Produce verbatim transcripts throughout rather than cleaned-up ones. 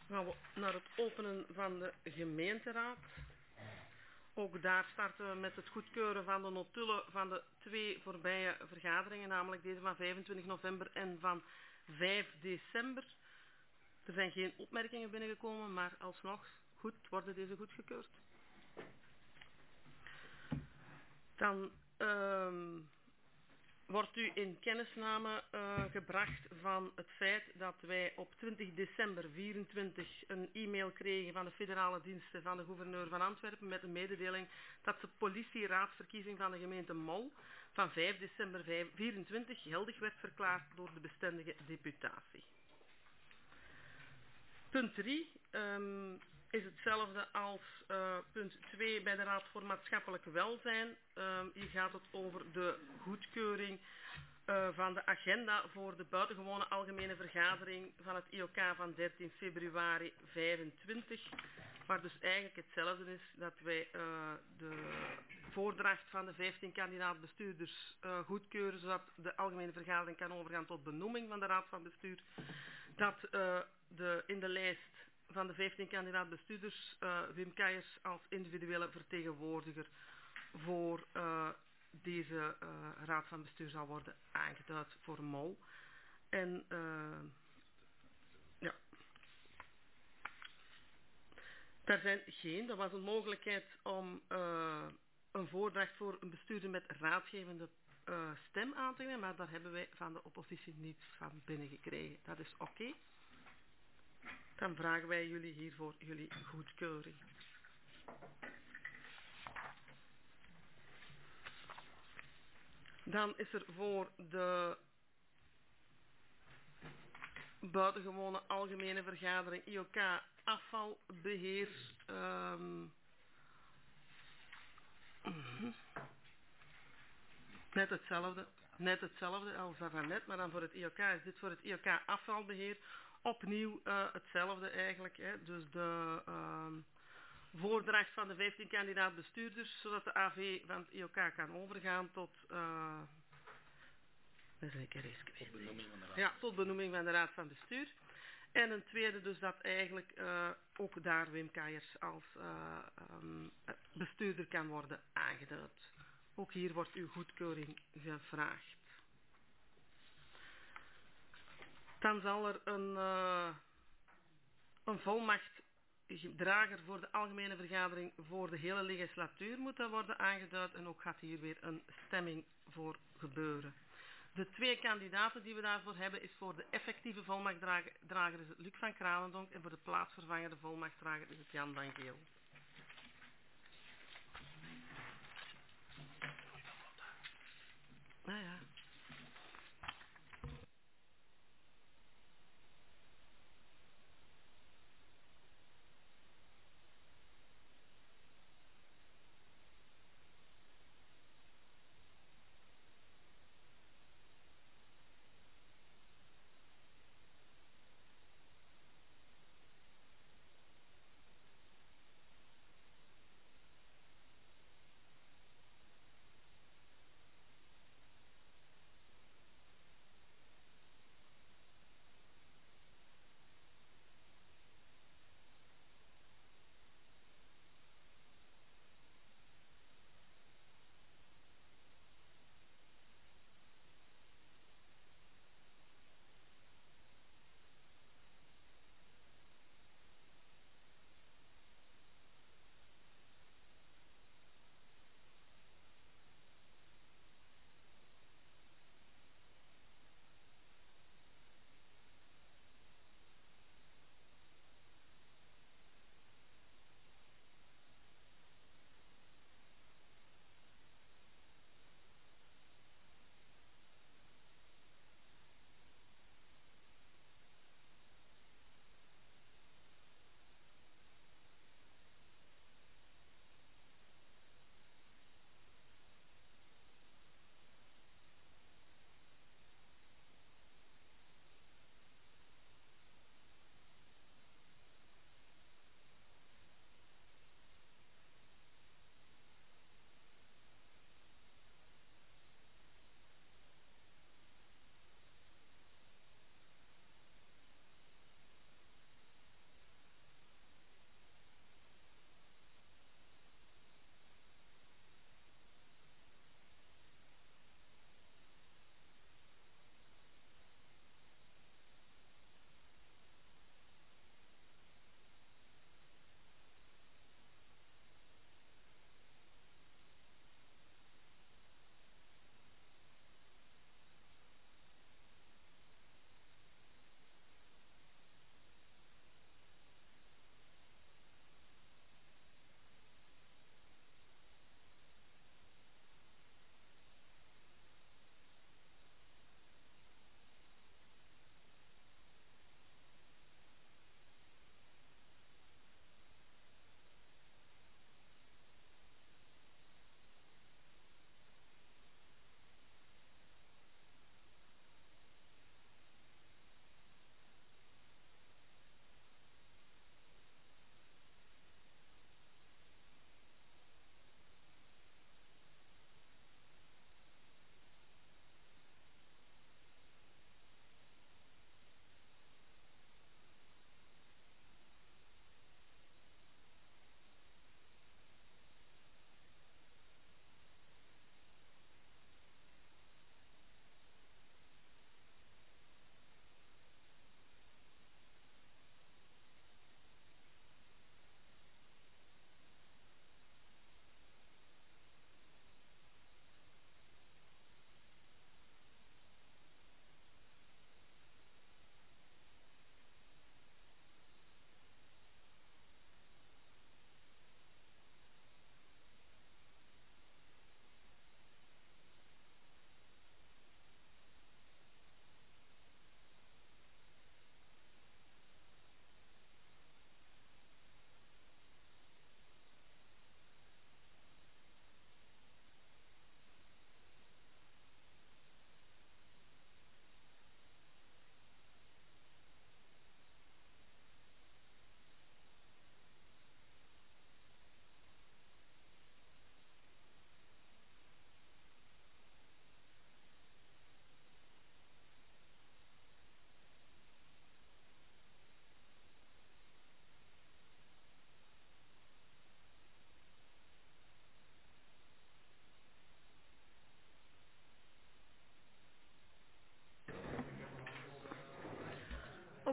gaan we naar het openen van de gemeenteraad. Ook daar starten we met het goedkeuren van de notulen van de twee voorbije vergaderingen, namelijk deze van vijfentwintig november en van vijf december. Er zijn geen opmerkingen binnengekomen, maar alsnog goed worden deze goedgekeurd. Dan uh, wordt u in kennisname uh, gebracht van het feit dat wij op twintig december vierentwintig een e-mail kregen van de federale diensten van de gouverneur van Antwerpen met een mededeling dat de politieraadsverkiezing van de gemeente Mol van vijf december vierentwintig geldig werd verklaard door de bestendige deputatie. Punt drie um, is hetzelfde als uh, punt twee bij de Raad voor Maatschappelijk Welzijn. Um, hier gaat het over de goedkeuring uh, van de agenda voor de buitengewone algemene vergadering van het I O K van dertien februari vijfentwintig. Waar dus eigenlijk hetzelfde is dat wij uh, de voordracht van de vijftien kandidaat bestuurders uh, goedkeuren, zodat de algemene vergadering kan overgaan tot benoeming van de Raad van Bestuur. Dat uh, de, in de lijst van de vijftien kandidaat bestuurders uh, Wim Keiers als individuele vertegenwoordiger voor uh, deze uh, Raad van Bestuur zal worden aangeduid voor Mol. En uh, ja. Er zijn geen, dat was een mogelijkheid om uh, een voordracht voor een bestuurder met raadgevende uh, stem aan te nemen, maar daar hebben wij van de oppositie niets van binnengekregen. Dat is oké. Okay. Dan vragen wij jullie hiervoor jullie goedkeuring. Dan is er voor de buitengewone algemene vergadering I O K afvalbeheer um, net hetzelfde, net hetzelfde als daarnet, maar dan voor het I O K is dit voor het I O K afvalbeheer opnieuw uh, hetzelfde eigenlijk. Hè. Dus de uh, voordracht van de vijftien kandidaat bestuurders, zodat de A V van het I O K kan overgaan tot uh, tot benoeming van de raad. Ja, tot benoeming van de Raad van Bestuur. En een tweede dus dat eigenlijk uh, ook daar Wim Keiers als uh, um, bestuurder kan worden aangeduid. Ook hier wordt uw goedkeuring gevraagd. Dan zal er een, uh, een volmachtdrager voor de algemene vergadering voor de hele legislatuur moeten worden aangeduid. En ook gaat hier weer een stemming voor gebeuren. De twee kandidaten die we daarvoor hebben is voor de effectieve volmachtdrager is het Luc van Kralendonk en voor de plaatsvervangende volmachtdrager is het Jan van Geel. Nou ja.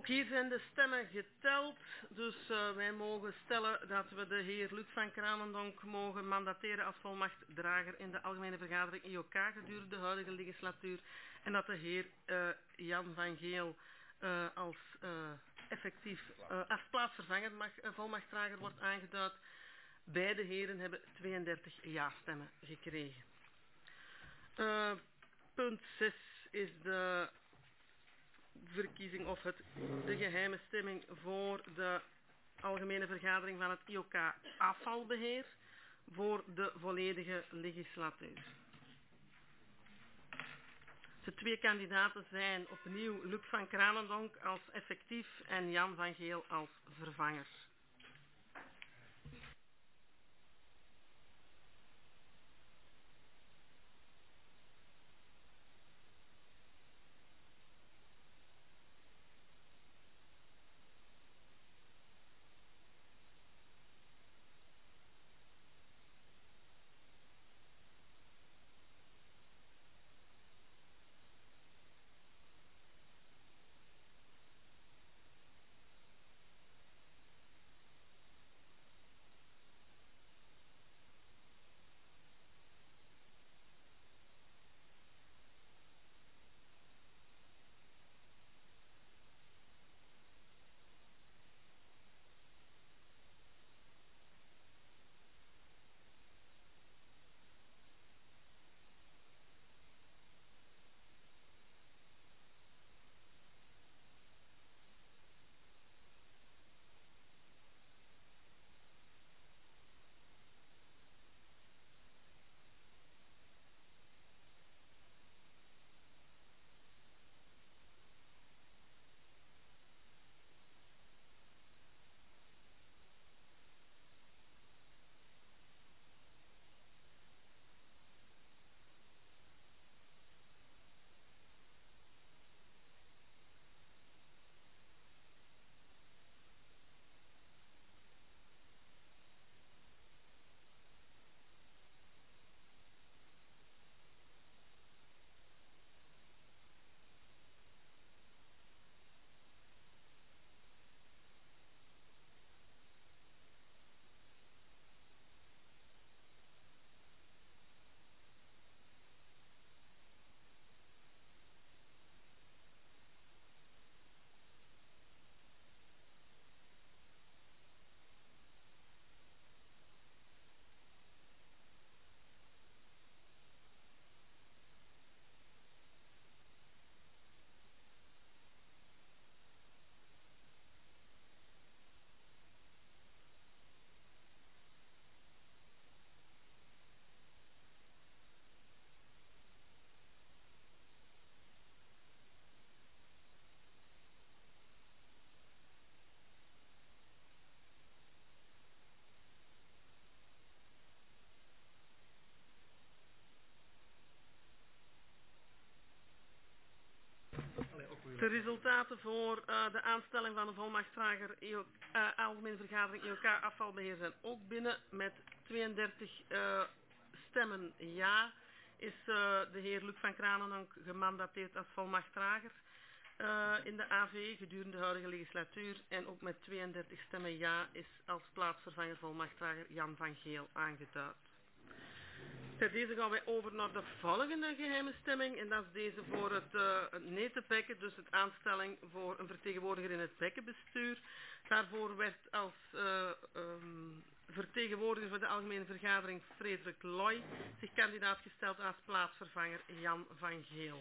Ook hier zijn de stemmen geteld, dus uh, wij mogen stellen dat we de heer Luc van Kranendonk mogen mandateren als volmachtdrager in de Algemene Vergadering I O K gedurende de huidige legislatuur en dat de heer uh, Jan van Geel uh, als uh, effectief uh, als plaatsvervanger mag, uh, volmachtdrager wordt aangeduid. Beide heren hebben tweeëndertig ja-stemmen gekregen. Uh, punt zes is de verkiezing of het, de geheime stemming voor de Algemene Vergadering van het I O K afvalbeheer voor de volledige legislatuur. De twee kandidaten zijn opnieuw Luc van Kranendonk als effectief en Jan van Geel als vervanger. De resultaten voor uh, de aanstelling van de volmachtdrager I O K, uh, Algemene Vergadering I O K afvalbeheer zijn ook binnen. Met tweeëndertig uh, stemmen ja is uh, de heer Luc van Kranendonk gemandateerd als volmachtdrager uh, in de A V gedurende de huidige legislatuur. En ook met tweeëndertig stemmen ja is als plaatsvervanger volmachtdrager Jan van Geel aangeduid. Ter deze gaan wij over naar de volgende geheime stemming en dat is deze voor het, uh, het netenbekken, dus het aanstelling voor een vertegenwoordiger in het bekkenbestuur. Daarvoor werd als uh, um, vertegenwoordiger voor de Algemene Vergadering Frederik Loy zich kandidaat gesteld als plaatsvervanger Jan van Geel.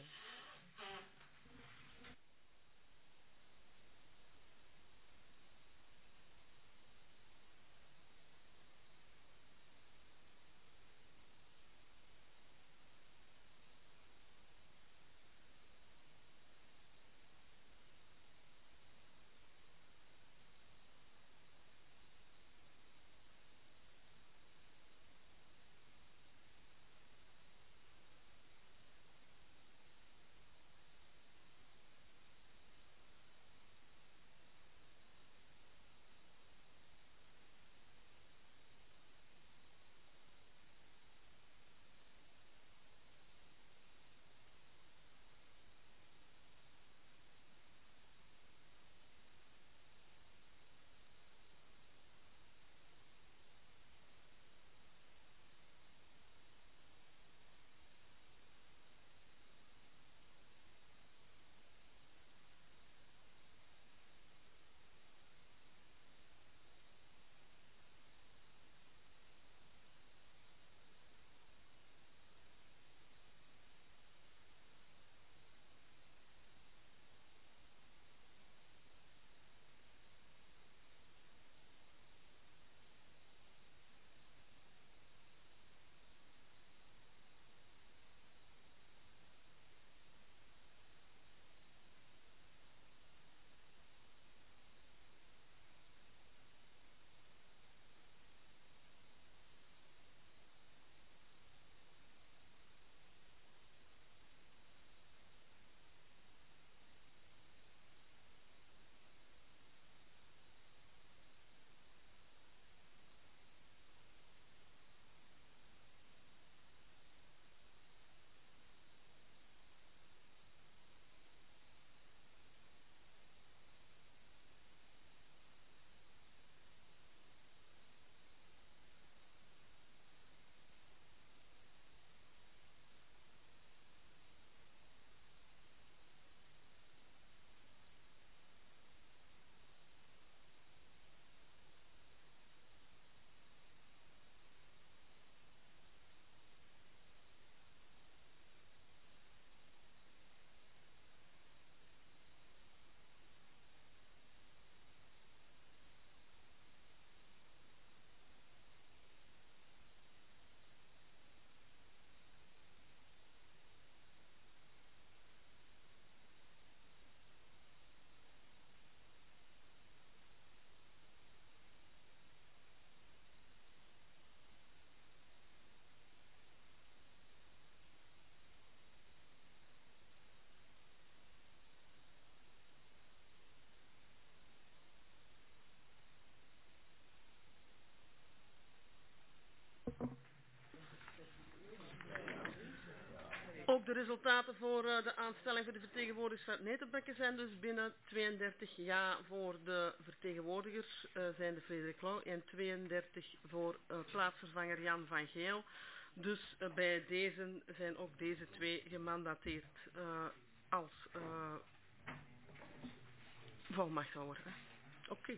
resultaten voor uh, de aanstelling voor de vertegenwoordigers van het Netenbekken zijn dus binnen tweeëndertig ja voor de vertegenwoordigers, uh, zijn de Frederik Lau, en tweeëndertig voor uh, plaatsvervanger Jan van Geel. Dus uh, bij deze zijn ook deze twee gemandateerd uh, als uh, volmachthouder. Oké. Okay.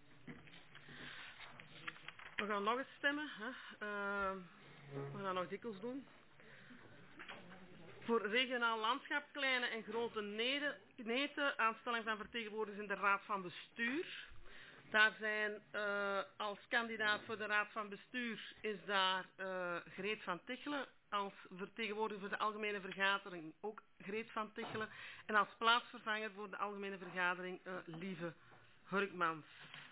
We gaan nog eens stemmen. Hè. Uh, we gaan nog dikwijls doen. Voor regionaal landschap, kleine en grote neten, aanstelling van vertegenwoordigers in de Raad van Bestuur. Daar zijn uh, als kandidaat voor de Raad van Bestuur is daar uh, Greet van Tichelen. Als vertegenwoordiger voor de Algemene Vergadering ook Greet van Tichelen. En als plaatsvervanger voor de Algemene Vergadering uh, Lieve Hurkmans.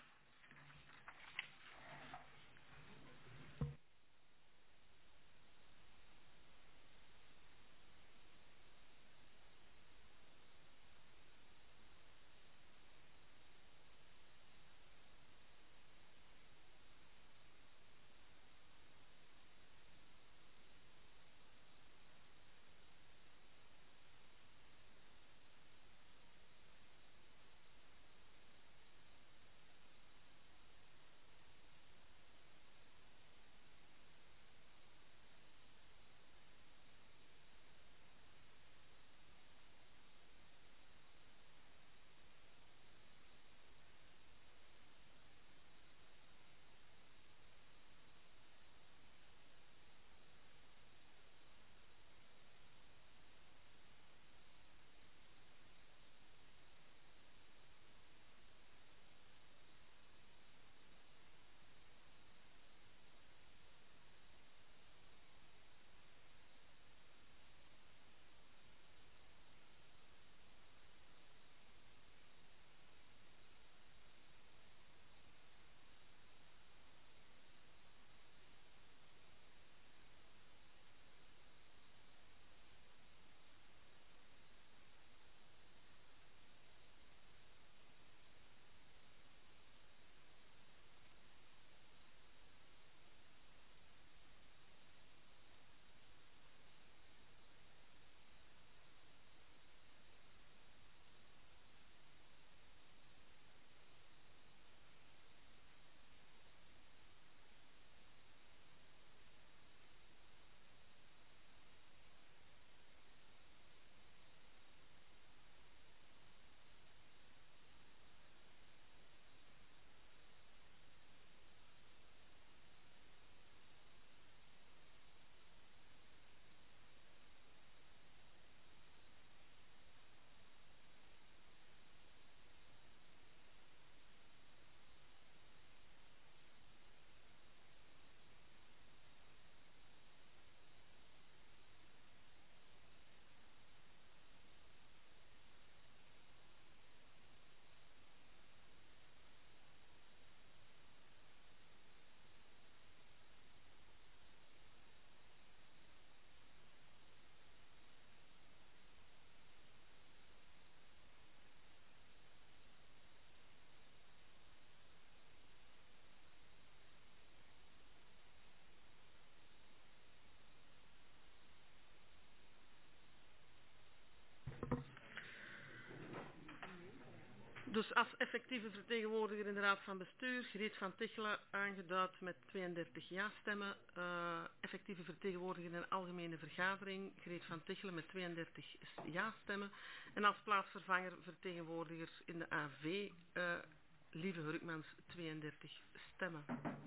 Dus als effectieve vertegenwoordiger in de Raad van Bestuur, Greet van Tichelen, aangeduid met tweeëndertig ja-stemmen. Uh, effectieve vertegenwoordiger in een algemene vergadering, Greet van Tichelen met tweeëndertig ja-stemmen. En als plaatsvervanger vertegenwoordigers in de A V, uh, Lieve Hurkmans, tweeëndertig stemmen.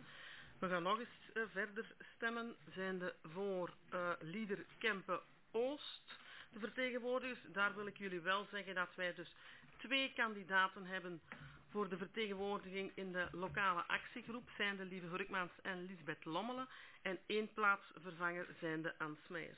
We gaan nog eens uh, verder stemmen. Zijn de voor uh, Lieder Kempen Oost de vertegenwoordigers. Daar wil ik jullie wel zeggen dat wij dus twee kandidaten hebben voor de vertegenwoordiging in de lokale actiegroep, zijn de Lieve Hurkmans en Lisbeth Lommelen, en één plaatsvervanger zijn de Ans Meijers.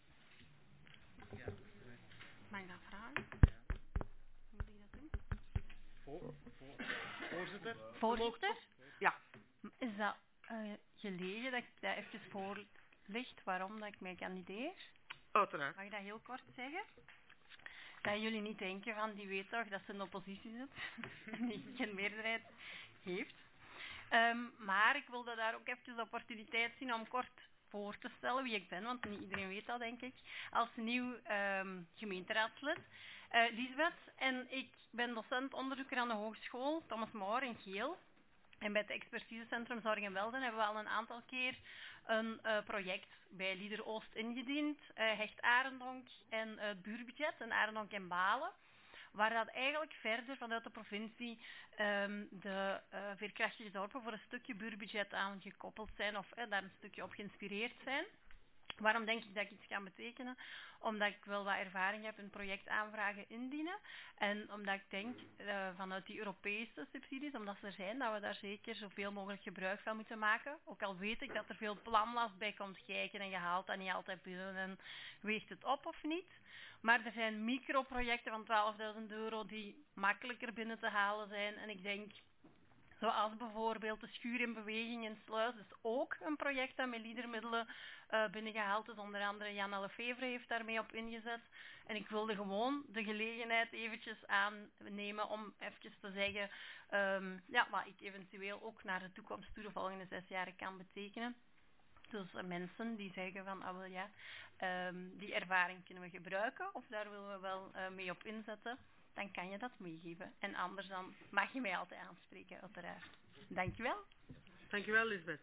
Ja. Mag ik dat vragen? Hoe moet ik dat doen? Voor, voor, voorzitter? Voorzitter? Ja. Is dat uh, gelegen dat ik dat even voorlicht waarom dat ik mij kandideer? Uiteraard. Mag ik dat heel kort zeggen? Dat jullie niet denken van die weet toch dat ze in de oppositie zit en die geen meerderheid heeft. Um, maar ik wilde daar ook even de opportuniteit zien om kort voor te stellen wie ik ben, want niet iedereen weet dat, denk ik, als nieuw um, gemeenteraadslid. Uh, Lisbeth, en ik ben docent onderzoeker aan de Hogeschool Thomas More in Geel. En bij het Expertisecentrum Zorg en Welzijn hebben we al een aantal keer een uh, project bij Lieder Oost ingediend, uh, Hecht Arendonk en uh, het buurbudget in Arendonk en Balen, waar dat eigenlijk verder vanuit de provincie um, de uh, veerkrachtige dorpen voor een stukje buurbudget aan gekoppeld zijn of uh, daar een stukje op geïnspireerd zijn. Waarom denk ik dat ik iets kan betekenen? Omdat ik wel wat ervaring heb in projectaanvragen indienen. En omdat ik denk uh, vanuit die Europese subsidies, omdat ze er zijn, dat we daar zeker zoveel mogelijk gebruik van moeten maken. Ook al weet ik dat er veel planlast bij komt kijken en je haalt dat niet altijd binnen en weegt het op of niet. Maar er zijn microprojecten van twaalfduizend euro die makkelijker binnen te halen zijn. En ik denk, zoals bijvoorbeeld de Schuur in Beweging in Sluis is ook een project dat met liedermiddelen uh, binnengehaald is. Onder andere Jan Lefevre heeft daarmee op ingezet. En ik wilde gewoon de gelegenheid eventjes aannemen om even te zeggen um, ja, wat ik eventueel ook naar de toekomst toe de volgende zes jaar kan betekenen. Dus uh, mensen die zeggen van, ah, wel, ja, um, die ervaring kunnen we gebruiken of daar willen we wel uh, mee op inzetten. Dan kan je dat meegeven. En anders dan mag je mij altijd aanspreken, uiteraard. Dankjewel. Dankjewel, Lisbeth.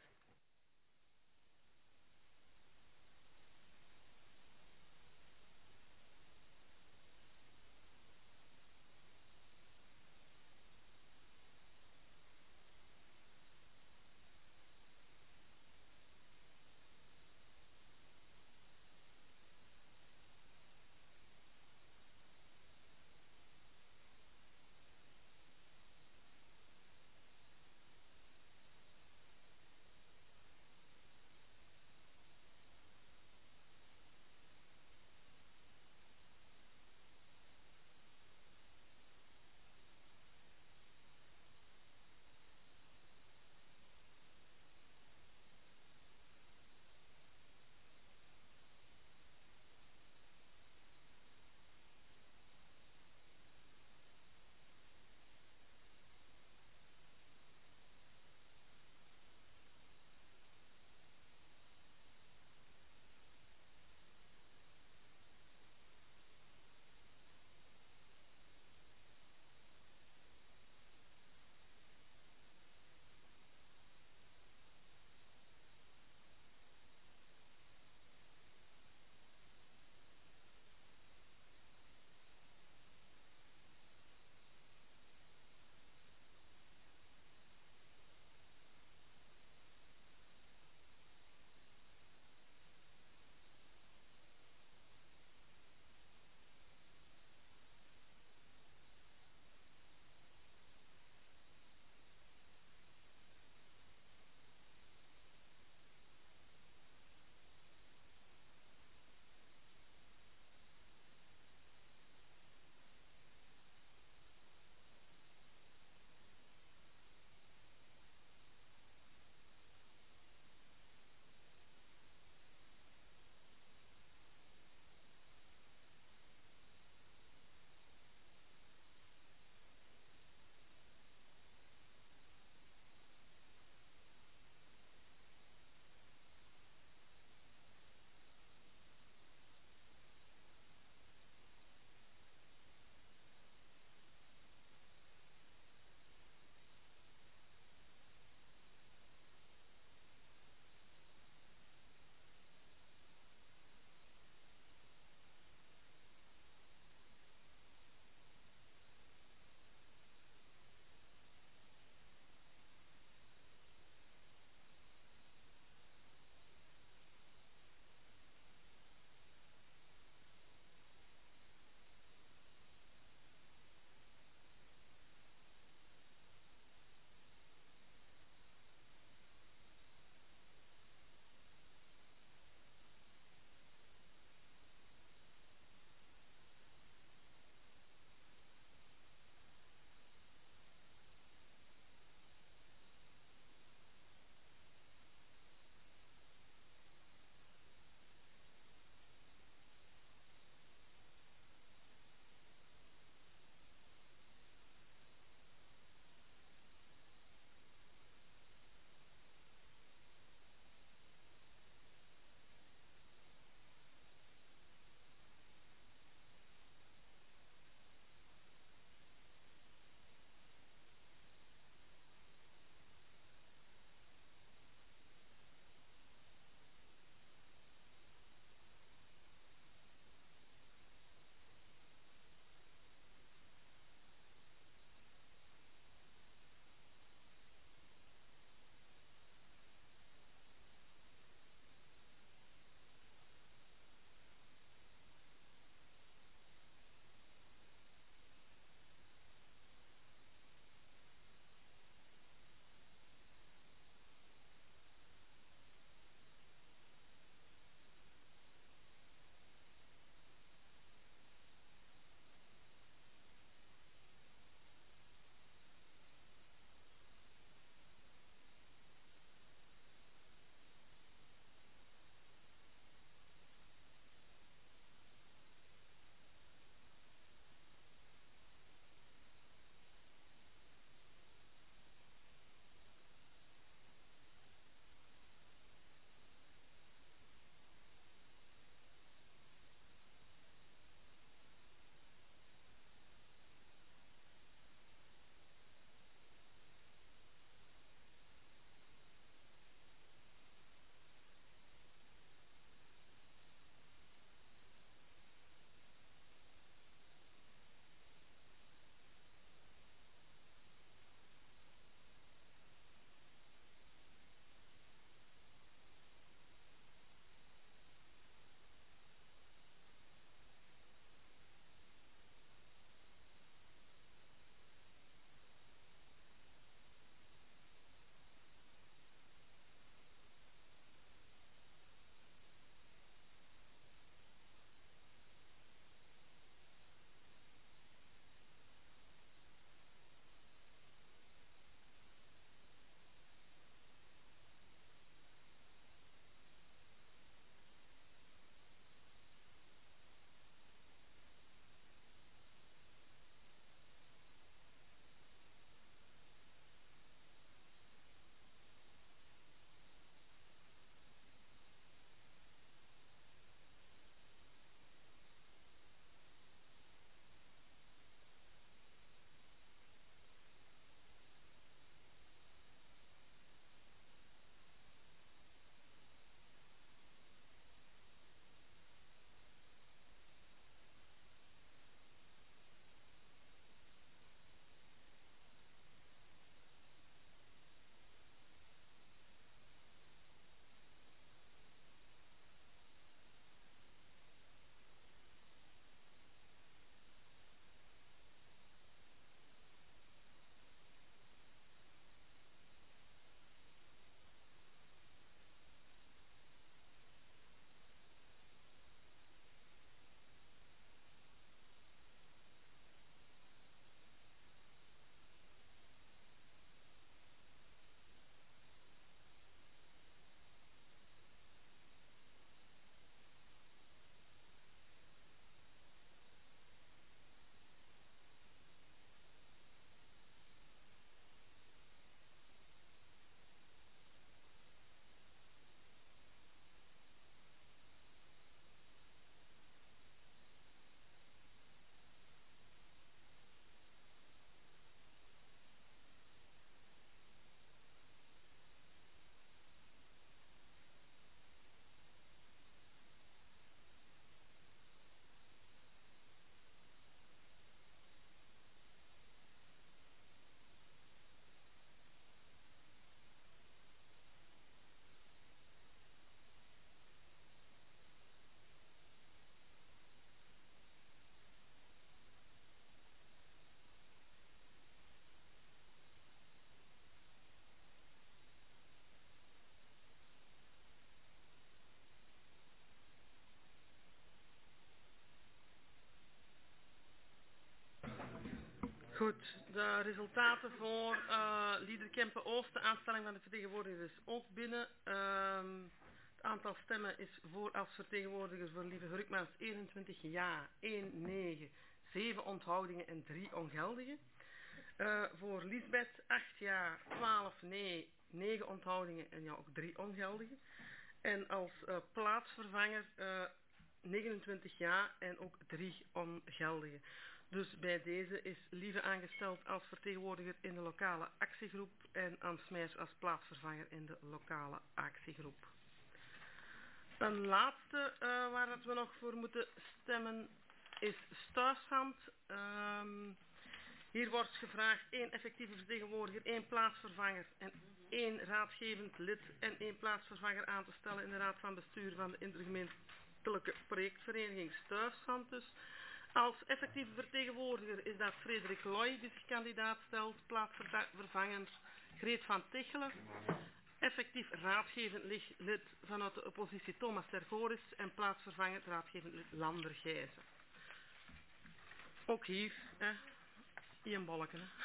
Goed, de resultaten voor uh, Liederkempen Oost, de aanstelling van de vertegenwoordiger is ook binnen. Um, het aantal stemmen is voor als vertegenwoordiger voor Lieve Hurkmans eenentwintig ja, één nee, zeven onthoudingen en drie ongeldige. Uh, voor Lisbeth acht ja, twaalf nee, negen onthoudingen en ja, ook drie ongeldige. En als uh, plaatsvervanger uh, negenentwintig ja en ook drie ongeldige. Dus bij deze is Lieve aangesteld als vertegenwoordiger in de lokale actiegroep en Ann Smeijers als plaatsvervanger in de lokale actiegroep. Een laatste uh, waar dat we nog voor moeten stemmen is Stuishand. Um, hier wordt gevraagd één effectieve vertegenwoordiger, één plaatsvervanger en één raadgevend lid en één plaatsvervanger aan te stellen in de raad van bestuur van de intergemeentelijke projectvereniging Stuishand. Dus als effectieve vertegenwoordiger is dat Frederik Loy die zich kandidaat stelt, plaatsvervanger Greet van Tichelen. Effectief raadgevend lid vanuit de oppositie Thomas Tergoris en plaatsvervangend raadgevend lid Lander Gijzen. Ook hier, hè, Ian Bolleken. Hè.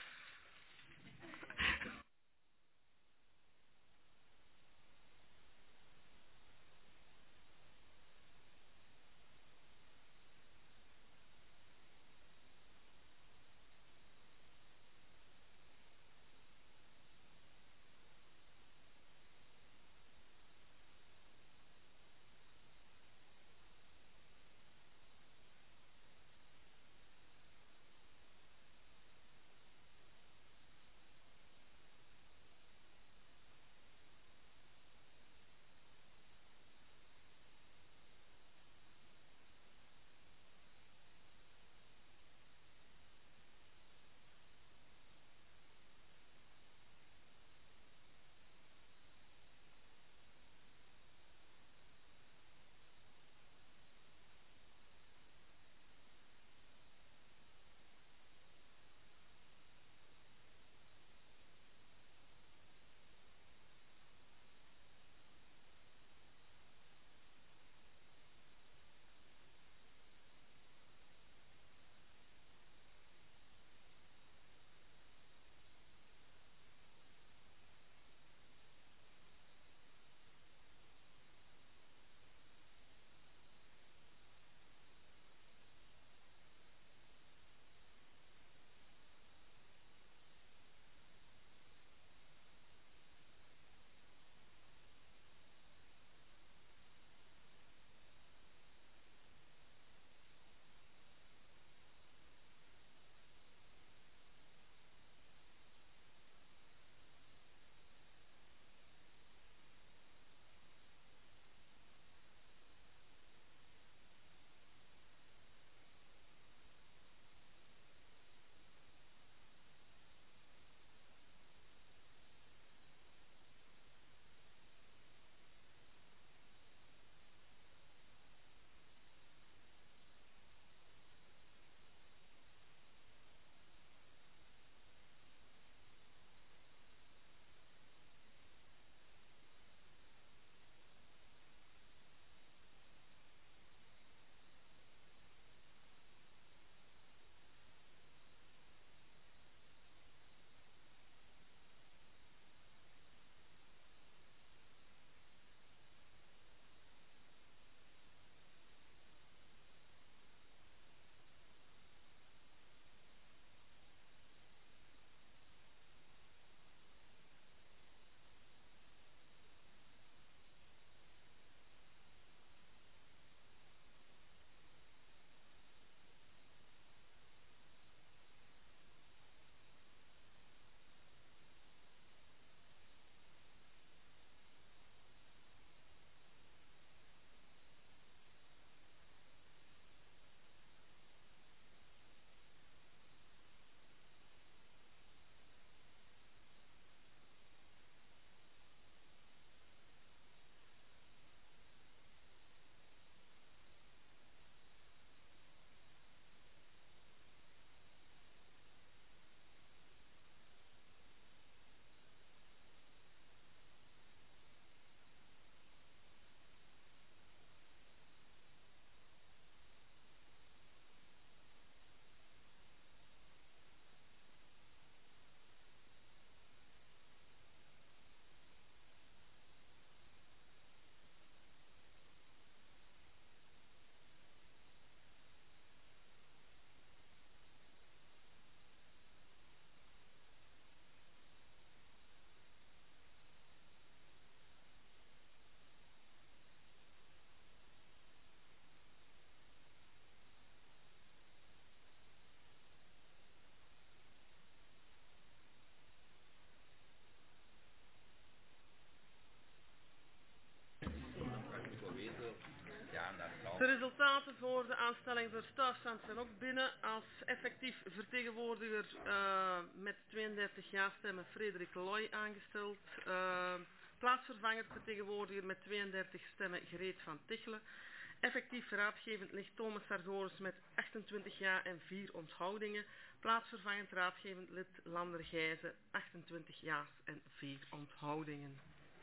voor de aanstelling voor Stuifstand zijn ook binnen. Als effectief vertegenwoordiger uh, met tweeëndertig ja-stemmen Frederik Looy aangesteld. Uh, plaatsvervangend vertegenwoordiger met tweeëndertig stemmen Greet van Tichelen. Effectief raadgevend ligt Thomas Sardoris met achtentwintig ja en vier onthoudingen. Plaatsvervangend raadgevend lid Lander Gijzen, achtentwintig ja's en vier onthoudingen.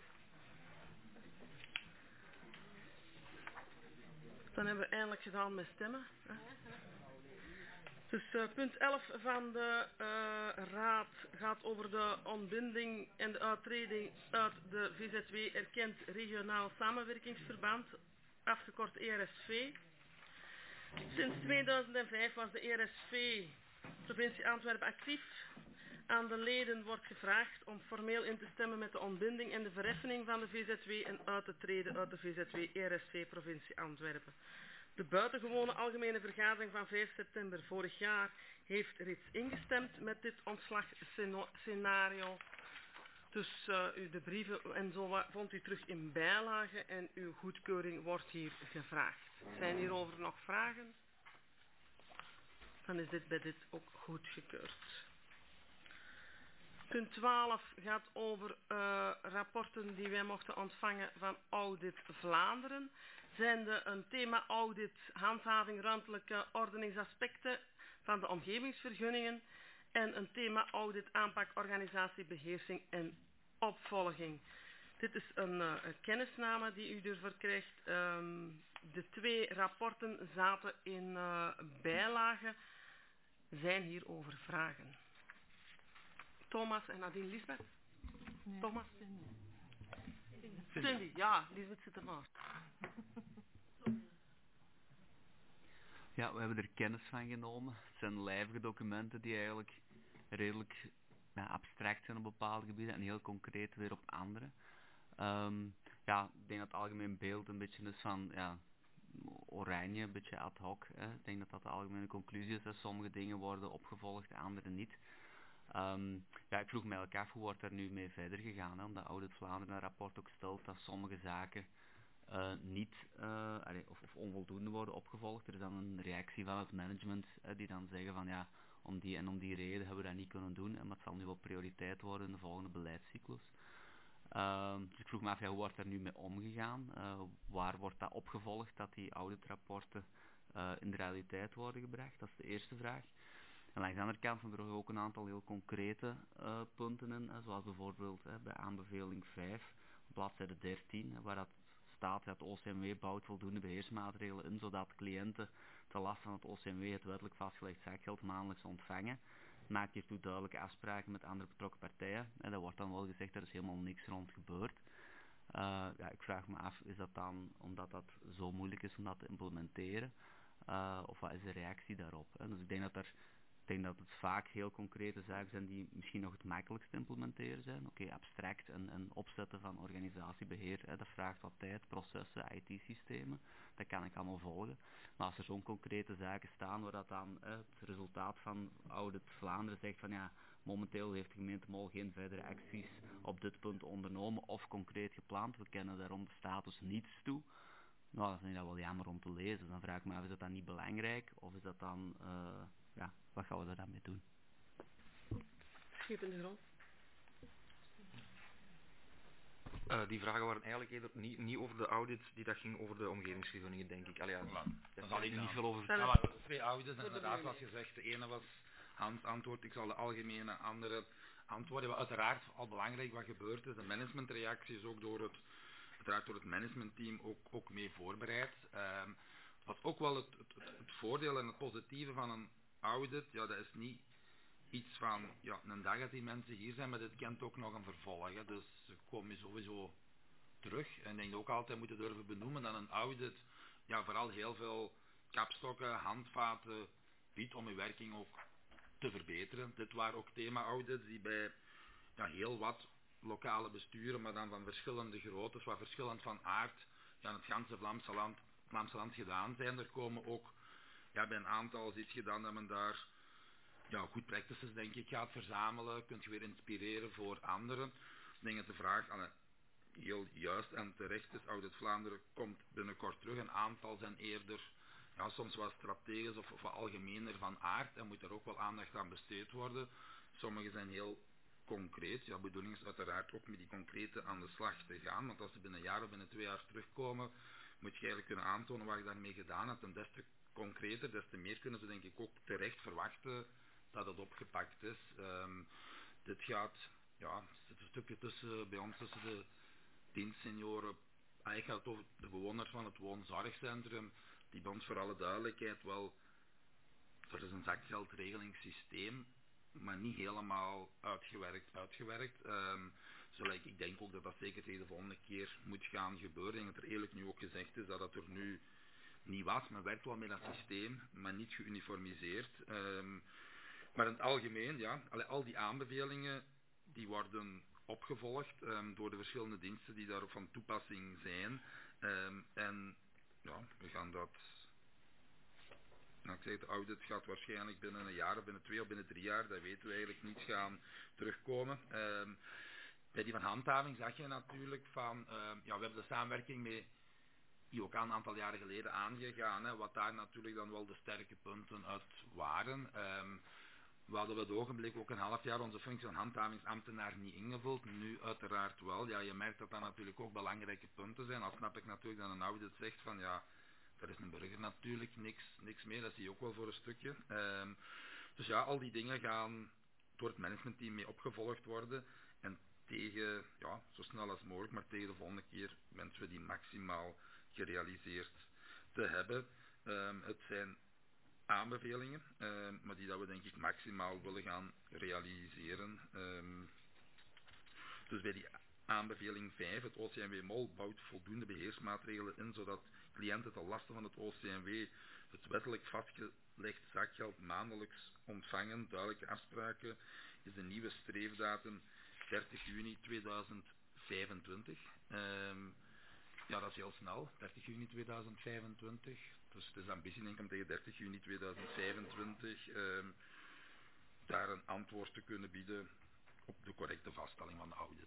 Dan hebben we eindelijk gedaan met stemmen. Hè. Dus uh, punt elf van de uh, raad gaat over de ontbinding en de uittreding uit de V Z W erkend regionaal samenwerkingsverband, afgekort E R S V. Sinds tweeduizend vijf was de E R S V, provincie Antwerpen, actief. Aan de leden wordt gevraagd om formeel in te stemmen met de ontbinding en de verheffening van de V Z W en uit te treden uit de V Z W E R S V provincie Antwerpen. De buitengewone algemene vergadering van vijf september vorig jaar heeft reeds ingestemd met dit ontslagscenario. Dus uh, de brieven en zo vond u terug in bijlage en uw goedkeuring wordt hier gevraagd. Zijn hierover nog vragen? Dan is dit bij dit ook goedgekeurd. Punt twaalf gaat over uh, rapporten die wij mochten ontvangen van Audit Vlaanderen. Zijn de een thema audit, handhaving ruimtelijke ordeningsaspecten van de omgevingsvergunningen en een thema audit, aanpak, organisatie, beheersing en opvolging. Dit is een, uh, een kennisname die u ervoor krijgt. Um, de twee rapporten zaten in uh, bijlagen. Zijn hierover vragen? Thomas en nadien Lisbeth? Nee, Thomas? Cindy. Cindy, ja, Lisbeth zit ernaast. Ja, we hebben er kennis van genomen. Het zijn lijvige documenten die eigenlijk redelijk ja, abstract zijn op bepaalde gebieden en heel concreet weer op andere. Um, ja, ik denk dat het algemeen beeld een beetje is van ja, oranje, een beetje ad hoc. Hè. Ik denk dat dat de algemene conclusie is. Hè. Sommige dingen worden opgevolgd, andere niet. Um, ja, ik vroeg mij ook af hoe wordt er nu mee verder gegaan, hè, omdat Audit Vlaanderen een rapport ook stelt dat sommige zaken uh, niet uh, of, of onvoldoende worden opgevolgd. Er is dan een reactie van het management uh, die dan zeggen van ja, om die en om die reden hebben we dat niet kunnen doen, en dat zal nu wel prioriteit worden in de volgende beleidscyclus. Uh, dus ik vroeg me af, ja, hoe wordt er nu mee omgegaan? Uh, waar wordt dat opgevolgd, dat die auditrapporten uh, in de realiteit worden gebracht? Dat is de eerste vraag. En langs de andere kant zijn er ook een aantal heel concrete uh, punten in, hè, zoals bijvoorbeeld hè, bij aanbeveling vijf, bladzijde dertien, hè, waar dat staat dat het O C M W bouwt voldoende beheersmaatregelen in, zodat cliënten te last van het O C M W het wettelijk vastgelegd zakgeld maandelijks ontvangen. Maakt hiertoe duidelijke afspraken met andere betrokken partijen. En daar wordt dan wel gezegd, er is helemaal niks rond gebeurd. Uh, ja, ik vraag me af, is dat dan omdat dat zo moeilijk is om dat te implementeren? Uh, of wat is de reactie daarop? Hè? Dus ik denk dat er Ik denk dat het vaak heel concrete zaken zijn die misschien nog het makkelijkst te implementeren zijn. Oké, okay, abstract en, en opzetten van organisatiebeheer, hè, dat vraagt wat tijd, processen, I T-systemen. Dat kan ik allemaal volgen. Maar als er zo'n concrete zaken staan waar dat dan hè, het resultaat van Audit Vlaanderen zegt van ja, momenteel heeft de gemeente Mol geen verdere acties op dit punt ondernomen of concreet gepland. We kennen daarom de status niets toe. Nou, dan vind ik dat wel jammer om te lezen. Dan vraag ik me af, is dat dan niet belangrijk? Of is dat dan... Uh, ja, wat gaan we er dan mee doen? Schip in de grond. Uh, die vragen waren eigenlijk eerder niet, niet over de audit, die dat ging over de omgevingsvergunningen, denk ik. Allee, ja, Voilà. daar zal ik niet veel over vertellen. Ja, maar twee audits en inderdaad, zoals je zegt, de ene was Hans antwoord, ik zal de algemene andere antwoorden. Wat uiteraard al belangrijk wat gebeurd is, de managementreactie is ook door het, uiteraard door het managementteam ook, ook mee voorbereid. Um, wat ook wel het, het, het voordeel en het positieve van een audit, ja, dat is niet iets van ja, een dag dat die mensen hier zijn, maar dit kent ook nog een vervolg. Hè. Dus ze komen sowieso terug. En ik denk ook altijd moeten durven benoemen dat een audit ja, vooral heel veel kapstokken, handvaten biedt om je werking ook te verbeteren. Dit waren ook thema-audits die bij ja, heel wat lokale besturen, maar dan van verschillende groottes, wat verschillend van aard, ja, in het ganse Vlaamse land, Vlaamse land gedaan zijn. Er komen ook ja, bij een aantal ziet je dan dat men daar ja, goed practices denk ik gaat verzamelen, kunt je weer inspireren voor anderen. Ik denk dat de vraag allee, heel juist en terecht is, Audit Vlaanderen komt binnenkort terug, een aantal zijn eerder ja, soms wat strategisch of, of wat algemener van aard en moet er ook wel aandacht aan besteed worden. Sommige zijn heel concreet. Ja, de bedoeling is uiteraard ook met die concrete aan de slag te gaan, want als ze binnen een jaar of binnen twee jaar terugkomen, moet je eigenlijk kunnen aantonen wat je daarmee gedaan hebt. En des te concreter, des te meer kunnen ze denk ik ook terecht verwachten dat het opgepakt is. Um, dit gaat, ja, er zit een stukje tussen, bij ons tussen de dienstsenioren, eigenlijk gaat het over de bewoners van het woonzorgcentrum, die bij ons voor alle duidelijkheid wel, er is een zakgeldregelingssysteem, maar niet helemaal uitgewerkt. uitgewerkt. Um, zoals ik denk ook dat dat zeker tegen de volgende keer moet gaan gebeuren. En dat er eerlijk nu ook gezegd is dat dat er nu niet was. Men werkt wel met dat systeem, maar niet geuniformiseerd. Um, maar in het algemeen, ja, al die aanbevelingen die worden opgevolgd um, door de verschillende diensten die daarop van toepassing zijn. Um, en ja, we gaan dat... Nou, ik zeg, de audit gaat waarschijnlijk binnen een jaar of binnen twee of binnen drie jaar, dat weten we eigenlijk niet, gaan terugkomen. Um, bij die van handhaving zag je natuurlijk van, um, ja, we hebben de samenwerking met I O K een aantal jaren geleden aangegaan, hè, wat daar natuurlijk dan wel de sterke punten uit waren. Um, we hadden op het ogenblik ook een half jaar onze functie van handhavingsambtenaar niet ingevuld, nu uiteraard wel. Ja, je merkt dat dat natuurlijk ook belangrijke punten zijn. Al snap ik natuurlijk dat een audit zegt van, ja, daar is een burger natuurlijk niks, niks meer, dat zie je ook wel voor een stukje. Um, dus ja, al die dingen gaan door het managementteam mee opgevolgd worden. En tegen, ja, zo snel als mogelijk, maar tegen de volgende keer wensen we die maximaal gerealiseerd te hebben. Um, het zijn aanbevelingen, um, maar die dat we denk ik maximaal willen gaan realiseren. Um, dus bij die aanbeveling vijf, het O C M W-mol bouwt voldoende beheersmaatregelen in, zodat cliënten ten laste van het O C M W het wettelijk vastgelegd zakgeld maandelijks ontvangen. Duidelijke afspraken is de nieuwe streefdatum dertig juni tweeduizend vijfentwintig. Um, ja, dat is heel snel, dertig juni tweeduizend vijfentwintig. Dus het is de ambitie denk ik om tegen dertig juni tweeduizend vijfentwintig um, daar een antwoord te kunnen bieden op de correcte vaststelling van de audit.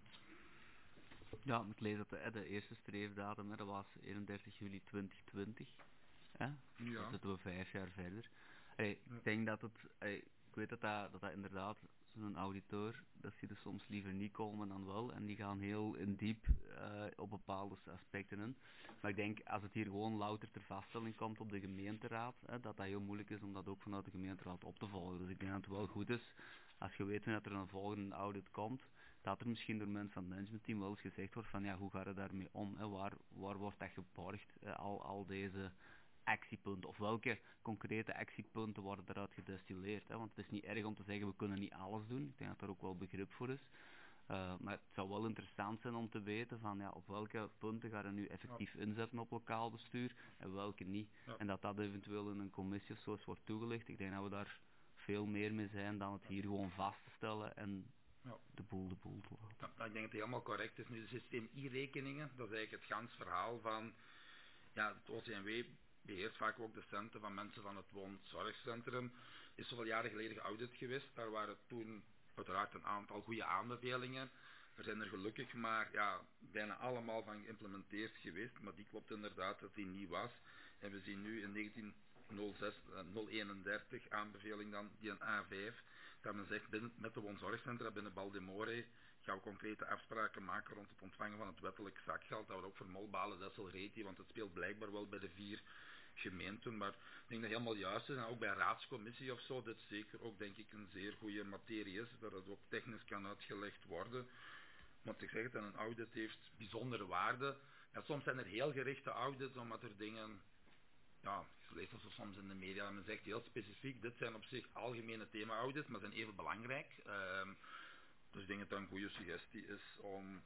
Ja, ik lees dat de, de eerste streefdatum, hè, dat was eenendertig juli twintig twintig. Hè? Ja. Dan zitten we vijf jaar verder. Hey, ik ja. denk dat het, hey, ik weet dat dat, dat, dat inderdaad, zo'n auditeur, dat zie je soms liever niet komen dan wel. En die gaan heel in diep uh, op bepaalde aspecten in. Maar ik denk, als het hier gewoon louter ter vaststelling komt op de gemeenteraad, hè, dat dat heel moeilijk is om dat ook vanuit de gemeenteraad op te volgen. Dus ik denk dat het wel goed is, als je weet dat er een volgende audit komt, dat er misschien door mensen van het managementteam wel eens gezegd wordt van ja, hoe gaat het daarmee om? Hè? Waar, waar wordt dat geborgd? Uh, al, al deze actiepunten, of welke concrete actiepunten worden eruit gedestilleerd? Hè? Want het is niet erg om te zeggen we kunnen niet alles doen. Ik denk dat daar ook wel begrip voor is. Uh, maar het zou wel interessant zijn om te weten van ja, op welke punten gaan er nu effectief inzetten op lokaal bestuur en welke niet. Ja. En dat dat eventueel in een commissie of zo wordt toegelicht. Ik denk dat we daar veel meer mee zijn dan het hier gewoon vast te stellen en ja. de boel de boel te laten. Ja, ik denk dat het helemaal correct is. Nu, het systeem I-rekeningen, dat is eigenlijk het gans verhaal van ja, het O C M W beheert vaak ook de centen van mensen van het woonzorgcentrum. Is zoveel jaren geleden geaudit geweest. Daar waren toen uiteraard een aantal goede aanbevelingen. Er zijn er gelukkig maar ja, bijna allemaal van geïmplementeerd geweest. Maar die klopt inderdaad dat die niet was. En we zien nu in negentien nul zes nul eenendertig aanbeveling dan, die een A vijf. Dat men zegt, binnen, met de woonzorgcentra binnen Baldemore gaan we concrete afspraken maken rond het ontvangen van het wettelijk zakgeld. Dat we ook voor Molbalen, Dessel-Reti, want het speelt blijkbaar wel bij de vier gemeenten. Maar ik denk dat het helemaal juist is. En ook bij een raadscommissie of zo, dit zeker ook denk ik een zeer goede materie is. Dat het ook technisch kan uitgelegd worden. Want ik zeg het, een audit heeft bijzondere waarde. Ja, soms zijn er heel gerichte audits, omdat er dingen... Ja, je leest dat zo soms in de media en men zegt heel specifiek, dit zijn op zich algemene thema-audits, maar zijn even belangrijk. Um, dus ik denk dat dat een goede suggestie is om,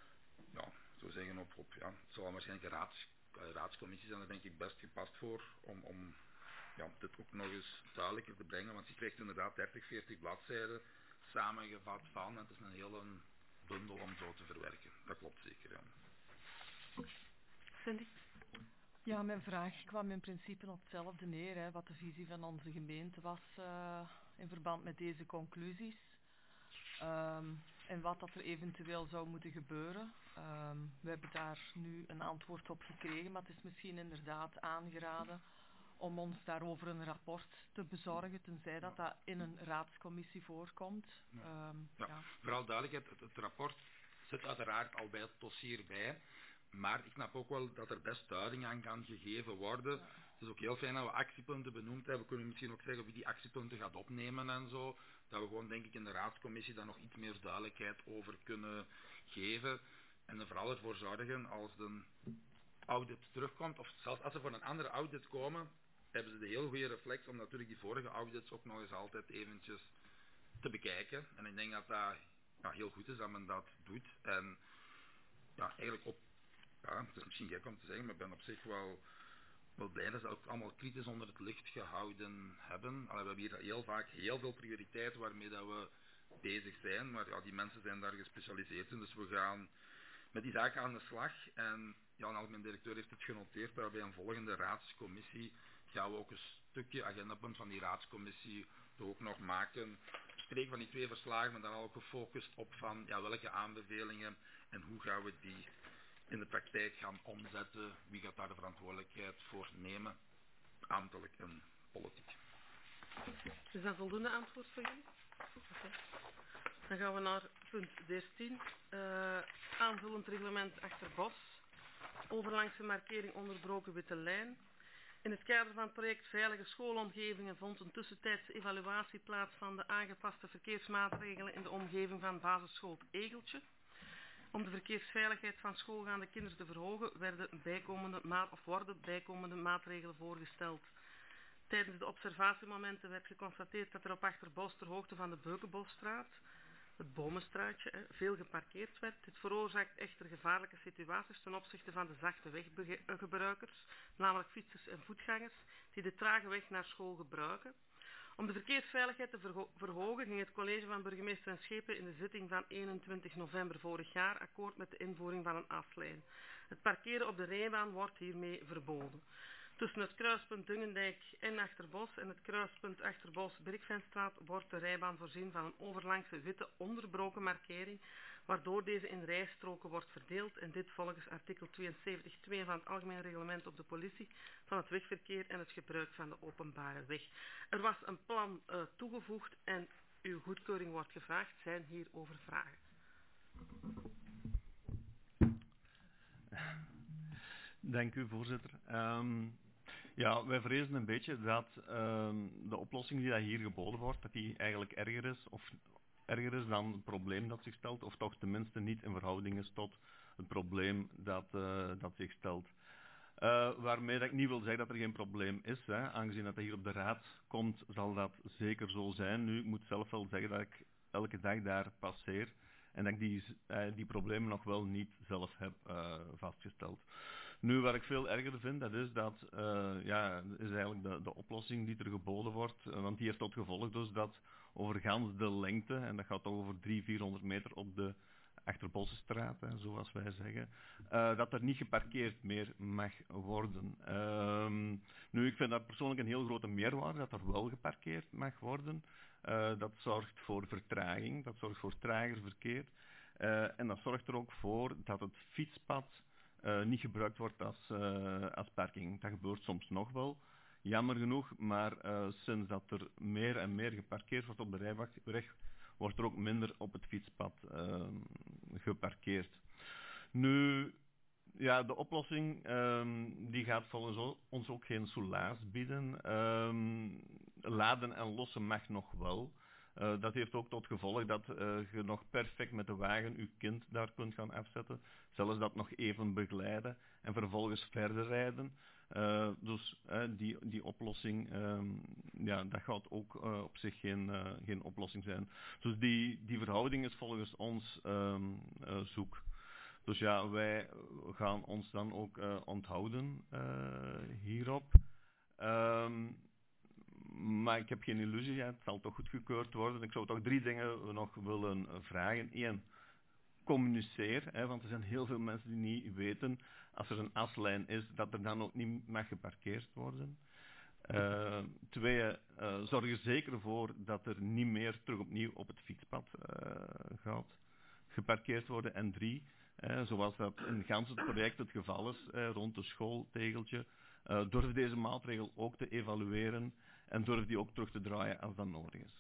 ja, zo zeggen op, op ja, het zal waarschijnlijk een raads, raadscommissie zijn, daar denk ik best gepast voor, om, om ja, dit ook nog eens duidelijker te brengen, want je krijgt inderdaad dertig, veertig bladzijden samengevat van, en het is een hele bundel om zo te verwerken. Dat klopt zeker, ja. Cindy? Ja, mijn vraag kwam in principe op hetzelfde neer, hè, wat de visie van onze gemeente was uh, in verband met deze conclusies. Um, en wat dat er eventueel zou moeten gebeuren. Um, we hebben daar nu een antwoord op gekregen, maar het is misschien inderdaad aangeraden om ons daarover een rapport te bezorgen, tenzij dat dat in een raadscommissie voorkomt. Ja. Um, ja. ja. Vooral duidelijkheid, het, het rapport zit uiteraard al bij het dossier bij, maar ik snap ook wel dat er best duiding aan kan gegeven worden. Ja. Het is ook heel fijn dat we actiepunten benoemd hebben. We kunnen misschien ook zeggen wie die actiepunten gaat opnemen en zo. Dat we gewoon, denk ik, in de raadscommissie daar nog iets meer duidelijkheid over kunnen geven. En er vooral ervoor zorgen als de audit terugkomt, of zelfs als ze voor een andere audit komen, hebben ze de heel goede reflex om natuurlijk die vorige audits ook nog eens altijd eventjes te bekijken. En ik denk dat dat ja, heel goed is dat men dat doet. En ja, eigenlijk op, ja, het is misschien gek om te zeggen, maar ik ben op zich wel, wel blij dat ze ook allemaal kritisch onder het licht gehouden hebben. Allee, we hebben hier heel vaak heel veel prioriteiten waarmee dat we bezig zijn, maar ja, die mensen zijn daar gespecialiseerd in, dus we gaan met die zaken aan de slag. En ja, een algemeen directeur heeft het genoteerd dat bij een volgende raadscommissie gaan we ook een stukje agendapunt van die raadscommissie toch ook nog maken. Spreken van die twee verslagen, maar dan ook gefocust op van ja, welke aanbevelingen en hoe gaan we die in de praktijk gaan omzetten. Wie gaat daar de verantwoordelijkheid voor nemen, ambtelijk en politiek. Is dat voldoende antwoord voor jullie? Okay. Dan gaan we naar punt dertien. Uh, aanvullend reglement Achterbos. Overlangse markering onderbroken witte lijn. In het kader van het project Veilige Schoolomgevingen vond een tussentijdse evaluatie plaats van de aangepaste verkeersmaatregelen in de omgeving van basisschool Egeltje. Om de verkeersveiligheid van schoolgaande kinderen te verhogen werden bijkomende maat of worden bijkomende maatregelen voorgesteld. Tijdens de observatiemomenten werd geconstateerd dat er op Achterbos ter hoogte van de Beukenbosstraat, het Bomenstraatje, veel geparkeerd werd. Dit veroorzaakt echter gevaarlijke situaties ten opzichte van de zachte weggebruikers, namelijk fietsers en voetgangers, die de trage weg naar school gebruiken. Om de verkeersveiligheid te verho verhogen ging het college van burgemeester en schepen in de zitting van eenentwintig november vorig jaar akkoord met de invoering van een aslijn. Het parkeren op de rijbaan wordt hiermee verboden. Tussen het kruispunt Dungendijk en Achterbos en het kruispunt Achterbos-Birkvenstraat wordt de rijbaan voorzien van een overlangse witte onderbroken markering, waardoor deze in rijstroken wordt verdeeld en dit volgens artikel tweeënzeventig twee van het Algemeen Reglement op de Politie van het wegverkeer en het gebruik van de openbare weg. Er was een plan uh, toegevoegd en uw goedkeuring wordt gevraagd. Zijn hierover vragen? Dank u, voorzitter. Um, ja, wij vrezen een beetje dat um, de oplossing die dat hier geboden wordt, dat die eigenlijk erger is, of erger is dan het probleem dat zich stelt, of toch tenminste niet in verhouding is tot het probleem dat, uh, dat zich stelt. Uh, waarmee dat ik niet wil zeggen dat er geen probleem is, hè. Aangezien dat hij hier op de raad komt, zal dat zeker zo zijn. Nu, ik moet zelf wel zeggen dat ik elke dag daar passeer en dat ik die, uh, die problemen nog wel niet zelf heb uh, vastgesteld. Nu, wat ik veel erger vind, dat is dat, uh, ja, is eigenlijk de, de oplossing die er geboden wordt, uh, want die heeft tot gevolg dus dat over gans de lengte, en dat gaat toch over driehonderd, vierhonderd meter op de Achterbossenstraat, hè, zoals wij zeggen, uh, dat er niet geparkeerd meer mag worden. Uh, nu, ik vind dat persoonlijk een heel grote meerwaarde, dat er wel geparkeerd mag worden. Uh, dat zorgt voor vertraging, dat zorgt voor trager verkeer, uh, en dat zorgt er ook voor dat het fietspad Uh, niet gebruikt wordt als, uh, als parking. Dat gebeurt soms nog wel, jammer genoeg, maar uh, sinds dat er meer en meer geparkeerd wordt op de rijweg, wordt er ook minder op het fietspad uh, geparkeerd. Nu, ja, de oplossing um, die gaat volgens ons ook geen soelaas bieden. Um, laden en lossen mag nog wel. Uh, dat heeft ook tot gevolg dat uh, je nog perfect met de wagen je kind daar kunt gaan afzetten. Zelfs dat nog even begeleiden en vervolgens verder rijden. Uh, dus uh, die, die oplossing, um, ja, dat gaat ook uh, op zich geen, uh, geen oplossing zijn. Dus die, die verhouding is volgens ons um, uh, zoek. Dus ja, wij gaan ons dan ook uh, onthouden uh, hierop. Um, Maar ik heb geen illusie, ja, het zal toch goedgekeurd worden. Ik zou toch drie dingen nog willen vragen. Eén, communiceer, hè, want er zijn heel veel mensen die niet weten, als er een aslijn is, dat er dan ook niet mag geparkeerd worden. Uh, twee, uh, zorg er zeker voor dat er niet meer terug opnieuw op het fietspad uh, gaat geparkeerd worden. En drie, uh, zoals dat in gans het project het geval is, uh, rond de school, Tegeltje, Uh, durf deze maatregel ook te evalueren en durf die ook terug te draaien als dat nodig is.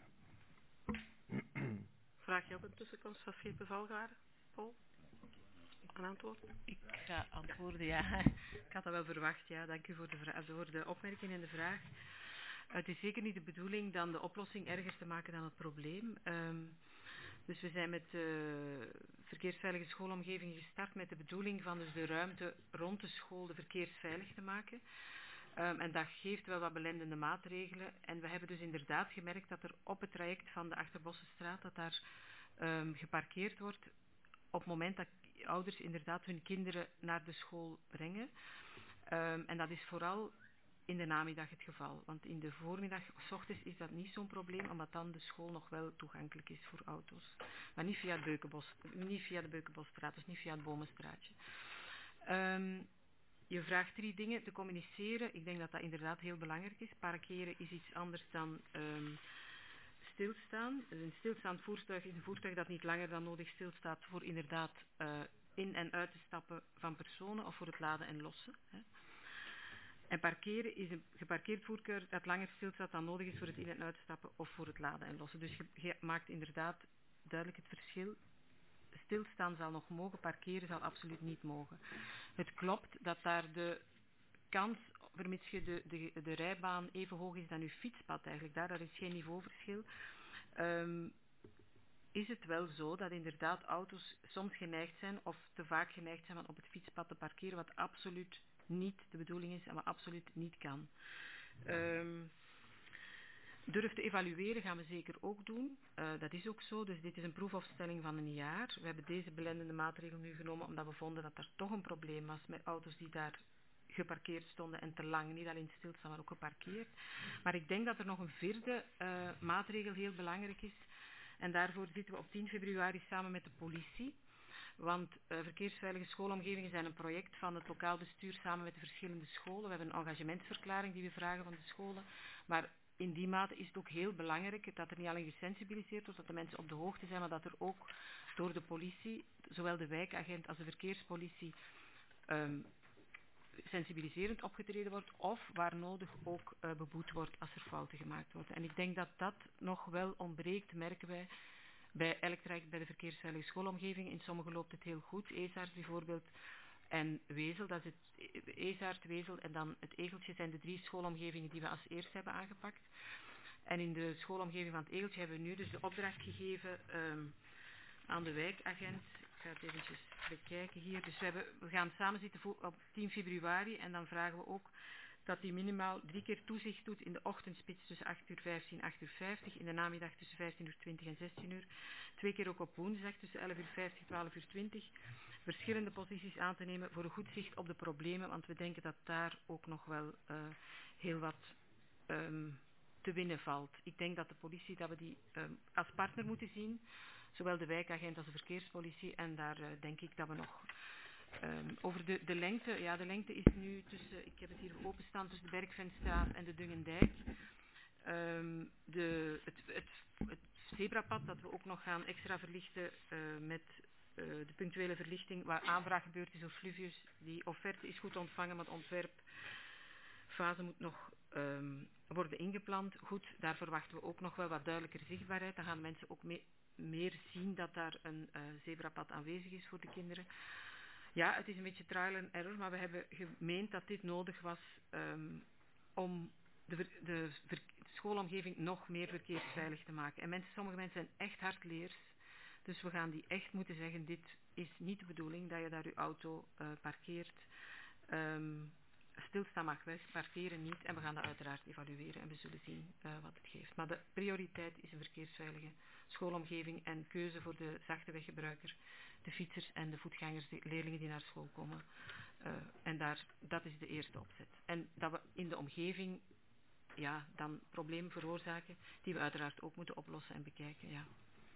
Vraag je op een tussenkomst van Schepen Valgaarden, Paul? Een antwoord? Ik ga antwoorden, ja. Ik had dat wel verwacht, ja. Dank u voor de, vra- voor de opmerking en de vraag. Uh, het is zeker niet de bedoeling dan de oplossing erger te maken dan het probleem. Um, dus we zijn met de verkeersveilige schoolomgeving gestart met de bedoeling van dus de ruimte rond de school de verkeersveilig te maken. Um, en dat geeft wel wat belendende maatregelen. En we hebben dus inderdaad gemerkt dat er op het traject van de Achterbossenstraat, dat daar um, geparkeerd wordt op het moment dat ouders inderdaad hun kinderen naar de school brengen. Um, en dat is vooral in de namiddag het geval. Want in de voormiddag, 's ochtends, is dat niet zo'n probleem, omdat dan de school nog wel toegankelijk is voor auto's. Maar niet via, het Beukenbos, niet via de Beukenbosstraat, dus niet via het Bomenstraatje. Um, je vraagt drie dingen te communiceren. Ik denk dat dat inderdaad heel belangrijk is. Parkeren is iets anders dan um, stilstaan. Dus een stilstaand voertuig is een voertuig dat niet langer dan nodig stilstaat voor inderdaad uh, in- en uit te stappen van personen of voor het laden en lossen. Hè. En parkeren is een geparkeerd voertuig dat langer stilstaat dan nodig is voor het in- en uitstappen of voor het laden en lossen. Dus je, je maakt inderdaad duidelijk het verschil. Stilstaan zal nog mogen, parkeren zal absoluut niet mogen. Het klopt dat daar de kans, vermits je de, de, de rijbaan even hoog is dan je fietspad eigenlijk, daar, daar is geen niveauverschil, um, is het wel zo dat inderdaad auto's soms geneigd zijn of te vaak geneigd zijn om op het fietspad te parkeren, wat absoluut niet de bedoeling is en wat absoluut niet kan. Um, Durf te evalueren gaan we zeker ook doen. Uh, dat is ook zo. Dus dit is een proefopstelling van een jaar. We hebben deze belendende maatregel nu genomen omdat we vonden dat er toch een probleem was met auto's die daar geparkeerd stonden en te lang, niet alleen stilstaan, maar ook geparkeerd. Maar ik denk dat er nog een vierde uh, maatregel heel belangrijk is. En daarvoor zitten we op tien februari samen met de politie. Want uh, verkeersveilige schoolomgevingen zijn een project van het lokaal bestuur samen met de verschillende scholen. We hebben een engagementsverklaring die we vragen van de scholen. Maar in die mate is het ook heel belangrijk dat er niet alleen gesensibiliseerd wordt, dat de mensen op de hoogte zijn, maar dat er ook door de politie, zowel de wijkagent als de verkeerspolitie, um, sensibiliserend opgetreden wordt of waar nodig ook uh, beboet wordt als er fouten gemaakt worden. En ik denk dat dat nog wel ontbreekt, merken wij, bij elk traject bij de verkeersveilige schoolomgeving. In sommige loopt het heel goed, Ezaert bijvoorbeeld. En Wezel, dat is het Ezaert, Wezel en dan het Egeltje zijn de drie schoolomgevingen die we als eerst hebben aangepakt. En in de schoolomgeving van het Egeltje hebben we nu dus de opdracht gegeven um, aan de wijkagent. Ik ga het eventjes bekijken hier. Dus we, hebben, we gaan samen zitten op tien februari en dan vragen we ook dat hij minimaal drie keer toezicht doet in de ochtendspits tussen acht uur vijftien en acht uur vijftig, in de namiddag tussen vijftien uur twintig en zestien uur, twee keer ook op woensdag tussen elf uur vijftig en twaalf uur twintig, verschillende posities aan te nemen voor een goed zicht op de problemen, want we denken dat daar ook nog wel uh, heel wat um, te winnen valt. Ik denk dat de politie, dat we die um, als partner moeten zien, zowel de wijkagent als de verkeerspolitie, en daar uh, denk ik dat we nog Um, over de, de lengte, ja, de lengte is nu tussen, ik heb het hier openstaan, tussen de Bergvenstraat en de Dungendijk. Um, de, het, het, het zebrapad dat we ook nog gaan extra verlichten uh, met uh, de punctuele verlichting, waar aanvraag gebeurd is door Fluvius. Die offerte is goed ontvangen, maar de ontwerpfase moet nog um, worden ingepland. Goed, daar verwachten we ook nog wel wat duidelijker zichtbaarheid. Dan gaan mensen ook mee, meer zien dat daar een uh, zebrapad aanwezig is voor de kinderen. Ja, het is een beetje trial and error, maar we hebben gemeend dat dit nodig was um, om de, ver, de, ver, de schoolomgeving nog meer verkeersveilig te maken. En mensen, sommige mensen zijn echt hardleers, dus we gaan die echt moeten zeggen, dit is niet de bedoeling dat je daar je auto uh, parkeert. Um, stilstaan mag weg, parkeren niet, en we gaan dat uiteraard evalueren en we zullen zien uh, wat het geeft. Maar de prioriteit is een verkeersveilige schoolomgeving en keuze voor de zachte weggebruiker, de fietsers en de voetgangers, de leerlingen die naar school komen. Uh, en daar, dat is de eerste opzet. En dat we in de omgeving ja, dan problemen veroorzaken die we uiteraard ook moeten oplossen en bekijken. Ja.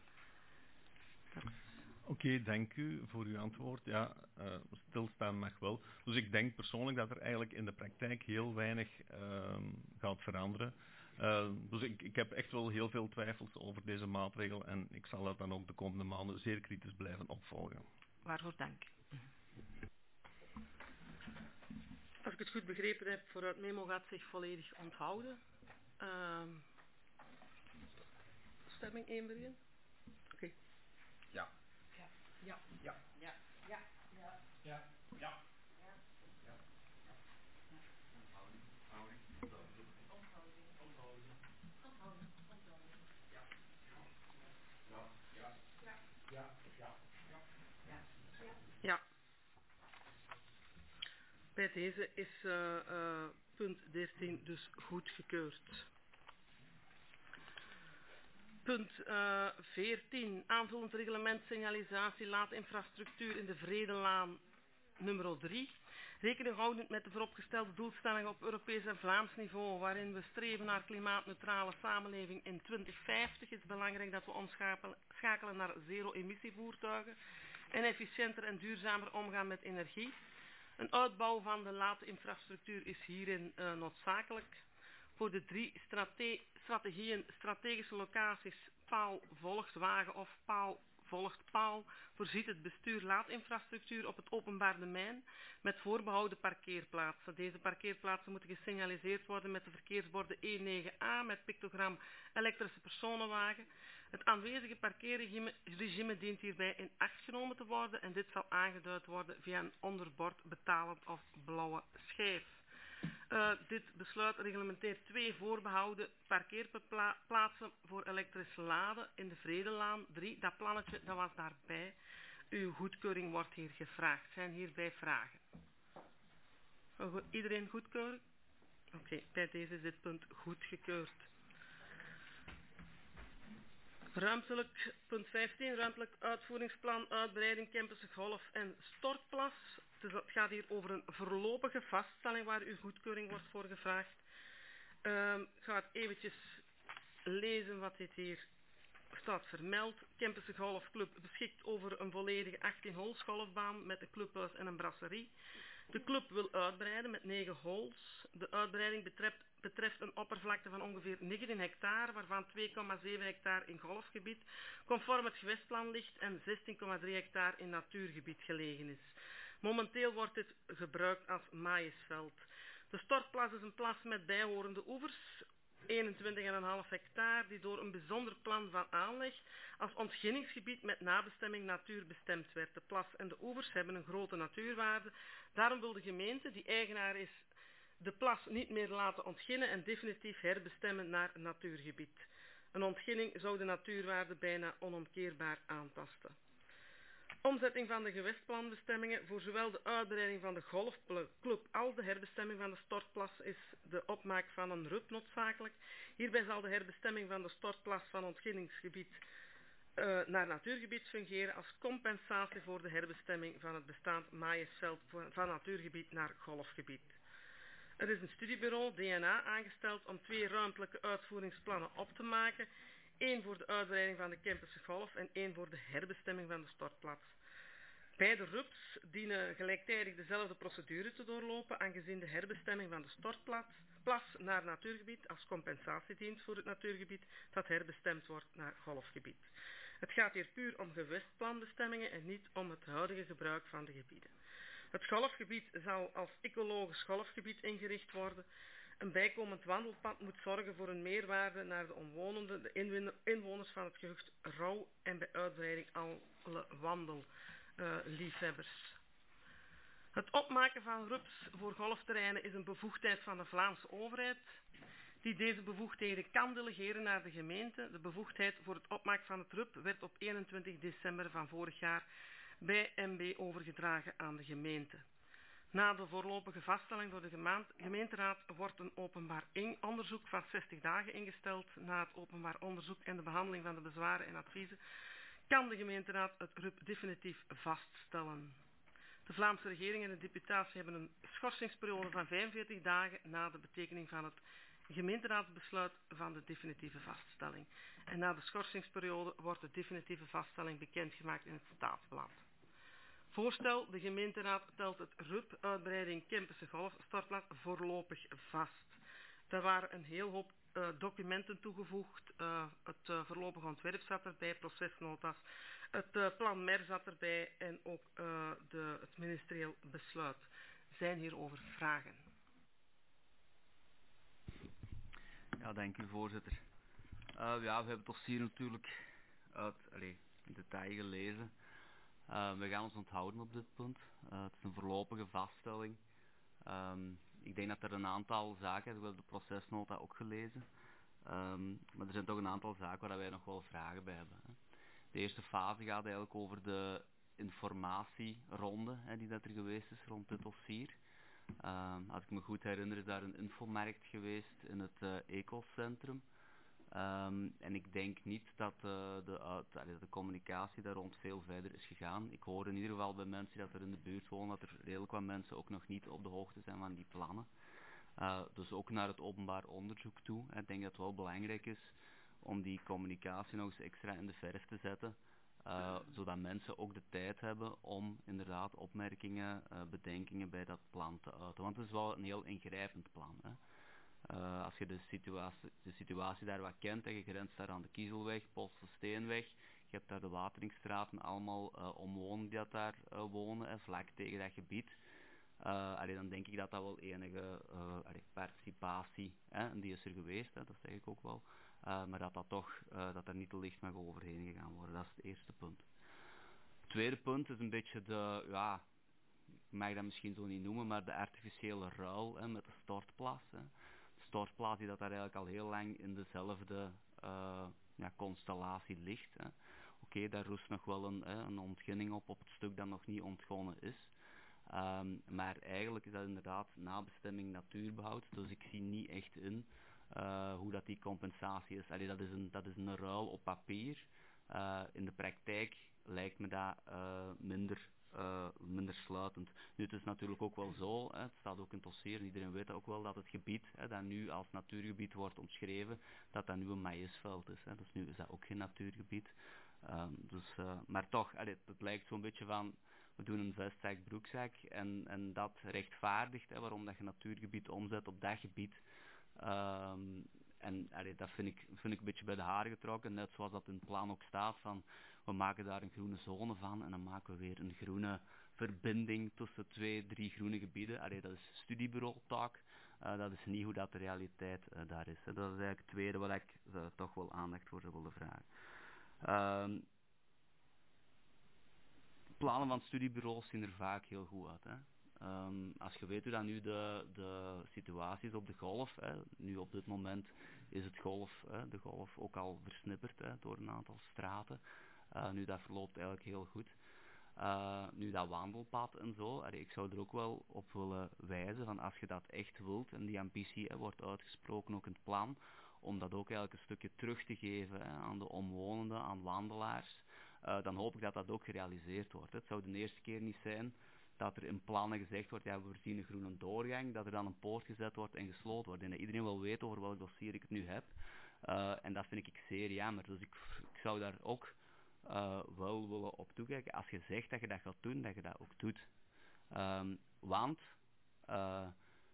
Oké, okay, dank u voor uw antwoord. Ja, uh, stilstaan mag wel. Dus ik denk persoonlijk dat er eigenlijk in de praktijk heel weinig uh, gaat veranderen. Uh, dus ik, ik heb echt wel heel veel twijfels over deze maatregel en ik zal dat dan ook de komende maanden zeer kritisch blijven opvolgen. Waarvoor dank. Als ik het goed begrepen heb, voor het memo gaat zich volledig onthouden. Uh, stemming één voor één? Oké. Okay. Ja. Ja. Ja. Ja. Ja. Ja. Ja. Ja. Ja. Ja. Bij deze is uh, uh, punt dertien dus goedgekeurd. Punt uh, veertien. Aanvullend reglement signalisatie laadinfrastructuur in de Vredelaan nummer drie. Rekening houdend met de vooropgestelde doelstellingen op Europees en Vlaams niveau, waarin we streven naar klimaatneutrale samenleving in twintig vijftig, is het belangrijk dat we omschakelen naar zero-emissievoertuigen en efficiënter en duurzamer omgaan met energie. Een uitbouw van de laadinfrastructuur is hierin uh, noodzakelijk. Voor de drie strate strategieën strategische locaties paal volgt wagen of paal volgt paal voorziet het bestuur laadinfrastructuur op het openbaar domein met voorbehouden parkeerplaatsen. Deze parkeerplaatsen moeten gesignaliseerd worden met de verkeersborden E negen A met pictogram elektrische personenwagen. Het aanwezige parkeerregime dient hierbij in acht genomen te worden en dit zal aangeduid worden via een onderbord betalend of blauwe schijf. Uh, dit besluit reglementeert twee voorbehouden parkeerplaatsen voor elektrisch laden in de Vredelaan drie. Dat plannetje dat was daarbij. Uw goedkeuring wordt hier gevraagd. Zijn hierbij vragen? Uh, iedereen goedkeuren? Oké, okay, bij deze is dit punt goedgekeurd. Ruimtelijk, punt vijftien, ruimtelijk uitvoeringsplan, uitbreiding, Kempense Golf en Stortplas. Dus het gaat hier over een voorlopige vaststelling waar uw goedkeuring wordt voor gevraagd. Uh, ik ga het eventjes lezen wat dit hier staat vermeld. Kempense Golfclub beschikt over een volledige achttien holes golfbaan met een clubhuis en een brasserie. De club wil uitbreiden met negen holes. De uitbreiding betreft, betreft een oppervlakte van ongeveer negentien hectare, waarvan twee komma zeven hectare in golfgebied, conform het gewestplan ligt, en zestien komma drie hectare in natuurgebied gelegen is. Momenteel wordt dit gebruikt als maïsveld. De Stortplas is een plas met bijhorende oevers, eenentwintig komma vijf hectare, die door een bijzonder plan van aanleg als ontginningsgebied met nabestemming natuur bestemd werd. De plas en de oevers hebben een grote natuurwaarde. Daarom wil de gemeente, die eigenaar is, de plas niet meer laten ontginnen en definitief herbestemmen naar natuurgebied. Een ontginning zou de natuurwaarde bijna onomkeerbaar aantasten. Omzetting van de gewestplanbestemmingen voor zowel de uitbreiding van de golfclub als de herbestemming van de Stortplas is de opmaak van een R U P noodzakelijk. Hierbij zal de herbestemming van de Stortplas van ontginningsgebied uh, naar natuurgebied fungeren als compensatie voor de herbestemming van het bestaand maïsveld van natuurgebied naar golfgebied. Er is een studiebureau, D N A, aangesteld om twee ruimtelijke uitvoeringsplannen op te maken. Eén voor de uitbreiding van de Kempense Golf en één voor de herbestemming van de Stortplas. Beide R U P's dienen gelijktijdig dezelfde procedure te doorlopen, aangezien de herbestemming van de Stortplas naar natuurgebied als compensatie dient voor het natuurgebied dat herbestemd wordt naar golfgebied. Het gaat hier puur om gewestplanbestemmingen en niet om het huidige gebruik van de gebieden. Het golfgebied zal als ecologisch golfgebied ingericht worden. Een bijkomend wandelpad moet zorgen voor een meerwaarde naar de omwonenden, de inwoners van het gehucht Rauw en bij uitbreiding alle wandelliefhebbers. Uh, het opmaken van R U P's voor golfterreinen is een bevoegdheid van de Vlaamse overheid, die deze bevoegdheden kan delegeren naar de gemeente. De bevoegdheid voor het opmaken van het R U P werd op eenentwintig december van vorig jaar bij M B overgedragen aan de gemeente. Na de voorlopige vaststelling door de gemeenteraad wordt een openbaar onderzoek van zestig dagen ingesteld. Na het openbaar onderzoek en de behandeling van de bezwaren en adviezen kan de gemeenteraad het R U P definitief vaststellen. De Vlaamse regering en de deputatie hebben een schorsingsperiode van vijfenveertig dagen na de betekening van het gemeenteraadsbesluit van de definitieve vaststelling. En na de schorsingsperiode wordt de definitieve vaststelling bekendgemaakt in het Staatsblad. Voorstel, de gemeenteraad telt het R U P uitbreiding Kempense Golf Stortplas voorlopig vast. Daar waren een heel hoop uh, documenten toegevoegd. Uh, het uh, voorlopig ontwerp zat erbij, procesnota's. Het uh, plan M E R zat erbij en ook uh, de, het ministerieel besluit. Zijn hierover vragen? Ja, dank u voorzitter. Uh, ja, we hebben het dossier natuurlijk uit allee, in detail gelezen. Uh, we gaan ons onthouden op dit punt. Uh, het is een voorlopige vaststelling. Um, ik denk dat er een aantal zaken, we hebben de procesnota ook gelezen, um, maar er zijn toch een aantal zaken waar wij nog wel vragen bij hebben. Hè. De eerste fase gaat eigenlijk over de informatieronde hè, die dat er geweest is rond dit dossier. Um, als ik me goed herinner is daar een infomarkt geweest in het uh, ecocentrum. Um, en ik denk niet dat uh, de, uh, de, de communicatie daar rond veel verder is gegaan. Ik hoor in ieder geval bij mensen die dat er in de buurt wonen dat er redelijk wat mensen ook nog niet op de hoogte zijn van die plannen. Uh, dus ook naar het openbaar onderzoek toe. Ik denk dat het wel belangrijk is om die communicatie nog eens extra in de verf te zetten. Uh, zodat mensen ook de tijd hebben om inderdaad opmerkingen, uh, bedenkingen bij dat plan te uiten. Want het is wel een heel ingrijpend plan. Hè. Uh, als je de situatie, de situatie daar wat kent, en je grenst daar aan de Kiezelweg, Postelsteenweg, je hebt daar de Wateringstraat en allemaal uh, omwonenden die dat daar uh, wonen, hè, vlak tegen dat gebied. Uh, allee, dan denk ik dat dat wel enige uh, allee, participatie, hè, en die is er geweest, hè, dat zeg ik ook wel, uh, maar dat dat toch, uh, dat er niet te licht mag overheen gegaan worden, dat is het eerste punt. Het tweede punt is een beetje de, ja, ik mag dat misschien zo niet noemen, maar de artificiële ruil hè, met de stortplas. Hè. De stortplas die dat daar eigenlijk al heel lang in dezelfde uh, ja, constellatie ligt. Oké, okay, daar rust nog wel een, hè, een ontginning op, op het stuk dat nog niet ontgonnen is. Um, maar eigenlijk is dat inderdaad nabestemming natuurbehoud, dus ik zie niet echt in uh, hoe dat die compensatie is. Allee, dat is een, dat is een ruil op papier. Uh, in de praktijk lijkt me dat uh, minder, uh, minder sluitend. Nu, het is natuurlijk ook wel zo, hè, het staat ook in het dossier, en iedereen weet ook wel dat het gebied hè, dat nu als natuurgebied wordt omschreven, dat dat nu een maïsveld is. Hè. Dus nu is dat ook geen natuurgebied. Um, dus, uh, maar toch, allee, het lijkt zo'n beetje van, we doen een vestzak, broekzak en, en dat rechtvaardigt hè, waarom dat je natuurgebied omzet op dat gebied. Um, en allee, dat vind ik, vind ik een beetje bij de haren getrokken, net zoals dat in het plan ook staat van we maken daar een groene zone van en dan maken we weer een groene verbinding tussen twee, drie groene gebieden. Allee, dat is studiebureautaak, uh, dat is niet hoe dat de realiteit uh, daar is. Hè. Dat is eigenlijk het tweede waar ik uh, toch wel aandacht voor zou willen vragen. Um, plannen van studiebureaus zien er vaak heel goed uit. Hè. Um, als je weet hoe dat nu de, de situatie is op de golf, hè, nu op dit moment is het golf, hè, de golf ook al versnipperd hè, door een aantal straten. Uh, nu dat verloopt eigenlijk heel goed. Uh, nu dat wandelpad en zo, allee, ik zou er ook wel op willen wijzen van als je dat echt wilt, en die ambitie hè, wordt uitgesproken ook in het plan, om dat ook eigenlijk een stukje terug te geven hè, aan de omwonenden, aan wandelaars, uh, dan hoop ik dat dat ook gerealiseerd wordt. Hè. Het zou de eerste keer niet zijn dat er in plannen gezegd wordt, ja we voorzien een groene doorgang, dat er dan een poort gezet wordt en gesloten wordt. En dat iedereen wil weten over welk dossier ik het nu heb. Uh, en dat vind ik zeer jammer. Dus ik, ik zou daar ook uh, wel willen op toekijken. Als je zegt dat je dat gaat doen, dat je dat ook doet. Um, want uh,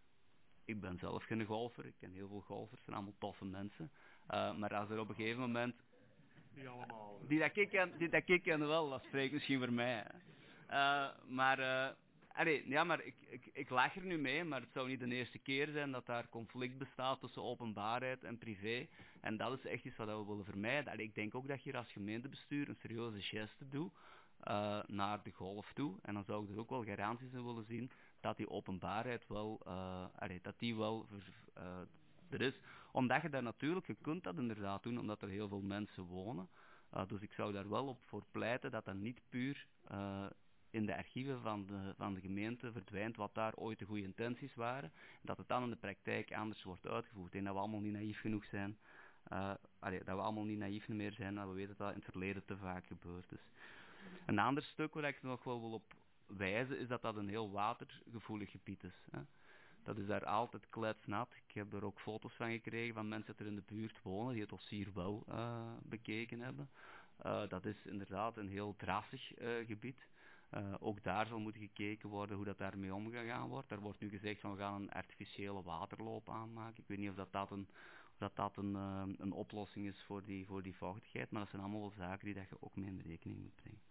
ik ben zelf geen golfer, ik ken heel veel golfers, het zijn allemaal toffe mensen. Uh, maar als er op een gegeven moment... Die allemaal. Die dat ik ken, die dat ik ken wel, dat spreekt misschien voor mij. Hè. Uh, maar, uh, allee, ja, maar ik, ik, ik lach er nu mee, maar het zou niet de eerste keer zijn dat daar conflict bestaat tussen openbaarheid en privé. En dat is echt iets wat we willen vermijden. Allee, ik denk ook dat je als gemeentebestuur een serieuze geste doet uh, naar de golf toe. En dan zou ik er ook wel garanties in willen zien dat die openbaarheid wel, uh, allee, dat die wel ver, uh, er is. Omdat je daar natuurlijk, je kunt dat inderdaad doen, omdat er heel veel mensen wonen. Uh, dus ik zou daar wel op voor pleiten dat dat niet puur uh, in de archieven van de, van de gemeente verdwijnt wat daar ooit de goede intenties waren. En dat het dan in de praktijk anders wordt uitgevoerd. Ik denk dat we allemaal niet naïef genoeg zijn. Uh, allee, dat we allemaal niet naïef meer zijn. Dat we weten dat dat in het verleden te vaak gebeurd is. Een ander stuk waar ik nog wel wil op wijzen is dat dat een heel watergevoelig gebied is. Hè. Dat is daar altijd kletsnat. Ik heb er ook foto's van gekregen van mensen die er in de buurt wonen, die het dossier wel uh, bekeken hebben. Uh, dat is inderdaad een heel drassig uh, gebied. Uh, ook daar zal moeten gekeken worden hoe dat daarmee omgegaan wordt. Er wordt nu gezegd van we gaan een artificiële waterloop aanmaken. Ik weet niet of dat, dat, een, of dat, dat een, uh, een oplossing is voor die, voor die vochtigheid, maar dat zijn allemaal wel zaken die dat je ook mee in rekening moet brengen.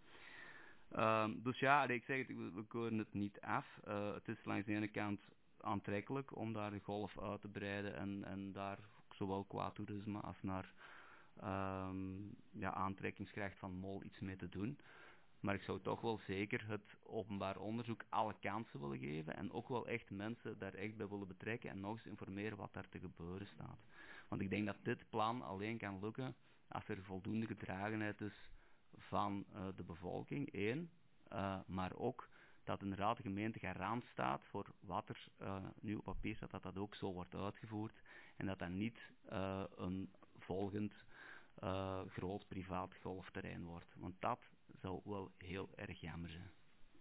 Uh, dus ja, ik zeg het, we, we keuren het niet af. Uh, het is langs de ene kant aantrekkelijk om daar de golf uit te breiden en, en daar zowel qua toerisme als naar um, ja, aantrekkingskracht van Mol iets mee te doen. Maar ik zou toch wel zeker het openbaar onderzoek alle kansen willen geven en ook wel echt mensen daar echt bij willen betrekken en nog eens informeren wat daar te gebeuren staat. Want ik denk dat dit plan alleen kan lukken als er voldoende gedragenheid is van uh, de bevolking, één, uh, maar ook dat inderdaad de gemeente garant staat voor wat er uh, nu op papier staat, dat dat ook zo wordt uitgevoerd en dat dat niet uh, een volgend uh, groot privaat golfterrein wordt. Want dat zou wel heel erg jammer zijn.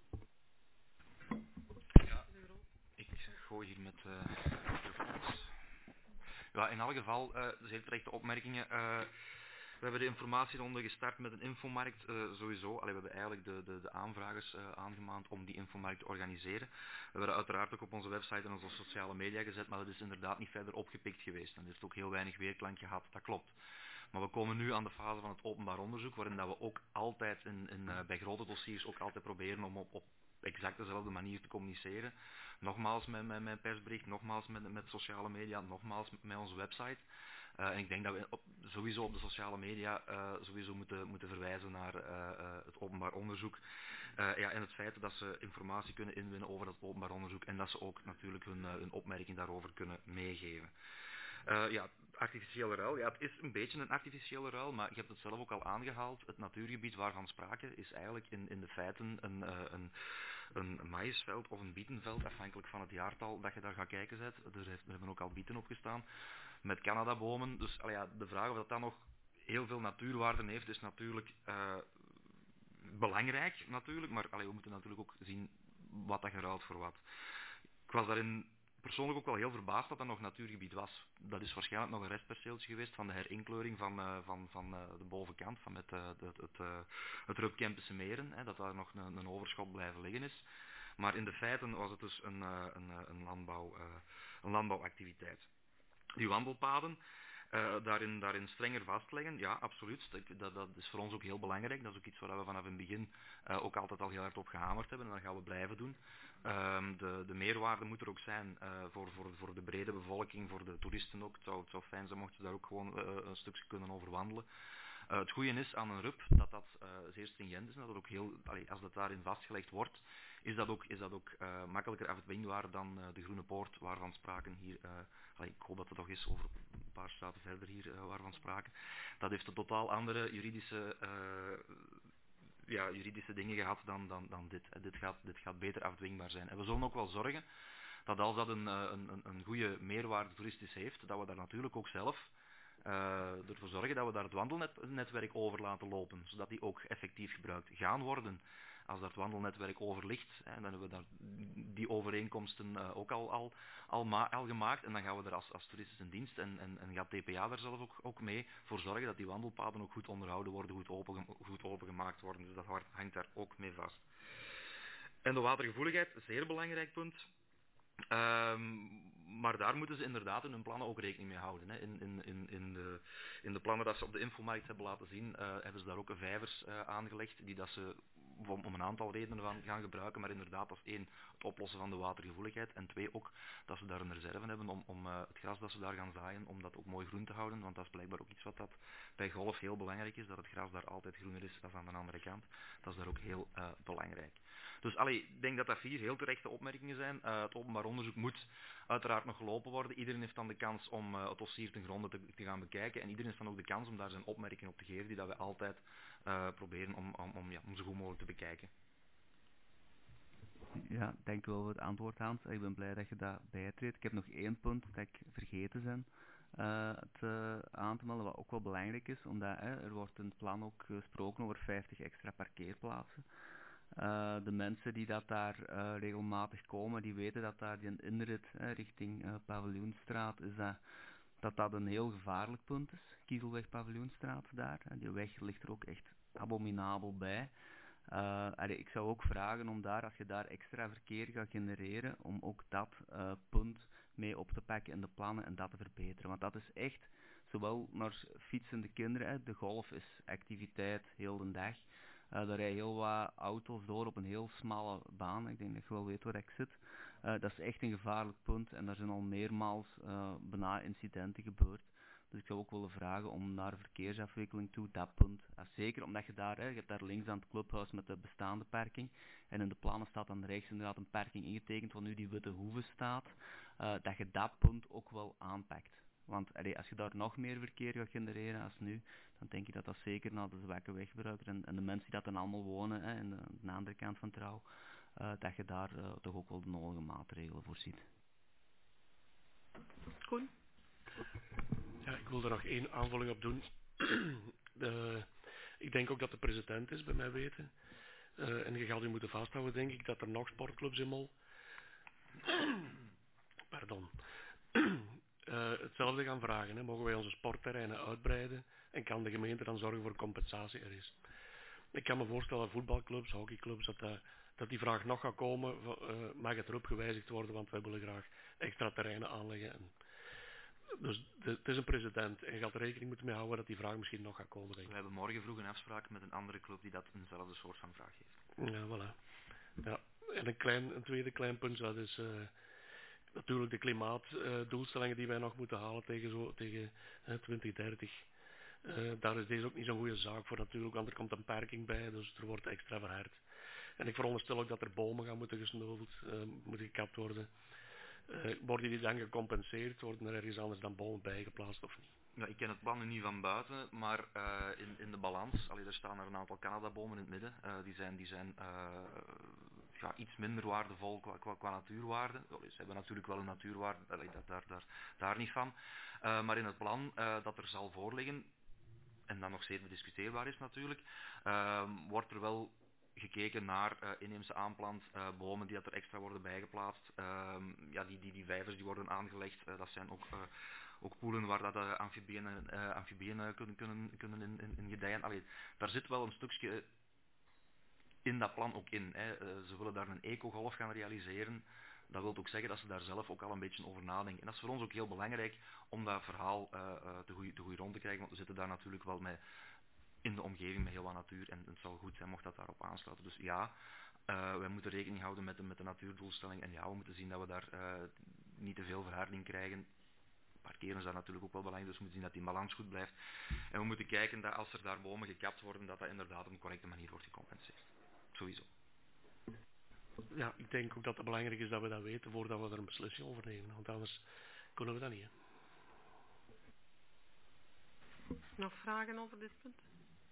Ja, ik gooi hier met uh, microfoons. Ja, in elk geval, uh, zeer terechte opmerkingen. Uh, we hebben de informatieronde gestart met een infomarkt, uh, sowieso. Allee, we hebben eigenlijk de, de, de aanvragers uh, aangemaand om die infomarkt te organiseren. We hebben dat uiteraard ook op onze website en onze sociale media gezet, maar dat is inderdaad niet verder opgepikt geweest. En er heeft ook heel weinig weerklank gehad, dat klopt. Maar we komen nu aan de fase van het openbaar onderzoek, waarin dat we ook altijd in, in, uh, bij grote dossiers ook altijd proberen om op, op exact dezelfde manier te communiceren. Nogmaals met mijn persbericht, nogmaals met, met sociale media, nogmaals met onze website. Uh, en ik denk dat we op, sowieso op de sociale media uh, sowieso moeten, moeten verwijzen naar uh, uh, het openbaar onderzoek. Uh, ja, en het feit dat ze informatie kunnen inwinnen over dat openbaar onderzoek en dat ze ook natuurlijk hun, uh, hun opmerking daarover kunnen meegeven. Uh, ja, artificiële ruil. Ja, het is een beetje een artificiële ruil, maar je hebt het zelf ook al aangehaald. Het natuurgebied waarvan sprake is eigenlijk in, in de feiten een, uh, een, een maïsveld of een bietenveld, afhankelijk van het jaartal dat je daar gaat kijken zet. Er, heeft, er hebben ook al bieten opgestaan met Canadabomen. Dus allee, ja, de vraag of dat dan nog heel veel natuurwaarden heeft, is natuurlijk uh, belangrijk, natuurlijk, maar allee, we moeten natuurlijk ook zien wat dat geruilt voor wat. Ik was daarin persoonlijk ook wel heel verbaasd dat dat nog natuurgebied was. Dat is waarschijnlijk nog een restperceeltje geweest van de herinkleuring van, uh, van, van uh, de bovenkant, van met uh, het, het, uh, het Rupkempische meren, hè, dat daar nog een, een overschot blijven liggen is. Maar in de feiten was het dus een, uh, een, een, landbouw, uh, een landbouwactiviteit. Die wandelpaden, uh, daarin, daarin strenger vastleggen, ja, absoluut. Dat, dat is voor ons ook heel belangrijk. Dat is ook iets waar we vanaf het begin uh, ook altijd al heel hard op gehamerd hebben en dat gaan we blijven doen. Um, de, de meerwaarde moet er ook zijn uh, voor, voor, voor de brede bevolking, voor de toeristen ook. Het zou, het zou fijn zijn mochten ze daar ook gewoon uh, een stukje kunnen over wandelen. Uh, het goede is aan een rup dat dat uh, zeer stringent is en dat het ook heel, allee, als dat daarin vastgelegd wordt, is dat ook, is dat ook uh, makkelijker afdwingbaar dan uh, de Groene Poort waarvan spraken hier. Uh, allee, ik hoop dat het toch is over een paar straten verder hier uh, waarvan spraken. Dat heeft een totaal andere juridische uh, Ja, juridische dingen gehad dan, dan, dan dit. Dit gaat, dit gaat beter afdwingbaar zijn. En we zullen ook wel zorgen dat als dat een, een, een goede meerwaarde toeristisch heeft, dat we daar natuurlijk ook zelf uh, ervoor zorgen dat we daar het wandelnetwerk over laten lopen, zodat die ook effectief gebruikt gaan worden. Als dat wandelnetwerk over ligt, hè, dan hebben we daar die overeenkomsten uh, ook al, al, al, ma al gemaakt en dan gaan we er als, als toeristische dienst en, en, en gaat T P A daar zelf ook, ook mee voor zorgen dat die wandelpaden ook goed onderhouden worden, goed, open, goed opengemaakt worden. Dus dat hangt daar ook mee vast. En de watergevoeligheid, een zeer belangrijk punt. Um, maar daar moeten ze inderdaad in hun plannen ook rekening mee houden. Hè. In, in, in, in, de, in de plannen dat ze op de infomarkt hebben laten zien, uh, hebben ze daar ook een vijvers uh, aangelegd die dat ze om, om een aantal redenen van gaan gebruiken. Maar inderdaad, dat is één, het oplossen van de watergevoeligheid. En twee, ook dat ze daar een reserve hebben om, om uh, het gras dat ze daar gaan zaaien, om dat ook mooi groen te houden. Want dat is blijkbaar ook iets wat dat bij golf heel belangrijk is, dat het gras daar altijd groener is dan aan de andere kant. Dat is daar ook heel uh, belangrijk. Dus allee, ik denk dat dat vier heel terechte opmerkingen zijn. Uh, het openbaar onderzoek moet uiteraard nog gelopen worden. Iedereen heeft dan de kans om uh, het dossier ten gronde te, te gaan bekijken. En iedereen heeft dan ook de kans om daar zijn opmerkingen op te geven, die dat we altijd uh, proberen om, om, om, ja, om zo goed mogelijk te bekijken. Ja, dank u wel voor het antwoord, Hans. Ik ben blij dat je dat bijtreedt. Ik heb nog één punt dat ik vergeten ben uh, te, aan te melden, wat ook wel belangrijk is, omdat hè, er wordt in het plan ook gesproken over vijftig extra parkeerplaatsen. Uh, de mensen die dat daar uh, regelmatig komen, die weten dat daar die inrit uh, richting uh, Paviljoenstraat is dat, dat dat een heel gevaarlijk punt is. Kiezelweg Paviljoenstraat daar. Uh, die weg ligt er ook echt abominabel bij. Uh, allee, ik zou ook vragen om daar, als je daar extra verkeer gaat genereren, om ook dat uh, punt mee op te pakken in de plannen en dat te verbeteren. Want dat is echt, zowel naar fietsende kinderen, hè, de golf is activiteit heel de dag. Uh, daar rijden heel wat auto's door op een heel smalle baan. Ik denk dat je wel weet waar ik zit. Uh, dat is echt een gevaarlijk punt en daar zijn al meermaals uh, bijna incidenten gebeurd. Dus ik zou ook willen vragen om naar verkeersafwikkeling toe, dat punt, ja, zeker omdat je daar, hè, je hebt daar links aan het clubhuis met de bestaande parking, en in de plannen staat dan rechts inderdaad een parking ingetekend, waar nu die witte hoeve staat, uh, dat je dat punt ook wel aanpakt. Want allee, als je daar nog meer verkeer gaat genereren als nu, dan denk ik dat dat zeker naar de zwakke weggebruiker en, en de mensen die dat dan allemaal wonen, hè, en de, de andere kant van Trouw, uh, dat je daar uh, toch ook wel de nodige maatregelen voor ziet. Koen? Ja, ik wil er nog één aanvulling op doen. de, ik denk ook dat de president is, bij mij weten. Uh, en je gaat u moeten vasthouden, denk ik, dat er nog sportclubs in Mol Pardon. uh, hetzelfde gaan vragen. Hè. Mogen wij onze sportterreinen uitbreiden en kan de gemeente dan zorgen voor compensatie er is. Ik kan me voorstellen, voetbalclubs, hockeyclubs, dat, uh, dat die vraag nog gaat komen. Uh, mag het erop gewijzigd worden, want wij willen graag extra terreinen aanleggen. En dus de, het is een president en je gaat er rekening moeten mee houden dat die vraag misschien nog gaat komen. Denk ik. We hebben morgen vroeg een afspraak met een andere club die dat eenzelfde soort van vraag heeft. Ja, voilà. Ja. En een, klein, een tweede klein punt, dat is uh, natuurlijk de klimaatdoelstellingen uh, die wij nog moeten halen tegen, zo, tegen uh, twintig dertig. Uh, daar is deze ook niet zo'n goede zaak voor natuurlijk, want er komt een parking bij, dus er wordt extra verhard. En ik veronderstel ook dat er bomen gaan moeten gesneuveld, uh, moeten gekapt worden. Uh, worden die dan gecompenseerd? Worden er ergens anders dan bomen bijgeplaatst of niet? Ja, ik ken het plan nu niet van buiten, maar uh, in, in de balans, allee, er staan er een aantal Canadabomen in het midden, uh, die zijn, die zijn uh, ja, iets minder waardevol qua, qua, qua natuurwaarde. Allee, ze hebben natuurlijk wel een natuurwaarde, allee, daar, daar, daar, daar niet van. Uh, maar in het plan uh, dat er zal voorliggen, en dat nog steeds bediscuteerbaar is natuurlijk, uh, wordt er wel gekeken naar uh, inheemse aanplant, uh, bomen die dat er extra worden bijgeplaatst. Uh, ja, die, die, die vijvers die worden aangelegd, uh, dat zijn ook, uh, ook poelen waar dat, uh, amfibieën, uh, amfibieën uh, kunnen, kunnen, kunnen in, in, in gedijen. Allee, daar zit wel een stukje in dat plan ook in. Hè. Uh, ze willen daar een ecogolf gaan realiseren. Dat wil ook zeggen dat ze daar zelf ook al een beetje over nadenken. En dat is voor ons ook heel belangrijk om dat verhaal uh, uh, te goeie, te goeie rond te krijgen, want we zitten daar natuurlijk wel mee in de omgeving met heel wat natuur en het zal goed zijn mocht dat daarop aansluiten. Dus ja, uh, wij moeten rekening houden met de, met de natuurdoelstelling en ja, we moeten zien dat we daar uh, niet te veel verharding krijgen. Parkeren is daar natuurlijk ook wel belangrijk, dus we moeten zien dat die balans goed blijft. En we moeten kijken dat als er daar bomen gekapt worden, dat dat inderdaad op een correcte manier wordt gecompenseerd. Sowieso. Ja, ik denk ook dat het belangrijk is dat we dat weten voordat we er een beslissing over nemen, want anders kunnen we dat niet. Hè. Nog vragen over dit punt?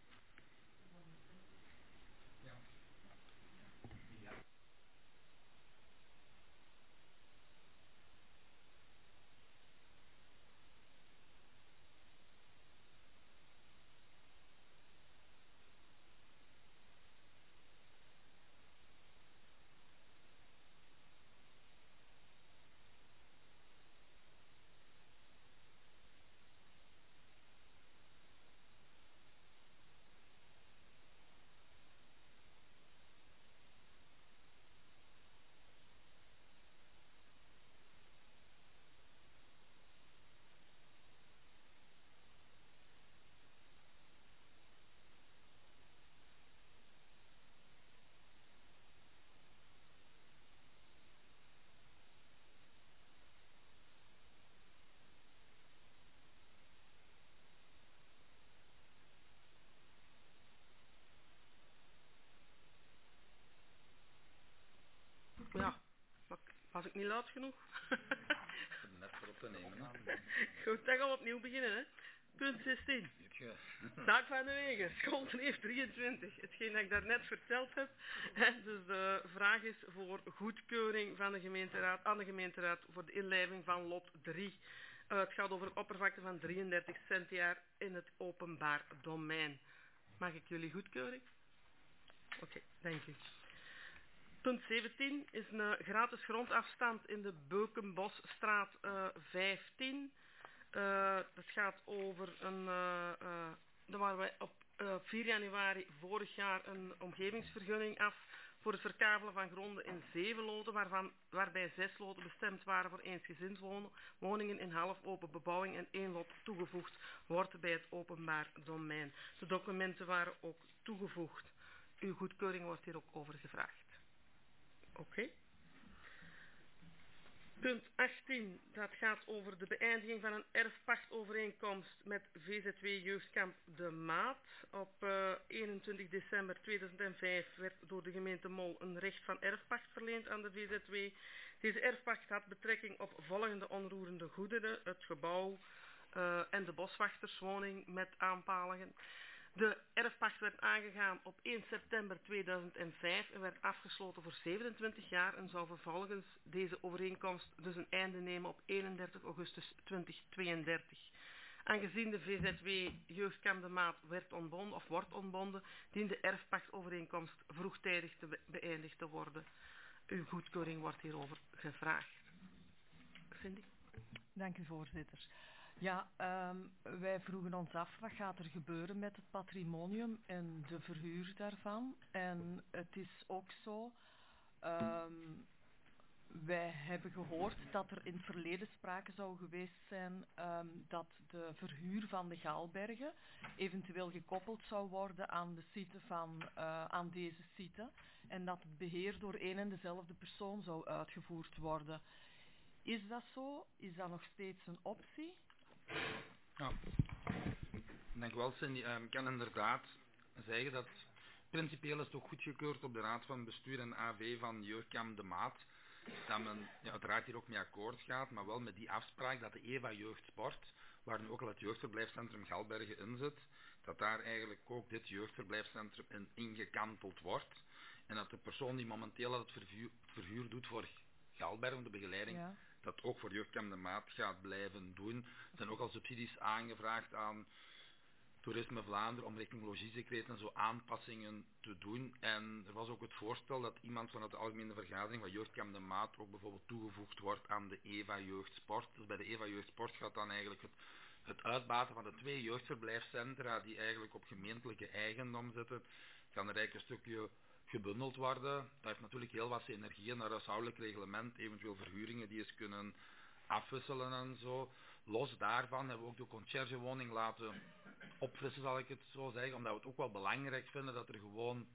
Ja, was ik niet luid genoeg? Net voor op te nemen. Goed, dan gaan we opnieuw beginnen. Hè. Punt zestien. Zaak van de Wegen, Schooltreef drieëntwintig. Hetgeen dat ik daarnet verteld heb. Hè, dus de vraag is voor goedkeuring van de gemeenteraad, aan de gemeenteraad voor de inlijving van lot drie. Uh, het gaat over een oppervlakte van drieëndertig centiaar in het openbaar domein. Mag ik jullie goedkeuring? Oké, okay, dank u. Punt zeventien is een gratis grondafstand in de Beukenbosstraat uh, vijftien. Uh, dat gaat over een... Uh, uh, daar waren wij op uh, vier januari vorig jaar een omgevingsvergunning af voor het verkavelen van gronden in zeven loten, waarvan, waarbij zes loten bestemd waren voor eensgezinswoningen in half open bebouwing en één lot toegevoegd wordt bij het openbaar domein. De documenten waren ook toegevoegd. Uw goedkeuring wordt hier ook over gevraagd. Oké. Okay. Punt achttien, dat gaat over de beëindiging van een erfpachtovereenkomst met V Z W Jeugdkamp De Maat. Op uh, eenentwintig december tweeduizend vijf werd door de gemeente Mol een recht van erfpacht verleend aan de V Z W. Deze erfpacht had betrekking op volgende onroerende goederen: het gebouw uh, en de boswachterswoning met aanpalingen. De erfpacht werd aangegaan op één september tweeduizend vijf en werd afgesloten voor zevenentwintig jaar en zou vervolgens deze overeenkomst dus een einde nemen op eenendertig augustus tweeduizend tweeëndertig. Aangezien de V Z W Jeugdkamp De Maat werd ontbonden of wordt ontbonden, dient de erfpachtovereenkomst vroegtijdig te be beëindigd te worden. Uw goedkeuring wordt hierover gevraagd. Cindy? Dank u, voorzitter. Ja, um, wij vroegen ons af wat gaat er gebeuren met het patrimonium en de verhuur daarvan. En het is ook zo, um, wij hebben gehoord dat er in het verleden sprake zou geweest zijn um, dat de verhuur van de Gaalbergen eventueel gekoppeld zou worden aan de site van, uh, aan deze site. En dat het beheer door één en dezelfde persoon zou uitgevoerd worden. Is dat zo? Is dat nog steeds een optie? Ja, ik denk wel, Cindy. Uh, ik kan inderdaad zeggen dat principieel is het ook goedgekeurd op de Raad van Bestuur en A V van Jeugdkamp De Maat, dat men ja, uiteraard hier ook mee akkoord gaat, maar wel met die afspraak dat de Eva Jeugdsport, waar nu ook al het jeugdverblijfscentrum Gaalbergen in zit, dat daar eigenlijk ook dit jeugdverblijfscentrum in ingekanteld wordt en dat de persoon die momenteel het verhuur, het verhuur doet voor Gaalbergen, de begeleiding, ja, dat ook voor Jeugdkamp De Maat gaat blijven doen. Er zijn ook al subsidies aangevraagd aan Toerisme Vlaanderen om richting Logiesecret en zo aanpassingen te doen. En er was ook het voorstel dat iemand vanuit de algemene vergadering van Jeugdkamp De Maat ook bijvoorbeeld toegevoegd wordt aan de Eva Jeugdsport. Dus bij de Eva Jeugdsport gaat dan eigenlijk het, het uitbaten van de twee jeugdverblijfscentra die eigenlijk op gemeentelijke eigendom zitten, kan er eigenlijk een stukje gebundeld worden. Dat heeft natuurlijk heel wat synergieën naar huishoudelijk reglement, eventueel verhuringen die eens kunnen afwisselen en zo. Los daarvan hebben we ook de conciërgewoning laten opfrissen, zal ik het zo zeggen, omdat we het ook wel belangrijk vinden dat er gewoon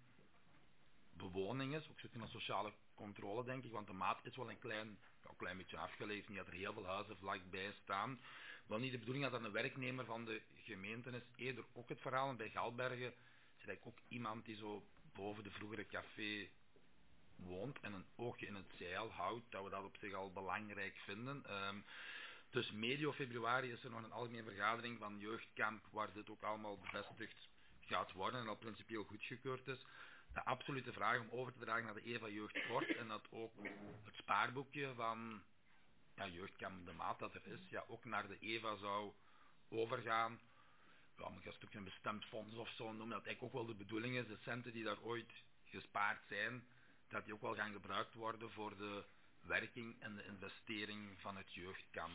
bewoning is, ook zoeken naar sociale controle, denk ik, want De Maat is wel een klein, ja, een klein beetje afgelegen, niet dat er heel veel huizen vlakbij staan. Wel niet de bedoeling dat dat een werknemer van de gemeente is, eerder ook het verhaal, en bij Gaalbergen is er ook iemand die zo boven de vroegere café woont en een oogje in het zeil houdt, dat we dat op zich al belangrijk vinden. Um, dus medio februari is er nog een algemene vergadering van Jeugdkamp waar dit ook allemaal bevestigd gaat worden en al principieel goedgekeurd is. De absolute vraag om over te dragen naar de Eva Jeugdsport en dat ook het spaarboekje van ja, Jeugdkamp De Maat dat er is, ja, ook naar de Eva zou overgaan. Ja, maar een stukje een bestemd fonds of zo noemen, dat eigenlijk ook wel de bedoeling is, de centen die daar ooit gespaard zijn, dat die ook wel gaan gebruikt worden voor de werking en de investering van het jeugdkamp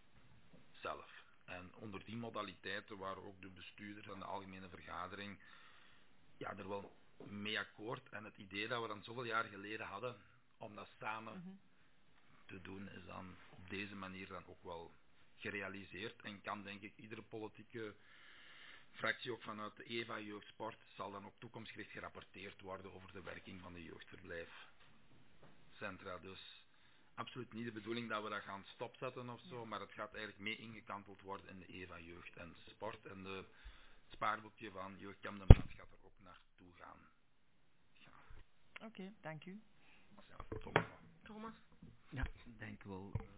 zelf. En onder die modaliteiten waren ook de bestuurders en de algemene vergadering ja, er wel mee akkoord. En het idee dat we dan zoveel jaar geleden hadden om dat samen mm-hmm. te doen, is dan op deze manier dan ook wel gerealiseerd en kan denk ik iedere politieke fractie ook vanuit de Eva Jeugdsport zal dan ook toekomstgericht gerapporteerd worden over de werking van de jeugdverblijfcentra. Dus absoluut niet de bedoeling dat we dat gaan stopzetten of zo, maar het gaat eigenlijk mee ingekanteld worden in de Eva Jeugd en Sport en de spaarboekje van Jeugdkamp De Maat gaat er ook naartoe gaan. Ja. Oké, okay, dank u. Ja, Thomas. Thomas? Ja, ik denk wel. Uh,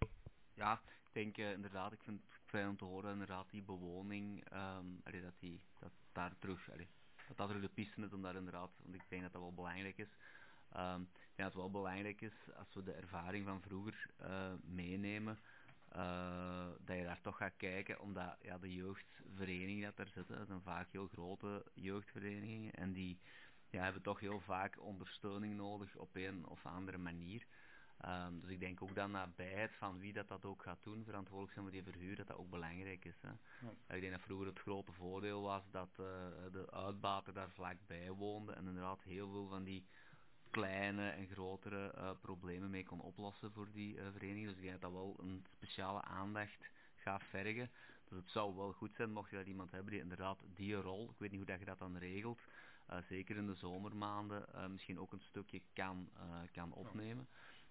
ja, ik denk uh, inderdaad, ik vind het fijn om te horen inderdaad die bewoning, um, allee, dat, die, dat daar terug, allee, dat dat er de piste is om daar inderdaad, want ik denk dat dat wel belangrijk is. Um, ik denk dat het wel belangrijk is als we de ervaring van vroeger uh, meenemen, uh, dat je daar toch gaat kijken, omdat ja, de jeugdverenigingen dat er zitten, dat zijn vaak heel grote jeugdverenigingen en die ja, hebben toch heel vaak ondersteuning nodig op een of andere manier. Um, dus ik denk ook dat nabijheid van wie dat, dat ook gaat doen, verantwoordelijk zijn voor die verhuur, dat dat ook belangrijk is. Hè. Ja. Ik denk dat vroeger het grote voordeel was dat uh, de uitbater daar vlakbij woonde en inderdaad heel veel van die kleine en grotere uh, problemen mee kon oplossen voor die uh, vereniging. Dus ik denk dat dat wel een speciale aandacht gaat vergen. Dus het zou wel goed zijn mocht je dat iemand hebben die inderdaad die rol, ik weet niet hoe dat je dat dan regelt, uh, zeker in de zomermaanden, uh, misschien ook een stukje kan, uh, kan opnemen.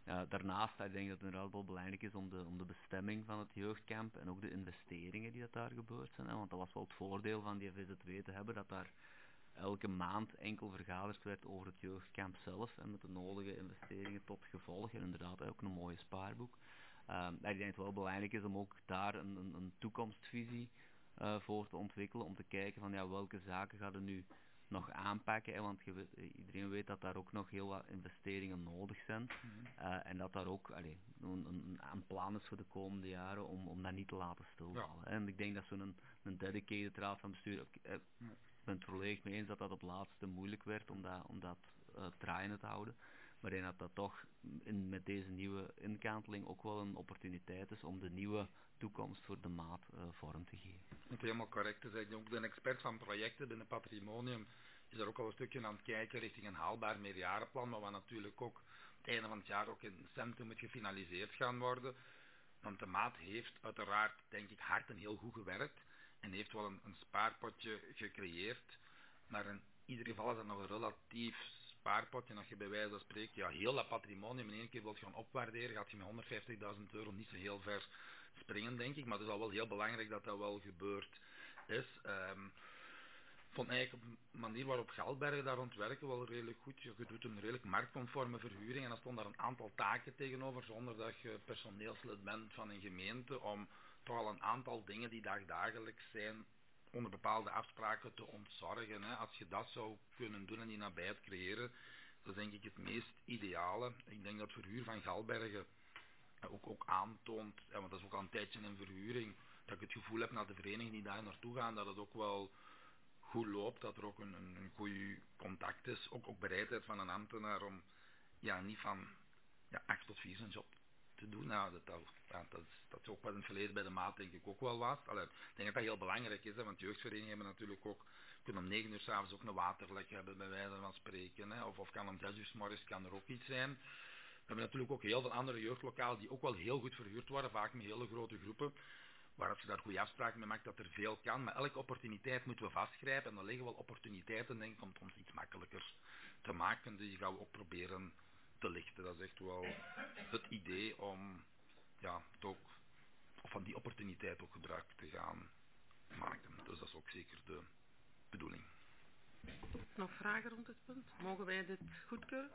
Ja, daarnaast, ik denk dat het inderdaad wel belangrijk is om de, om de bestemming van het jeugdkamp en ook de investeringen die dat daar gebeurd zijn. Hè, want dat was wel het voordeel van die V Z W te hebben, dat daar elke maand enkel vergaderd werd over het jeugdkamp zelf en met de nodige investeringen tot gevolg. En inderdaad ook een mooie spaarboek. Uh, ik denk dat het wel belangrijk is om ook daar een, een, een toekomstvisie uh, voor te ontwikkelen, om te kijken van ja, welke zaken gaan er nu nog aanpakken, hè, want je weet, iedereen weet dat daar ook nog heel wat investeringen nodig zijn mm-hmm. uh, en dat daar ook allee, een, een, een plan is voor de komende jaren om, om dat niet te laten stilvallen. Ja. En ik denk dat zo'n een dedicated raad van bestuur, ik uh, ja. ben het volledig mee eens dat dat op het laatste moeilijk werd om dat, om dat uh, draaiende te houden, maar ik denk dat dat toch in, met deze nieuwe inkanteling ook wel een opportuniteit is om de nieuwe toekomst voor de maat uh, vorm te geven. Het helemaal correct te zeggen. Ook de expert van projecten binnen Patrimonium is er ook al een stukje aan het kijken richting een haalbaar meerjarenplan, maar wat natuurlijk ook het einde van het jaar ook in het centrum moet gefinaliseerd gaan worden. Want de maat heeft uiteraard, denk ik, hard en heel goed gewerkt en heeft wel een, een spaarpotje gecreëerd, maar in ieder geval is dat nog een relatief spaarpotje. En als je bij wijze van spreken ja, heel dat patrimonium in één keer wilt gaan opwaarderen, gaat je met honderdvijftigduizend euro niet zo heel ver springen, denk ik, maar het is al wel heel belangrijk dat dat wel gebeurd is. Um, Ik vond eigenlijk op de manier waarop Gaalbergen daar rond werken wel redelijk goed. Je doet een redelijk marktconforme verhuring en er stond daar een aantal taken tegenover, zonder dat je personeelslid bent van een gemeente, om toch al een aantal dingen die dagdagelijks zijn, onder bepaalde afspraken te ontzorgen. Hè. Als je dat zou kunnen doen en die nabijheid creëren, dat is denk ik het meest ideale. Ik denk dat het verhuur van Gaalbergen Ook, ook aantoont, ja, want dat is ook al een tijdje in verhuring, dat ik het gevoel heb naar de verenigingen die daar naartoe gaan, dat het ook wel goed loopt, dat er ook een, een, een goed contact is, ook, ook bereidheid van een ambtenaar om ja, niet van ja, acht tot vier zijn job te doen. Nou, dat, dat, ja, dat, is, dat is ook wat in het verleden bij de maat denk ik ook wel was. Allee, ik denk dat dat heel belangrijk is, hè, want jeugdverenigingen hebben natuurlijk ook, kunnen om negen uur s'avonds ook een waterlek hebben, bij wijze van spreken, hè, of, of kan om zes uur 's morgens kan er ook iets zijn. We hebben natuurlijk ook heel veel andere jeugdlokalen die ook wel heel goed verhuurd worden, vaak met hele grote groepen, waar als je daar goede afspraken mee maakt dat er veel kan, maar elke opportuniteit moeten we vastgrijpen en er liggen wel opportuniteiten denk ik om het ons iets makkelijker te maken, die gaan we ook proberen te lichten. Dat is echt wel het idee om ja, toch, of van die opportuniteit ook gebruik te gaan maken. Dus dat is ook zeker de bedoeling. Nog vragen rond dit punt? Mogen wij dit goedkeuren?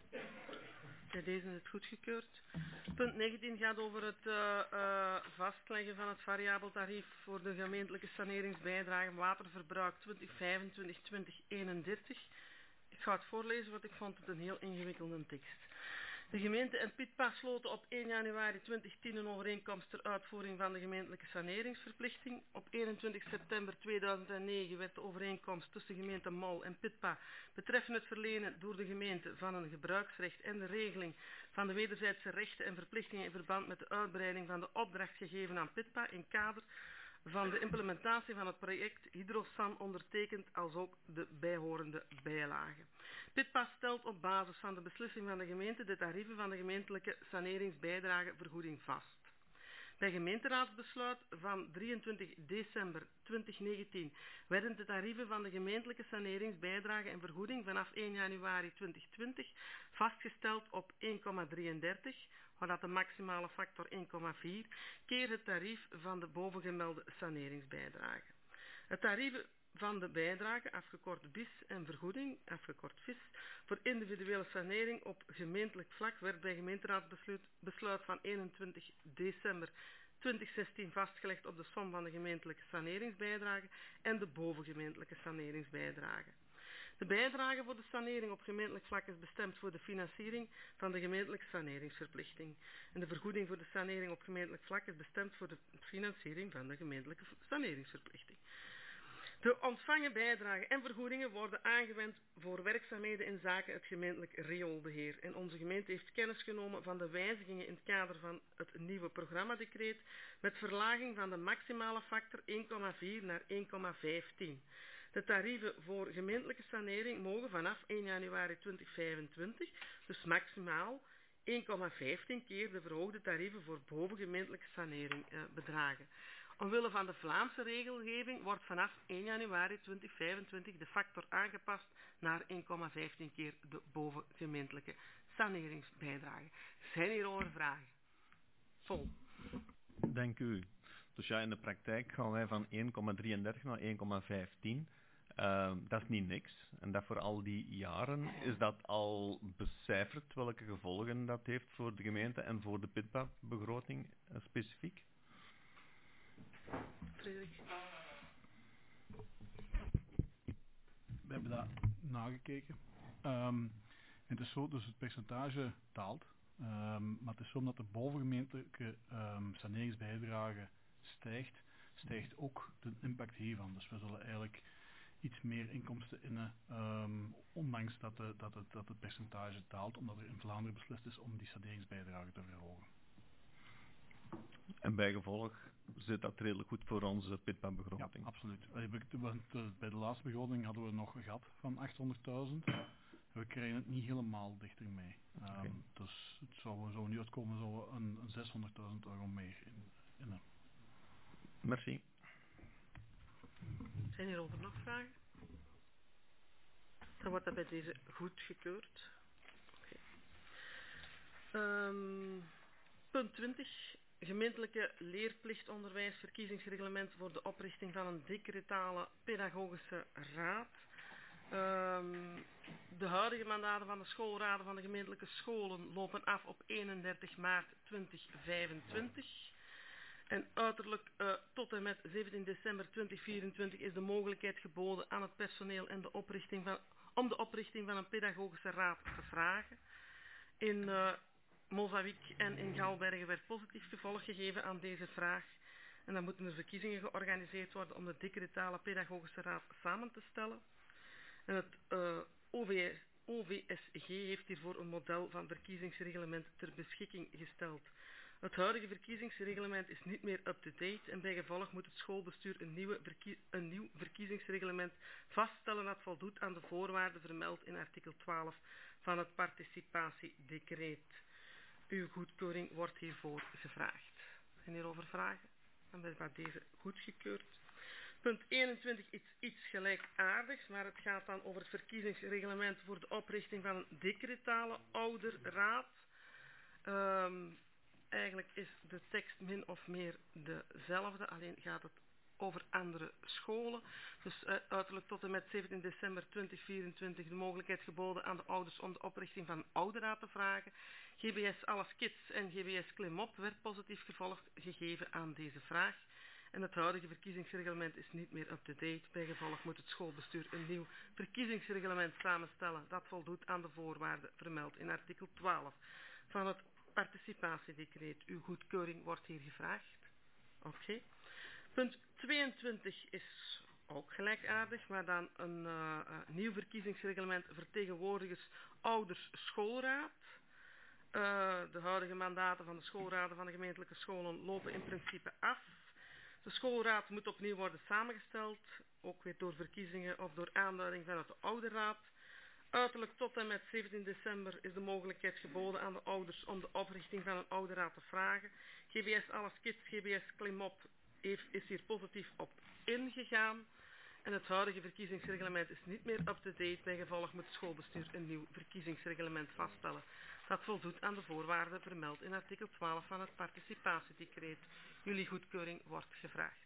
Bij deze is het goedgekeurd. Punt negentien gaat over het uh, uh, vastleggen van het variabel tarief voor de gemeentelijke saneringsbijdrage waterverbruik twintig vijfentwintig tot twintig eenendertig. Ik ga het voorlezen, want ik vond het een heel ingewikkelde tekst. De gemeente en Pitpa sloten op één januari tweeduizend tien een overeenkomst ter uitvoering van de gemeentelijke saneringsverplichting. Op eenentwintig september tweeduizend negen werd de overeenkomst tussen gemeente Mol en Pitpa betreffende het verlenen door de gemeente van een gebruiksrecht en de regeling van de wederzijdse rechten en verplichtingen in verband met de uitbreiding van de opdracht gegeven aan Pitpa in kader van de implementatie van het project Hydrosan ondertekend als ook de bijhorende bijlagen. Pitpa stelt op basis van de beslissing van de gemeente de tarieven van de gemeentelijke saneringsbijdragevergoeding vast. Bij gemeenteraadsbesluit van drieëntwintig december tweeduizend negentien werden de tarieven van de gemeentelijke saneringsbijdrage en vergoeding vanaf één januari tweeduizend twintig vastgesteld op één komma drieëndertig, waar de maximale factor één komma vier keer het tarief van de bovengemelde saneringsbijdrage. Het tarief van de bijdrage, afgekort B I S, en vergoeding, afgekort V I S, voor individuele sanering op gemeentelijk vlak werd bij gemeenteraadsbesluit van eenentwintig december tweeduizend zestien vastgelegd op de som van de gemeentelijke saneringsbijdrage en de bovengemeentelijke saneringsbijdrage. De bijdrage voor de sanering op gemeentelijk vlak is bestemd voor de financiering van de gemeentelijke saneringsverplichting. En de vergoeding voor de sanering op gemeentelijk vlak is bestemd voor de financiering van de gemeentelijke saneringsverplichting. De ontvangen bijdragen en vergoedingen worden aangewend voor werkzaamheden in zaken het gemeentelijk rioolbeheer. En onze gemeente heeft kennis genomen van de wijzigingen in het kader van het nieuwe programmadecreet met verlaging van de maximale factor één komma vier naar één komma vijftien. De tarieven voor gemeentelijke sanering mogen vanaf één januari tweeduizend vijfentwintig, dus maximaal één komma vijftien keer de verhoogde tarieven voor bovengemeentelijke sanering eh, bedragen. Omwille van de Vlaamse regelgeving wordt vanaf één januari tweeduizend vijfentwintig de factor aangepast naar één komma vijftien keer de bovengemeentelijke saneringsbijdrage. Zijn hierover vragen? Vol. Dank u. Dus ja, in de praktijk gaan wij van één komma drieëndertig naar één komma vijftien. Uh, dat is niet niks. En dat voor al die jaren is dat al becijferd welke gevolgen dat heeft voor de gemeente en voor de P I T B A-begroting uh, specifiek? Frederik. We hebben dat nagekeken. Um, en het is zo, dus het percentage daalt. Um, maar het is zo omdat de bovengemeentelijke um, saneringsbijdrage stijgt, stijgt ook de impact hiervan. Dus we zullen eigenlijk iets meer inkomsten innen, um, ondanks dat, de, dat, het, dat het percentage daalt, omdat er in Vlaanderen beslist is om die saneringsbijdrage te verhogen. En bijgevolg zit dat redelijk goed voor onze P I T B A-begroting? Ja, absoluut. Bij de laatste begroting hadden we nog een gat van achthonderdduizend. We krijgen het niet helemaal dichter mee. Um, okay. Dus het zou zo nu uitkomen, zou we een, een zeshonderdduizend euro meer in, in een. Merci. Zijn hierover nog vragen? Dan wordt dat bij deze goedgekeurd. Okay. Um, punt twintig. Gemeentelijke leerplichtonderwijs verkiezingsreglement voor de oprichting van een decretale pedagogische raad. Um, de huidige mandaten van de schoolraden van de gemeentelijke scholen lopen af op eenendertig maart tweeduizend vijfentwintig. En uiterlijk uh, tot en met zeventien december tweeduizend vierentwintig is de mogelijkheid geboden aan het personeel en de oprichting van, om de oprichting van een pedagogische raad te vragen. In uh, Mozambique en in Galbergen werd positief gevolg gegeven aan deze vraag. En dan moeten er verkiezingen georganiseerd worden om de decretale pedagogische raad samen te stellen. En het uh, O V S G heeft hiervoor een model van verkiezingsreglement ter beschikking gesteld. Het huidige verkiezingsreglement is niet meer up-to-date en bijgevolg moet het schoolbestuur een, nieuwe verkie een nieuw verkiezingsreglement vaststellen dat voldoet aan de voorwaarden vermeld in artikel twaalf van het participatiedecreet. Uw goedkeuring wordt hiervoor gevraagd. Zijn hierover vragen? Dan wordt deze goedgekeurd. Punt eenentwintig is iets gelijkaardigs, maar het gaat dan over het verkiezingsreglement voor de oprichting van een decretale ouderraad. Um, eigenlijk is de tekst min of meer dezelfde, alleen gaat het over andere scholen. Dus uh, uiterlijk tot en met zeventien december tweeduizend vierentwintig de mogelijkheid geboden aan de ouders om de oprichting van een ouderraad te vragen. G B S Alles Kids en G B S Klimop werd positief gevolg gegeven aan deze vraag. En het huidige verkiezingsreglement is niet meer up-to-date. Bijgevolg moet het schoolbestuur een nieuw verkiezingsreglement samenstellen dat voldoet aan de voorwaarden vermeld in artikel twaalf van het participatiedecreet. Uw goedkeuring wordt hier gevraagd. Oké. Okay. Punt tweeëntwintig is ook gelijkaardig, maar dan een uh, uh, nieuw verkiezingsreglement vertegenwoordigers ouders schoolraad. Uh, de huidige mandaten van de schoolraden van de gemeentelijke scholen lopen in principe af. De schoolraad moet opnieuw worden samengesteld, ook weer door verkiezingen of door aanduiding vanuit de ouderraad. Uiterlijk tot en met zeventien december is de mogelijkheid geboden aan de ouders om de oprichting van een ouderraad te vragen. G B S Alles Kids, G B S Klimop is hier positief op ingegaan. En het huidige verkiezingsreglement is niet meer up-to-date. Bijgevolg moet het schoolbestuur een nieuw verkiezingsreglement vaststellen. Dat voldoet aan de voorwaarden vermeld in artikel twaalf van het participatiedecreet. Jullie goedkeuring wordt gevraagd.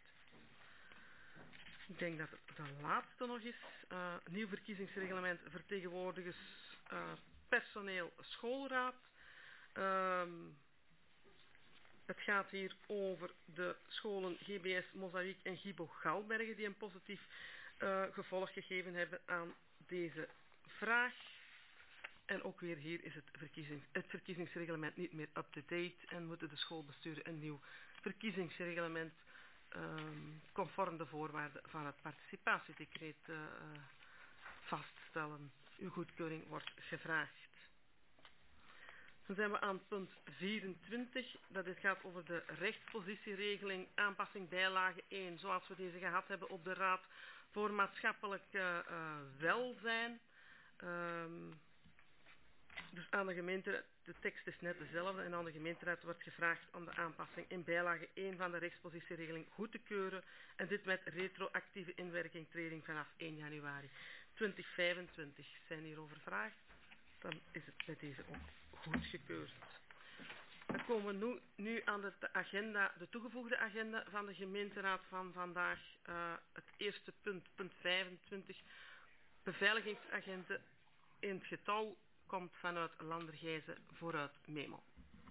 Ik denk dat het de laatste nog is. Uh, nieuw verkiezingsreglement vertegenwoordigers uh, personeel schoolraad. Um, het gaat hier over de scholen G B S Mozambique en Gibo Galbergen die een positief uh, gevolg gegeven hebben aan deze vraag. En ook weer hier is het, verkiezing, het verkiezingsreglement niet meer up-to-date en moeten de schoolbesturen een nieuw verkiezingsreglement um, conform de voorwaarden van het participatiedecreet uh, vaststellen. Uw goedkeuring wordt gevraagd. Dan zijn we aan punt vierentwintig. Dat is, gaat over de rechtspositieregeling aanpassing bijlage één. Zoals we deze gehad hebben op de Raad voor Maatschappelijk uh, uh, Welzijn. Um, dus aan de gemeente, de tekst is net dezelfde en aan de gemeenteraad wordt gevraagd om de aanpassing in bijlage één van de rechtspositieregeling goed te keuren. En dit met retroactieve inwerking treding vanaf één januari tweeduizend vijfentwintig. Zijn hierover vragen? Dan is het bij deze ook goedgekeurd. Dan komen we nu, nu aan de, de agenda, de toegevoegde agenda van de gemeenteraad van vandaag. Uh, het eerste punt, punt vijfentwintig. Beveiligingsagenten in het getouw komt vanuit Landergijze vooruit Memo.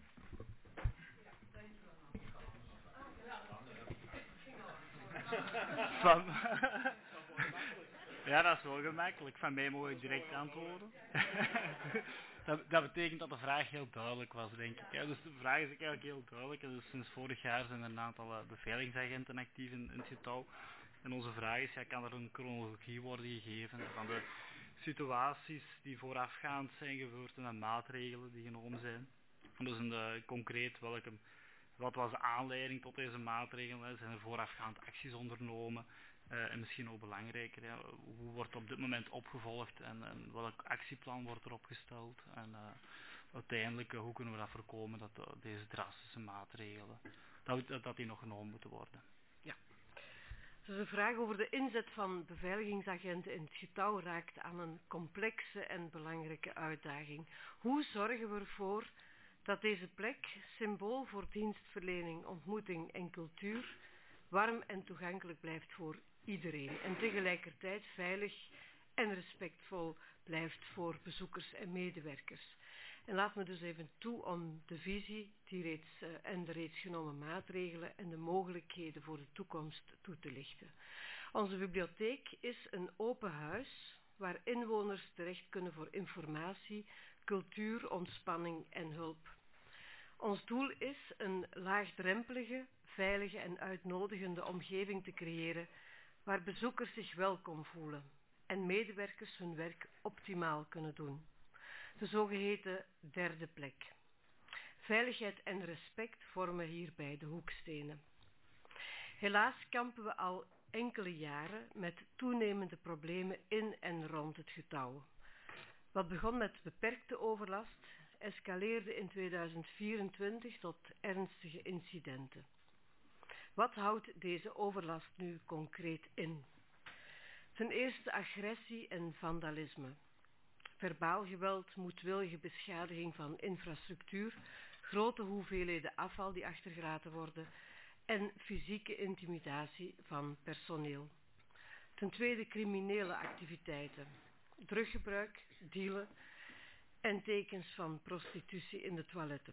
Van... Ja, dat is wel gemakkelijk. Van mij moet ik direct antwoorden. dat, dat betekent dat de vraag heel duidelijk was, denk ik. Ja, dus de vraag is eigenlijk heel duidelijk. Dus sinds vorig jaar zijn er een aantal uh, beveiligingsagenten actief in, in het getouw. En onze vraag is, ja, kan er een chronologie worden gegeven van de situaties die voorafgaand zijn gebeurd en de maatregelen die genomen zijn. En dus in de, concreet welke... Wat was de aanleiding tot deze maatregelen? Zijn er voorafgaand acties ondernomen? Uh, en misschien ook belangrijker, ja, hoe wordt op dit moment opgevolgd en, en welk actieplan wordt er opgesteld? En uh, uiteindelijk, uh, hoe kunnen we dat voorkomen dat uh, deze drastische maatregelen, dat, dat, dat die nog genomen moeten worden? Ja. Dus een vraag over de inzet van beveiligingsagenten in het getouw raakt aan een complexe en belangrijke uitdaging. Hoe zorgen we ervoor dat deze plek, symbool voor dienstverlening, ontmoeting en cultuur, warm en toegankelijk blijft voor iedereen en tegelijkertijd veilig en respectvol blijft voor bezoekers en medewerkers. En laat me dus even toe om de visie die reeds, uh, en de reeds genomen maatregelen en de mogelijkheden voor de toekomst toe te lichten. Onze bibliotheek is een open huis waar inwoners terecht kunnen voor informatie, cultuur, ontspanning en hulp. Ons doel is een laagdrempelige, veilige en uitnodigende omgeving te creëren waar bezoekers zich welkom voelen en medewerkers hun werk optimaal kunnen doen. De zogeheten derde plek. Veiligheid en respect vormen hierbij de hoekstenen. Helaas kampen we al enkele jaren met toenemende problemen in en rond het getouw. Wat begon met beperkte overlast, escaleerde in tweeduizend vierentwintig tot ernstige incidenten. Wat houdt deze overlast nu concreet in? Ten eerste agressie en vandalisme. Verbaal geweld, moedwillige beschadiging van infrastructuur, grote hoeveelheden afval die achtergelaten worden en fysieke intimidatie van personeel. Ten tweede criminele activiteiten. Druggebruik, dealen en tekens van prostitutie in de toiletten.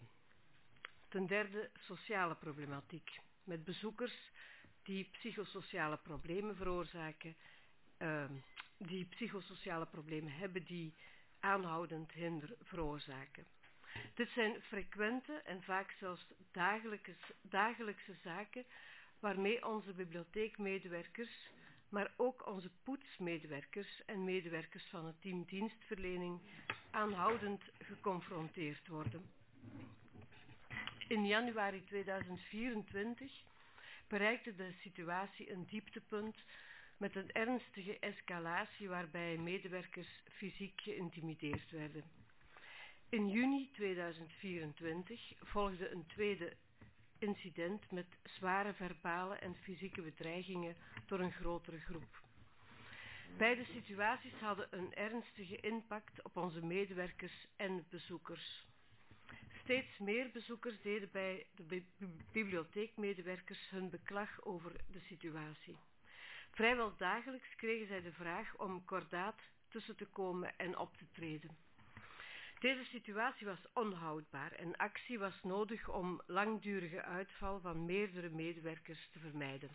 Ten derde sociale problematiek. Met bezoekers die psychosociale problemen veroorzaken, uh, die psychosociale problemen hebben die aanhoudend hinder veroorzaken. Dit zijn frequente en vaak zelfs dagelijkse, dagelijkse zaken waarmee onze bibliotheekmedewerkers, maar ook onze poetsmedewerkers en medewerkers van het team dienstverlening aanhoudend geconfronteerd worden. In januari tweeduizend vierentwintig bereikte de situatie een dieptepunt met een ernstige escalatie waarbij medewerkers fysiek geïntimideerd werden. In juni tweeduizend vierentwintig volgde een tweede incident met zware verbale en fysieke bedreigingen door een grotere groep. Beide situaties hadden een ernstige impact op onze medewerkers en bezoekers. Steeds meer bezoekers deden bij de bi- bibliotheekmedewerkers hun beklag over de situatie. Vrijwel dagelijks kregen zij de vraag om kordaat tussen te komen en op te treden. Deze situatie was onhoudbaar en actie was nodig om langdurige uitval van meerdere medewerkers te vermijden.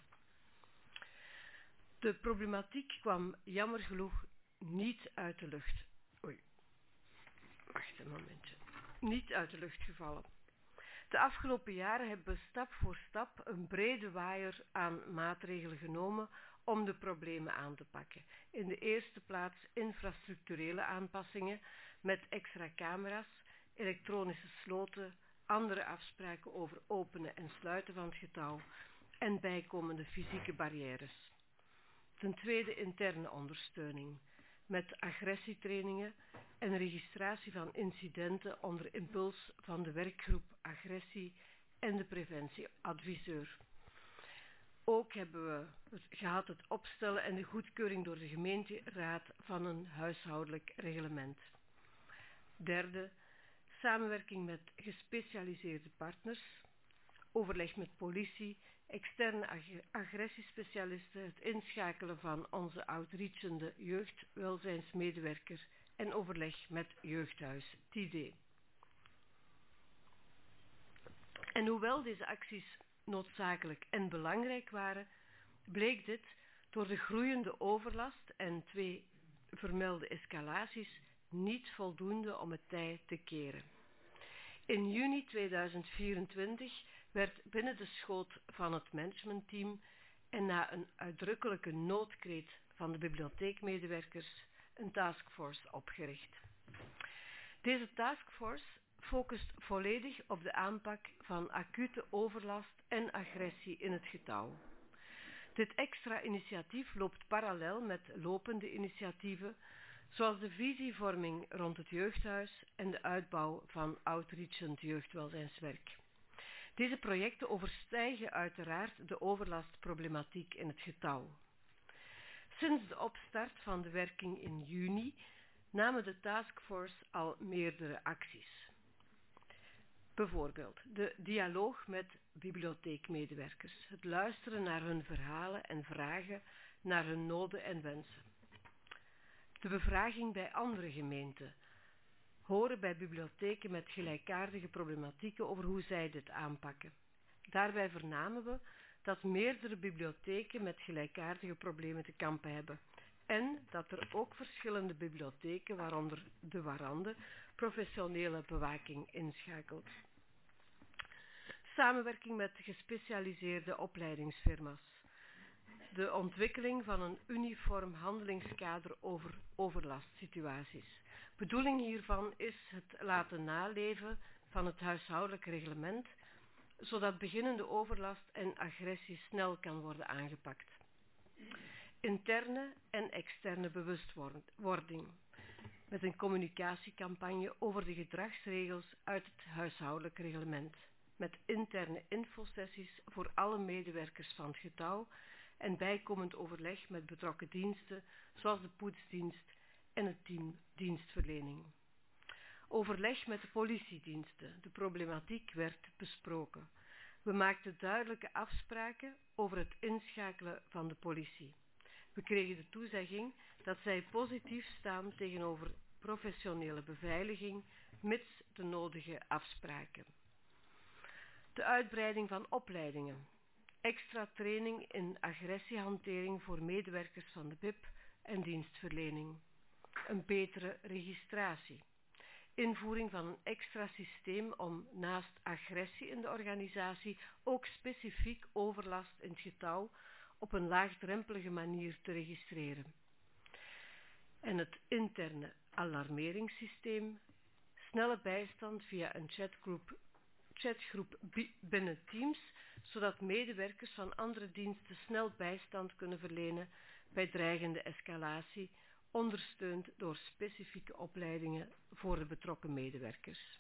De problematiek kwam jammer genoeg niet uit de lucht. Oei, wacht een momentje. Niet uit de lucht gevallen. De afgelopen jaren hebben we stap voor stap een brede waaier aan maatregelen genomen om de problemen aan te pakken. In de eerste plaats infrastructurele aanpassingen met extra camera's, elektronische sloten, andere afspraken over openen en sluiten van het getouw en bijkomende fysieke barrières. Ten tweede interne ondersteuning met agressietrainingen en registratie van incidenten onder impuls van de werkgroep agressie en de preventieadviseur. Ook hebben we het gehad het opstellen en de goedkeuring door de gemeenteraad van een huishoudelijk reglement. Derde, samenwerking met gespecialiseerde partners, overleg met politie, externe ag- agressiespecialisten, het inschakelen van onze outreachende jeugdwelzijnsmedewerker en overleg met jeugdhuis T D. En hoewel deze acties noodzakelijk en belangrijk waren, bleek dit door de groeiende overlast en twee vermelde escalaties niet voldoende om het tij te keren. In juni tweeduizend vierentwintig werd binnen de schoot van het managementteam en na een uitdrukkelijke noodkreet van de bibliotheekmedewerkers een taskforce opgericht. Deze taskforce focust volledig op de aanpak van acute overlast en agressie in het getouw. Dit extra initiatief loopt parallel met lopende initiatieven, zoals de visievorming rond het jeugdhuis en de uitbouw van outreachend jeugdwelzijnswerk. Deze projecten overstijgen uiteraard de overlastproblematiek in het getouw. Sinds de opstart van de werking in juni namen de taskforce al meerdere acties. Bijvoorbeeld de dialoog met bibliotheekmedewerkers, het luisteren naar hun verhalen en vragen naar hun noden en wensen. De bevraging bij andere gemeenten, horen bij bibliotheken met gelijkaardige problematieken over hoe zij dit aanpakken. Daarbij vernamen we dat meerdere bibliotheken met gelijkaardige problemen te kampen hebben en dat er ook verschillende bibliotheken, waaronder de Warande, professionele bewaking inschakelt. Samenwerking met gespecialiseerde opleidingsfirma's. De ontwikkeling van een uniform handelingskader over overlastsituaties. Bedoeling hiervan is het laten naleven van het huishoudelijk reglement, zodat beginnende overlast en agressie snel kan worden aangepakt. Interne en externe bewustwording, met een communicatiecampagne over de gedragsregels uit het huishoudelijk reglement, met interne infosessies voor alle medewerkers van het getouw en bijkomend overleg met betrokken diensten, zoals de poetsdienst en het team dienstverlening. Overleg met de politiediensten. De problematiek werd besproken. We maakten duidelijke afspraken over het inschakelen van de politie. We kregen de toezegging dat zij positief staan tegenover professionele beveiliging, mits de nodige afspraken. De uitbreiding van opleidingen. Extra training in agressiehantering voor medewerkers van de B I P en dienstverlening. Een betere registratie. Invoering van een extra systeem om naast agressie in de organisatie ook specifiek overlast in het getouw op een laagdrempelige manier te registreren. En het interne alarmeringssysteem. Snelle bijstand via een chatgroep, chatgroep binnen Teams, zodat medewerkers van andere diensten snel bijstand kunnen verlenen bij dreigende escalatie, ondersteund door specifieke opleidingen voor de betrokken medewerkers.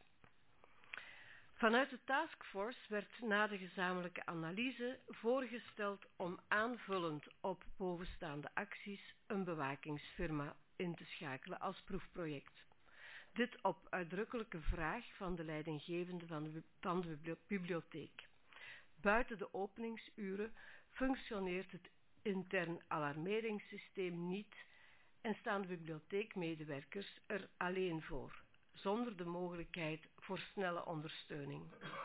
Vanuit de taskforce werd na de gezamenlijke analyse voorgesteld om aanvullend op bovenstaande acties een bewakingsfirma in te schakelen als proefproject. Dit op uitdrukkelijke vraag van de leidinggevende van de, van de bibliotheek. Buiten de openingsuren functioneert het intern alarmeringssysteem niet en staan de bibliotheekmedewerkers er alleen voor, zonder de mogelijkheid voor snelle ondersteuning.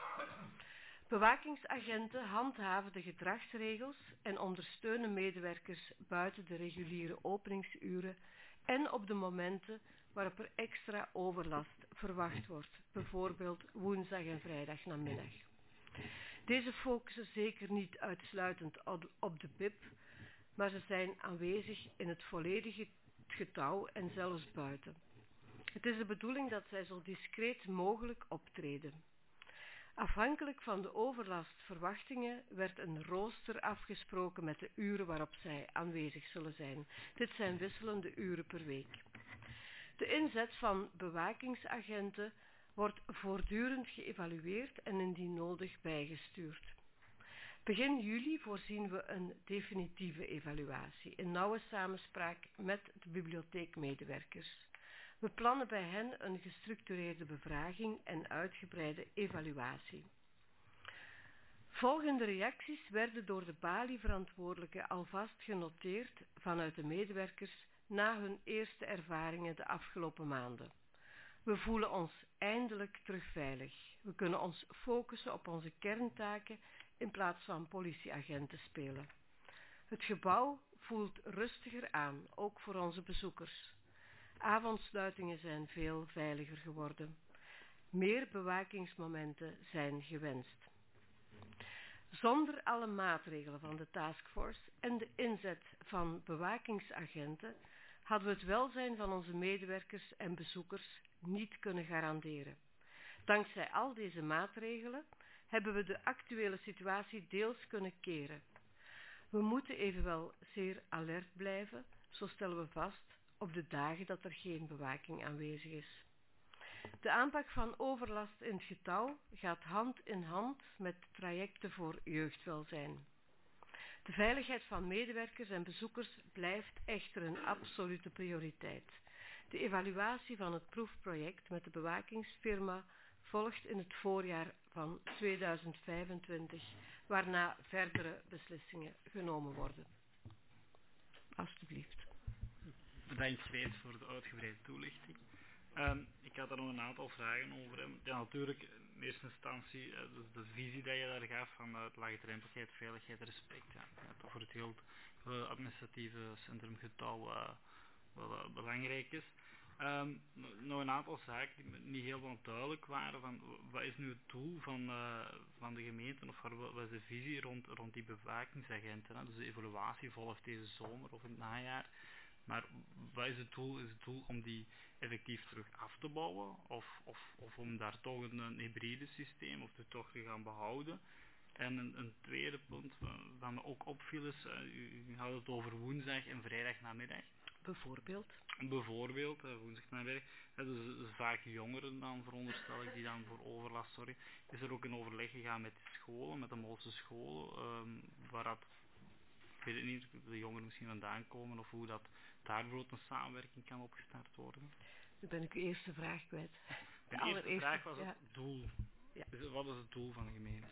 Bewakingsagenten handhaven de gedragsregels en ondersteunen medewerkers buiten de reguliere openingsuren en op de momenten waarop er extra overlast verwacht wordt, bijvoorbeeld woensdag en vrijdag namiddag. Deze focussen zeker niet uitsluitend op de B I P, maar ze zijn aanwezig in het volledige getouw en zelfs buiten. Het is de bedoeling dat zij zo discreet mogelijk optreden. Afhankelijk van de overlastverwachtingen werd een rooster afgesproken met de uren waarop zij aanwezig zullen zijn. Dit zijn wisselende uren per week. De inzet van bewakingsagenten wordt voortdurend geëvalueerd en indien nodig bijgestuurd. Begin juli voorzien we een definitieve evaluatie in nauwe samenspraak met de bibliotheekmedewerkers. We plannen bij hen een gestructureerde bevraging en uitgebreide evaluatie. Volgende reacties werden door de Balie-verantwoordelijke alvast genoteerd vanuit de medewerkers na hun eerste ervaringen de afgelopen maanden. We voelen ons eindelijk terug veilig. We kunnen ons focussen op onze kerntaken in plaats van politieagenten spelen. Het gebouw voelt rustiger aan, ook voor onze bezoekers. Avondsluitingen zijn veel veiliger geworden. Meer bewakingsmomenten zijn gewenst. Zonder alle maatregelen van de taskforce en de inzet van bewakingsagenten hadden we het welzijn van onze medewerkers en bezoekers niet kunnen garanderen. Dankzij al deze maatregelen hebben we de actuele situatie deels kunnen keren. We moeten evenwel zeer alert blijven, zo stellen we vast, op de dagen dat er geen bewaking aanwezig is. De aanpak van overlast in het getouw gaat hand in hand met trajecten voor jeugdwelzijn. De veiligheid van medewerkers en bezoekers blijft echter een absolute prioriteit. De evaluatie van het proefproject met de bewakingsfirma volgt in het voorjaar van tweeduizend vijfentwintig, waarna verdere beslissingen genomen worden. Alsjeblieft. Bedankt Sveet voor de uitgebreide toelichting. Um, ik had er nog een aantal vragen over. Ja, natuurlijk, in eerste instantie, uh, de, de visie die je daar gaf van uh, laagdrempeligheid, veiligheid, respect. Ja, dat voor het heel uh, administratieve centrum getouw uh, wel uh, belangrijk is. Um, nog een aantal zaken die niet helemaal duidelijk waren. Van, wat is nu het doel van, uh, van de gemeente of wat is de visie rond, rond die bewakingsagenten? Hè? Dus de evaluatie volgt deze zomer of in het najaar. Maar wat is het doel? Is het doel om die effectief terug af te bouwen? Of, of, of om daar toch een, een hybride systeem of het toch te gaan behouden? En een, een tweede punt wat me ook opviel is, uh, u, u had het over woensdag en vrijdag namiddag. Bijvoorbeeld? Bijvoorbeeld, uh, woensdag namiddag. Uh, dus, dus vaak jongeren dan veronderstel ik die dan voor overlast, sorry. Is er ook een overleg gegaan met de scholen, met de Molse scholen, um, waar dat, ik weet het niet, de jongeren misschien vandaan komen of hoe dat daar bijvoorbeeld een samenwerking kan opgestart worden? Nu ben ik uw eerste vraag kwijt. De, de eerste vraag was het ja. doel. Ja. Dus wat is het doel van de gemeente?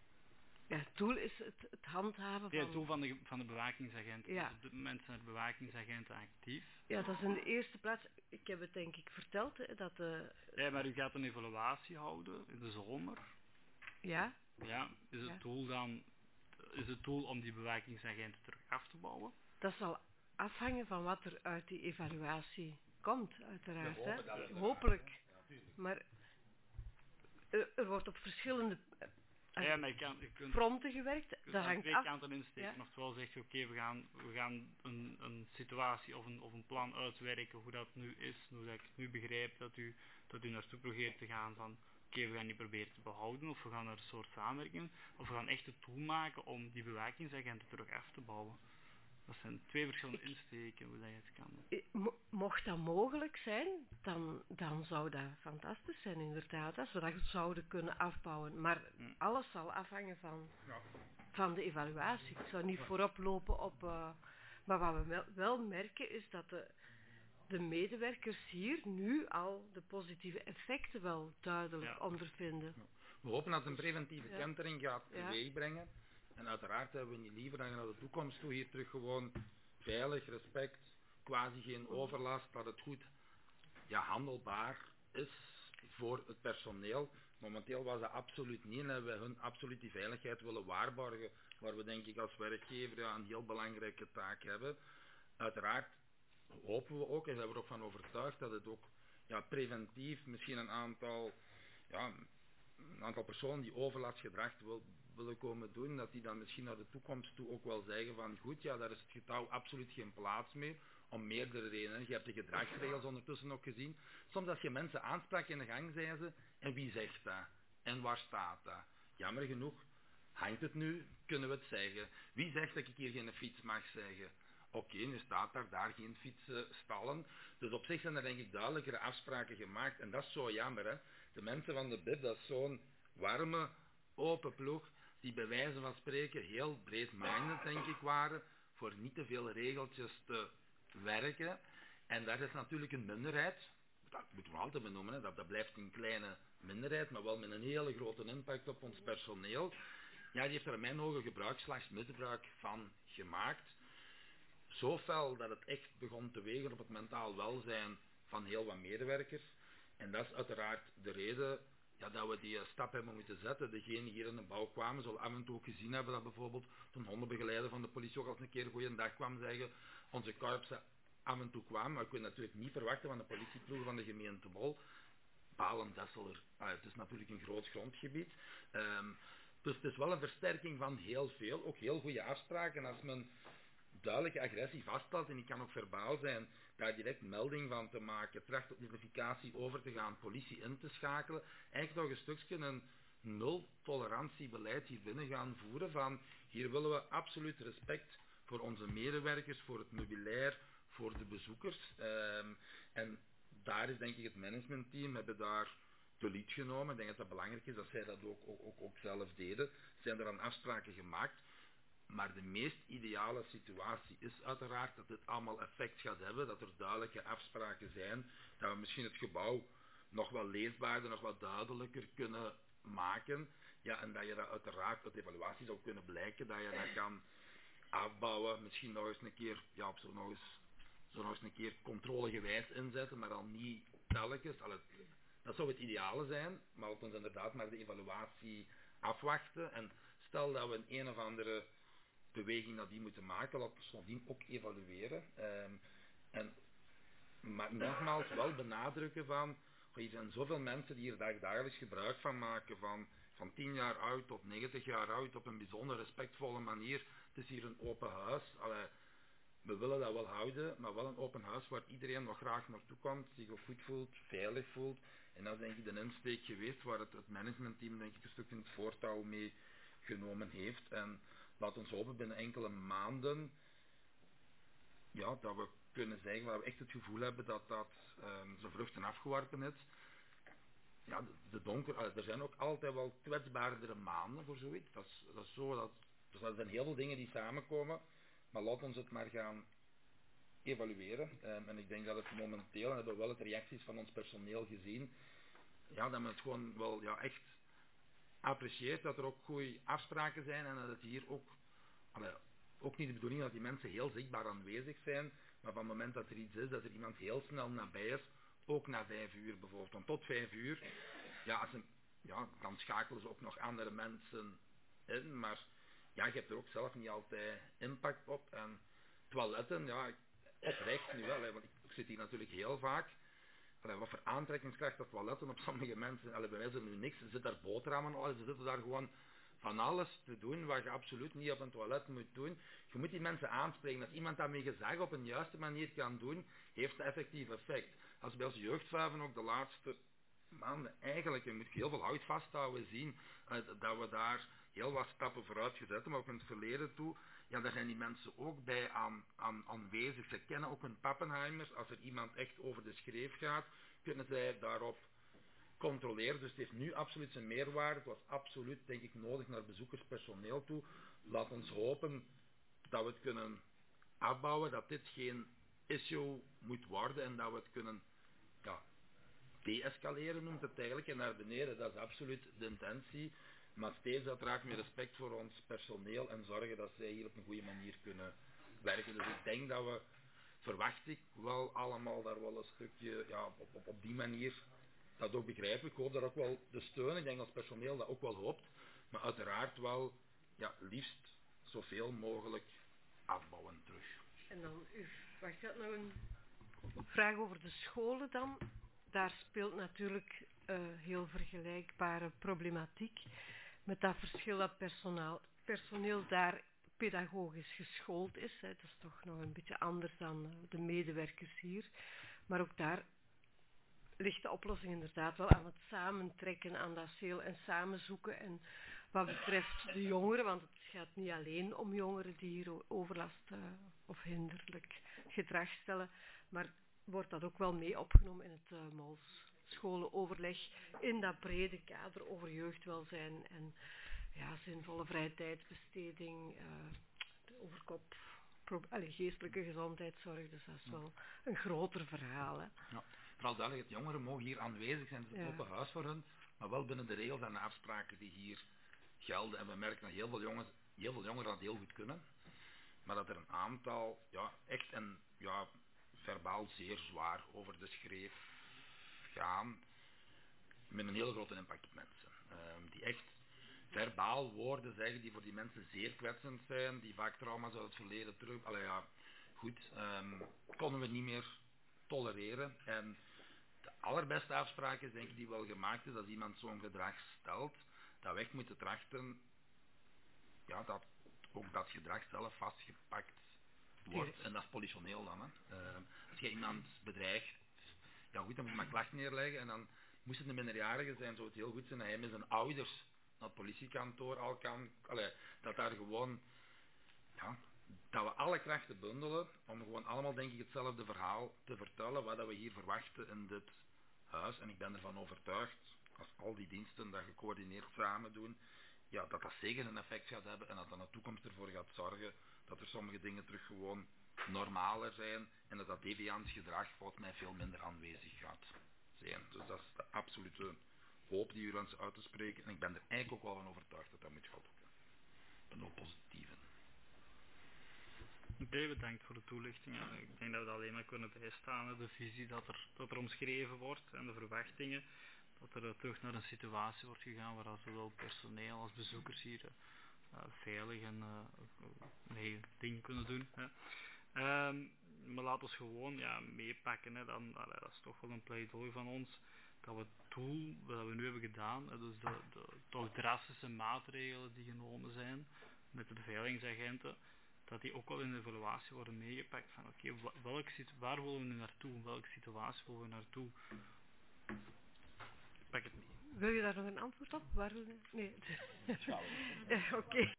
Ja, het doel is het, het handhaven van... Ja, het doel van de, van de bewakingsagenten. Ja. Dus op dit moment zijn er bewakingsagenten actief. Ja, dat is in de eerste plaats... Ik heb het denk ik verteld, hè, dat de... Ja, maar u gaat een evaluatie houden in de zomer. Ja. Ja, is het ja. doel dan... Is het doel om die bewakingsagenten terug af te bouwen? Dat zal afhangen van wat er uit die evaluatie komt, uiteraard. Hè? Ja, hopelijk. Maar er, er wordt op verschillende uh, ja, maar je kan, je kunt, fronten gewerkt. Je dat hangt twee af. kanten insteken. Ja. Oftewel zeg je, oké, okay, we gaan, we gaan een, een situatie of een, of een plan uitwerken hoe dat nu is. Hoe dat ik het nu begrijp dat u, dat u naartoe probeert te gaan van... Oké, okay, we gaan die proberen te behouden of we gaan er een soort samenwerking of we gaan echt het doel maken om die bewakingsagenten terug af te bouwen. Dat zijn twee verschillende ik, insteken hoe dat je het kan. Mocht dat mogelijk zijn, dan, dan zou dat fantastisch zijn inderdaad, hè, zodat we het zouden kunnen afbouwen. Maar hmm. alles zal afhangen van, ja. van de evaluatie. Ik zou niet voorop lopen op... Uh, maar wat we wel merken is dat de... de medewerkers hier nu al de positieve effecten wel duidelijk ja. ondervinden. Ja. We hopen dat het een preventieve ja. kentering gaat ja. teweegbrengen. En uiteraard hebben we niet liever dat je naar de toekomst toe hier terug gewoon veilig, respect, quasi geen overlast, dat het goed ja, handelbaar is voor het personeel. Momenteel was dat absoluut niet en hebben we hun absoluut die veiligheid willen waarborgen, waar we denk ik als werkgever ja, een heel belangrijke taak hebben. Uiteraard hopen we ook en zijn we er ook van overtuigd dat het ook ja, preventief misschien een aantal, ja, een aantal personen die overlastgedrag wil, willen komen doen, dat die dan misschien naar de toekomst toe ook wel zeggen van goed, ja, daar is het getouw absoluut geen plaats meer, om meerdere redenen. Je hebt de gedragsregels ondertussen ook gezien. Soms als je mensen aansprak in de gang, zeiden ze, en wie zegt dat? En waar staat dat? Jammer genoeg, hangt het nu, kunnen we het zeggen. Wie zegt dat ik hier geen fiets mag zeggen? Oké, okay, nu staat daar, daar geen fietsstallen. Dus op zich zijn er denk ik duidelijkere afspraken gemaakt. En dat is zo jammer, hè. De mensen van de B I B, dat is zo'n warme, open ploeg, die bij wijze van spreken heel breed-minded, denk ik, waren, voor niet te veel regeltjes te werken. En dat is natuurlijk een minderheid. dat moeten we altijd benoemen, hè, dat, dat blijft een kleine minderheid, maar wel met een hele grote impact op ons personeel. Ja, die heeft er in mijn ogen gebruik, slags misbruik van gemaakt. Zo fel dat het echt begon te wegen op het mentaal welzijn van heel wat medewerkers. En dat is uiteraard de reden ja, dat we die stap hebben moeten zetten. Degenen die hier in de bouw kwamen, zullen af en toe ook gezien hebben dat bijvoorbeeld toen hondenbegeleider van de politie ook al een keer goeiedag kwam zeggen, onze korpsen af en toe kwamen, maar ik kon natuurlijk niet verwachten van de politieploegen van de gemeente Bol. Balen, Desseler, ah, het is natuurlijk een groot grondgebied. Um, dus het is wel een versterking van heel veel, ook heel goede afspraken. Als men duidelijke agressie vaststelt, en die kan ook verbaal zijn, daar direct melding van te maken, tracht tot notificatie over te gaan, politie in te schakelen, eigenlijk nog een stukje een nul-tolerantiebeleid hier binnen gaan voeren van, hier willen we absoluut respect voor onze medewerkers, voor het meubilair, voor de bezoekers. Um, en daar is denk ik het managementteam, hebben daar de lead genomen. Ik denk dat het belangrijk is dat zij dat ook, ook, ook, ook zelf deden. Er zijn er dan afspraken gemaakt. Maar de meest ideale situatie is uiteraard dat dit allemaal effect gaat hebben, dat er duidelijke afspraken zijn, dat we misschien het gebouw nog wel leesbaarder, nog wat duidelijker kunnen maken. Ja, en dat je dat uiteraard uit evaluatie zou kunnen blijken, dat je dat kan afbouwen, misschien nog eens een keer, ja, op zo nog eens, zo nog eens een keer controlegewijs inzetten, maar dan niet telkens. Allee, dat zou het ideale zijn, maar laten we inderdaad maar de evaluatie afwachten. En stel dat we een een of andere beweging naar die moeten maken, laten we nadien ook evalueren. Um, en, maar nogmaals wel benadrukken van, er zijn zoveel mensen die er dagelijks gebruik van maken, van, van tien jaar oud tot negentig jaar oud, op een bijzonder respectvolle manier. Het is hier een open huis. Allee, we willen dat wel houden, maar wel een open huis waar iedereen nog graag naartoe komt, zich ook goed voelt, veilig voelt. En dat is denk ik de insteek geweest waar het, het managementteam denk ik een stuk in het voortouw mee genomen heeft. En laat ons hopen binnen enkele maanden ja, dat we kunnen zeggen, dat we echt het gevoel hebben dat dat um, zijn vruchten afgeworpen is. Ja, de, de donker, er zijn ook altijd wel kwetsbaardere maanden voor zoiets. Dat is, dat is zo, dat, dus er zijn heel veel dingen die samenkomen, maar laat ons het maar gaan evalueren. Um, en ik denk dat het momenteel, en hebben we wel het reacties van ons personeel gezien, ja, dat men het gewoon wel ja, echt apprecieert dat er ook goede afspraken zijn en dat het hier ook, allee, ook niet de bedoeling dat die mensen heel zichtbaar aanwezig zijn, maar van het moment dat er iets is, dat er iemand heel snel nabij is, ook na vijf uur bijvoorbeeld. Want tot vijf uur, ja, als een, ja, dan schakelen ze ook nog andere mensen in, maar ja, je hebt er ook zelf niet altijd impact op. En toiletten, ja, oprecht nu wel, hè, want ik, ik zit hier natuurlijk heel vaak. Allee, wat voor aantrekkingskracht dat toiletten op sommige mensen, allee, bij wij zijn nu niks, er zit daar boterhammen, allee, ze zitten daar gewoon van alles te doen wat je absoluut niet op een toilet moet doen. Je moet die mensen aanspreken. Als iemand dat met gezag op een juiste manier kan doen, heeft dat effectief effect. Als we bij onze jeugdvuiven ook de laatste maanden eigenlijk, je moet heel veel hout vasthouden, zien uh, dat we daar heel wat stappen vooruit gezet hebben, maar ook in het verleden toe, ja, daar zijn die mensen ook bij aan, aan, aanwezig. Ze kennen ook hun Pappenheimers. Als er iemand echt over de schreef gaat, kunnen zij daarop controleren. Dus het heeft nu absoluut zijn meerwaarde. Het was absoluut, denk ik, nodig naar bezoekerspersoneel toe. Laat ons hopen dat we het kunnen afbouwen, dat dit geen issue moet worden en dat we het kunnen ja, de-escaleren, noemt het eigenlijk, en naar beneden. Dat is absoluut de intentie. Maar steeds uiteraard met respect voor ons personeel en zorgen dat zij hier op een goede manier kunnen werken. Dus ik denk dat we, verwacht ik wel allemaal daar wel een stukje, ja, op, op, op die manier dat ook begrijpen. Ik hoop dat ook wel de steun, ik denk dat het personeel dat ook wel hoopt, maar uiteraard wel, ja, liefst zoveel mogelijk afbouwen terug. En dan, u wacht dat nog een vraag over de scholen dan. Daar speelt natuurlijk uh, heel vergelijkbare problematiek. Met dat verschil dat personeel, personeel daar pedagogisch geschoold is. Hè. Dat is toch nog een beetje anders dan uh, de medewerkers hier. Maar ook daar ligt de oplossing inderdaad wel aan het samentrekken, aan dat veel en samenzoeken. En wat betreft de jongeren, want het gaat niet alleen om jongeren die hier overlast uh, of hinderlijk gedrag stellen, maar wordt dat ook wel mee opgenomen in het uh, M O L S scholenoverleg, in dat brede kader over jeugdwelzijn en ja, zinvolle vrije tijdsbesteding, uh, over kop, pro- allez, geestelijke gezondheidszorg, dus dat is wel een groter verhaal. Hè. Ja. vooral duidelijk, het jongeren mogen hier aanwezig zijn, het is een Ja. open huis voor hen, maar wel binnen de regels en de afspraken die hier gelden. En we merken dat heel veel, jongens, heel veel jongeren dat heel goed kunnen, maar dat er een aantal ja, echt en ja, verbaal zeer zwaar over de schreef gaan, met een heel grote impact op mensen. Um, die echt verbaal woorden zeggen die voor die mensen zeer kwetsend zijn, die vaak trauma's uit het verleden terug... Allee, ja, goed, um, konden we niet meer tolereren. En de allerbeste afspraak is denk ik die wel gemaakt is, als iemand zo'n gedrag stelt, dat we echt moeten trachten, ja, dat ook dat gedrag zelf vastgepakt wordt. En dat is politioneel dan. Hè. Uh, als je iemand bedreigt, ja goed, dan moet je maar klacht neerleggen en dan moest het een minderjarige zijn, zou het heel goed zijn dat hij met zijn ouders naar het politiekantoor al kan, allee, dat daar gewoon, ja, dat we alle krachten bundelen om gewoon allemaal denk ik hetzelfde verhaal te vertellen wat dat we hier verwachten in dit huis. En ik ben ervan overtuigd, als al die diensten dat gecoördineerd samen doen, ja, dat dat zeker een effect gaat hebben en dat dat in de toekomst ervoor gaat zorgen dat er sommige dingen terug gewoon normaler zijn en dat dat deviant gedrag volgens mij veel minder aanwezig gaat zijn. Dus dat is de absolute hoop die u wensen uit te spreken en ik ben er eigenlijk ook wel van overtuigd dat dat moet gaan lukken. Ik ben ook positief in. Oké, okay, bedankt voor de toelichting. Ik denk dat we dat alleen maar kunnen bijstaan, de visie dat er, dat er omschreven wordt en de verwachtingen. Dat er uh, terug naar een situatie wordt gegaan waar zowel personeel als bezoekers hier uh, veilig en uh, een heel ding kunnen doen. Hè. Um, maar laten we gewoon ja, meepakken. Hè. Dan, allee, dat is toch wel een pleidooi van ons. Dat we het doel wat we nu hebben gedaan, hè, dus de, de toch drastische maatregelen die genomen zijn met de beveiligingsagenten, dat die ook al in de evaluatie worden meegepakt. Van oké, okay, waar willen we nu naartoe? Welke situatie willen we naartoe? Pak het mee. Wil je daar nog een antwoord op? Waar wil je... Nee. Ja, oké. Okay.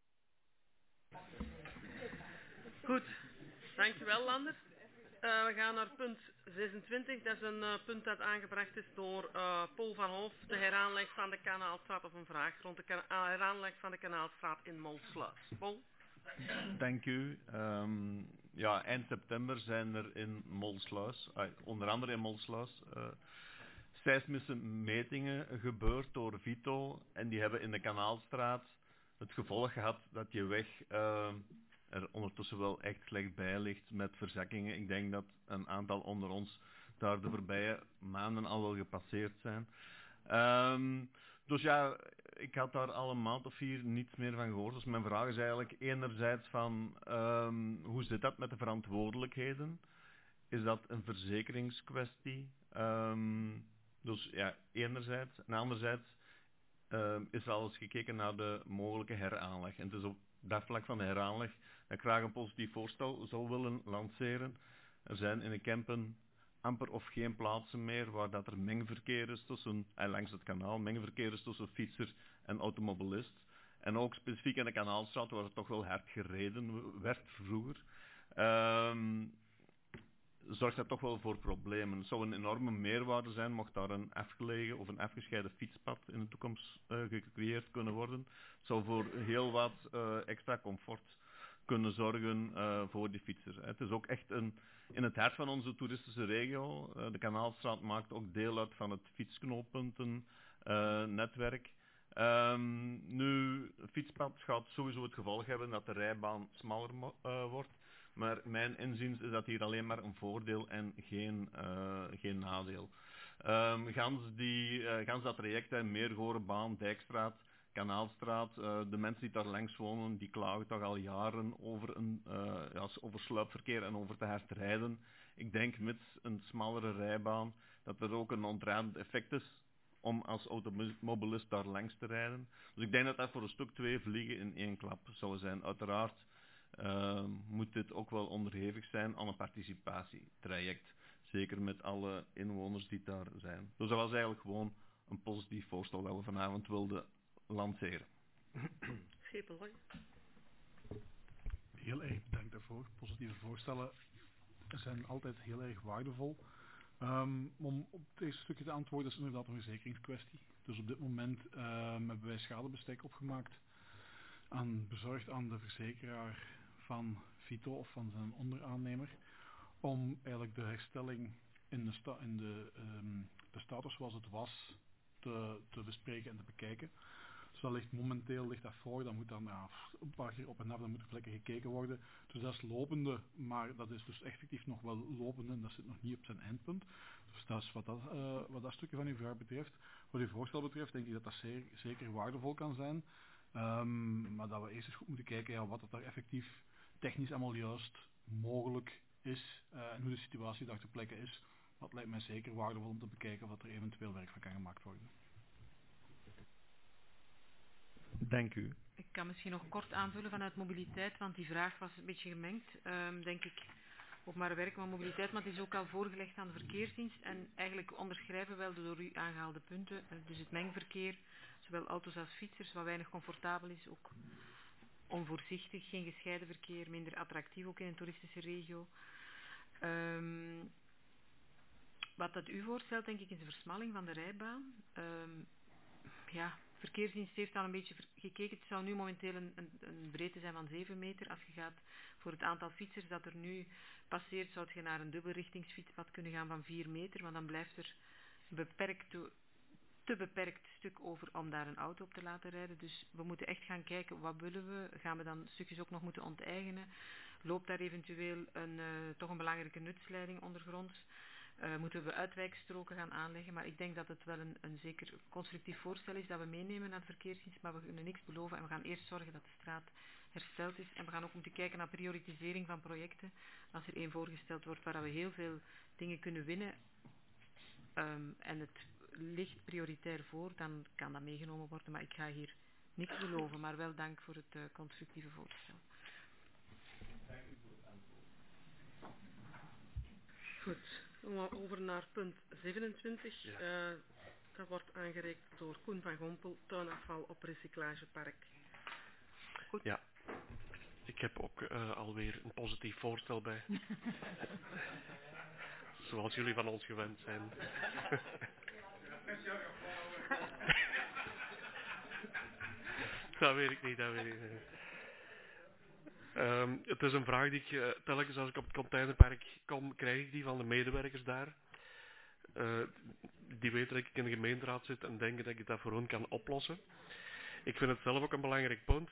Goed, dankjewel Lander. Uh, we gaan naar punt zesentwintig. Dat is een uh, punt dat aangebracht is door uh, Paul van Hoof. De heraanleg van de Kanaalstraat, of een vraag rond de kan- uh, heraanleg van de Kanaalstraat in Molsluis. Paul? Dank u. Um, ja, eind september zijn er in Molsluis, uh, onder andere in Molsluis, uh, seismische metingen gebeurd door Vito en die hebben in de Kanaalstraat het gevolg gehad dat je weg uh, er ondertussen wel echt slecht bij ligt met verzakkingen. Ik denk dat een aantal onder ons daar de voorbije maanden al wel gepasseerd zijn. Um, dus ja, ik had daar al een maand of vier niets meer van gehoord. Dus mijn vraag is eigenlijk enerzijds van um, hoe zit dat met de verantwoordelijkheden? Is dat een verzekeringskwestie? Um, dus ja, enerzijds. En anderzijds um, is er al eens gekeken naar de mogelijke heraanleg. En het is op dat vlak van de heraanleg dat ik graag een positief voorstel zou willen lanceren. Er zijn in de Kempen amper of geen plaatsen meer waar dat er mengverkeer is tussen, en langs het kanaal, mengverkeer is tussen fietser en automobilist. En ook specifiek in de Kanaalstraat waar het toch wel hard gereden werd vroeger. Um, zorgt dat toch wel voor problemen. Het zou een enorme meerwaarde zijn mocht daar een afgelegen of een afgescheiden fietspad in de toekomst uh, gecreëerd kunnen worden. Het zou voor heel wat uh, extra comfort kunnen zorgen uh, voor die fietser. Het is ook echt een, in het hart van onze toeristische regio. Uh, de Kanaalstraat maakt ook deel uit van het fietsknooppunten uh, netwerk. Um, nu, het fietspad gaat sowieso het gevolg hebben dat de rijbaan smaller uh, wordt. Maar mijn inziens is dat hier alleen maar een voordeel en geen, uh, geen nadeel. Um, gans, die, uh, gans dat traject, hè, Meergorenbaan, Dijkstraat, Kanaalstraat, uh, de mensen die daar langs wonen, die klagen toch al jaren over, een, uh, ja, over sluipverkeer en over te hard rijden. Ik denk met een smallere rijbaan dat er ook een ontraadend effect is om als automobilist daar langs te rijden. Dus ik denk dat dat voor een stuk twee vliegen in één klap zou zijn. Uiteraard uh, moet dit ook wel onderhevig zijn aan een participatietraject. Zeker met alle inwoners die daar zijn. Dus dat was eigenlijk gewoon een positief voorstel dat we vanavond wilden lanceren. Schepelhooi. Heel erg bedankt daarvoor. Positieve voorstellen zijn altijd heel erg waardevol. Um, om op het eerste stukje te antwoorden is inderdaad een verzekeringskwestie. Dus op dit moment um, hebben wij schadebestek opgemaakt, aan, bezorgd aan de verzekeraar van Vito of van zijn onderaannemer, om eigenlijk de herstelling in de, sta in de, um, de status zoals het was te, te bespreken en te bekijken. Dus dat ligt momenteel ligt dat voor, dan moet dan ja, een paar keer op en af, dan moeten plekken gekeken worden. Dus dat is lopende, maar dat is dus effectief nog wel lopende en dat zit nog niet op zijn eindpunt. Dus dat is wat dat, uh, wat dat stukje van uw vraag betreft. Wat uw voorstel betreft denk ik dat dat zeer, zeker waardevol kan zijn. Um, maar dat we eerst eens goed moeten kijken ja, wat het daar effectief technisch allemaal juist mogelijk is uh, en hoe de situatie daar ter plekke is. Dat lijkt mij zeker waardevol om te bekijken wat er eventueel werk van kan gemaakt worden. Dank u. Ik kan misschien nog kort aanvullen vanuit mobiliteit, want die vraag was een beetje gemengd, um, denk ik, op maar werk van mobiliteit, maar het is ook al voorgelegd aan de verkeersdienst en eigenlijk onderschrijven wel de door u aangehaalde punten, uh, dus het mengverkeer, zowel auto's als fietsers, wat weinig comfortabel is, ook onvoorzichtig, geen gescheiden verkeer, minder attractief ook in een toeristische regio. Um, wat dat u voorstelt, denk ik, is de versmalling van de rijbaan. Um, ja, de verkeersdienst heeft al een beetje gekeken. Het zou nu momenteel een, een, een breedte zijn van zeven meter. Als je gaat voor het aantal fietsers dat er nu passeert, zou je naar een dubbelrichtingsfietspad kunnen gaan van vier meter. Want dan blijft er een beperkt, te beperkt stuk over om daar een auto op te laten rijden. Dus we moeten echt gaan kijken, wat willen we? Gaan we dan stukjes ook nog moeten onteigenen? Loopt daar eventueel een, uh, toch een belangrijke nutsleiding ondergronds? Uh, moeten we uitwijkstroken gaan aanleggen, maar ik denk dat het wel een, een zeker constructief voorstel is dat we meenemen naar de verkeersdienst, maar we kunnen niks beloven en we gaan eerst zorgen dat de straat hersteld is en we gaan ook moeten kijken naar prioritisering van projecten. Als er één voorgesteld wordt waar we heel veel dingen kunnen winnen um, en het ligt prioritair voor, dan kan dat meegenomen worden, maar ik ga hier niks beloven, maar wel dank voor het uh, constructieve voorstel. Goed. Over naar punt zevenentwintig. Ja. Uh, dat wordt aangereikt door Koen van Gompel, tuinafval op recyclagepark. Goed. Ja, ik heb ook uh, alweer een positief voorstel bij. Zoals jullie van ons gewend zijn. Dat weet ik niet, dat weet ik niet. Um, het is een vraag die ik uh, telkens als ik op het containerpark kom, krijg ik die van de medewerkers daar. Uh, die weten dat ik in de gemeenteraad zit en denken dat ik dat voor hen kan oplossen. Ik vind het zelf ook een belangrijk punt.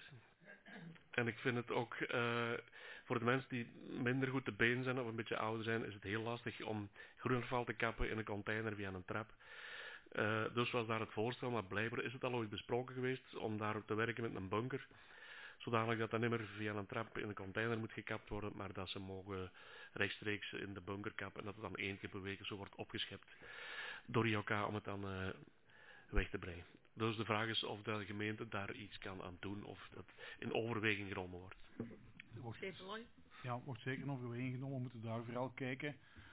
En ik vind het ook uh, voor de mensen die minder goed te been zijn of een beetje ouder zijn, is het heel lastig om groenafval te kappen in een container via een trap. Uh, dus was daar het voorstel, maar blijkbaar is het al ooit besproken geweest om daar te werken met een bunker. Zodanig dat dat niet meer via een trap in een container moet gekapt worden, maar dat ze mogen rechtstreeks in de bunker kappen en dat het dan één keer per week zo wordt opgeschept door I O K om het dan uh, weg te brengen. Dus de vraag is of de gemeente daar iets kan aan doen of dat in overweging genomen wordt. Wordt, ja, wordt zeker in overweging genomen. We moeten daar vooral kijken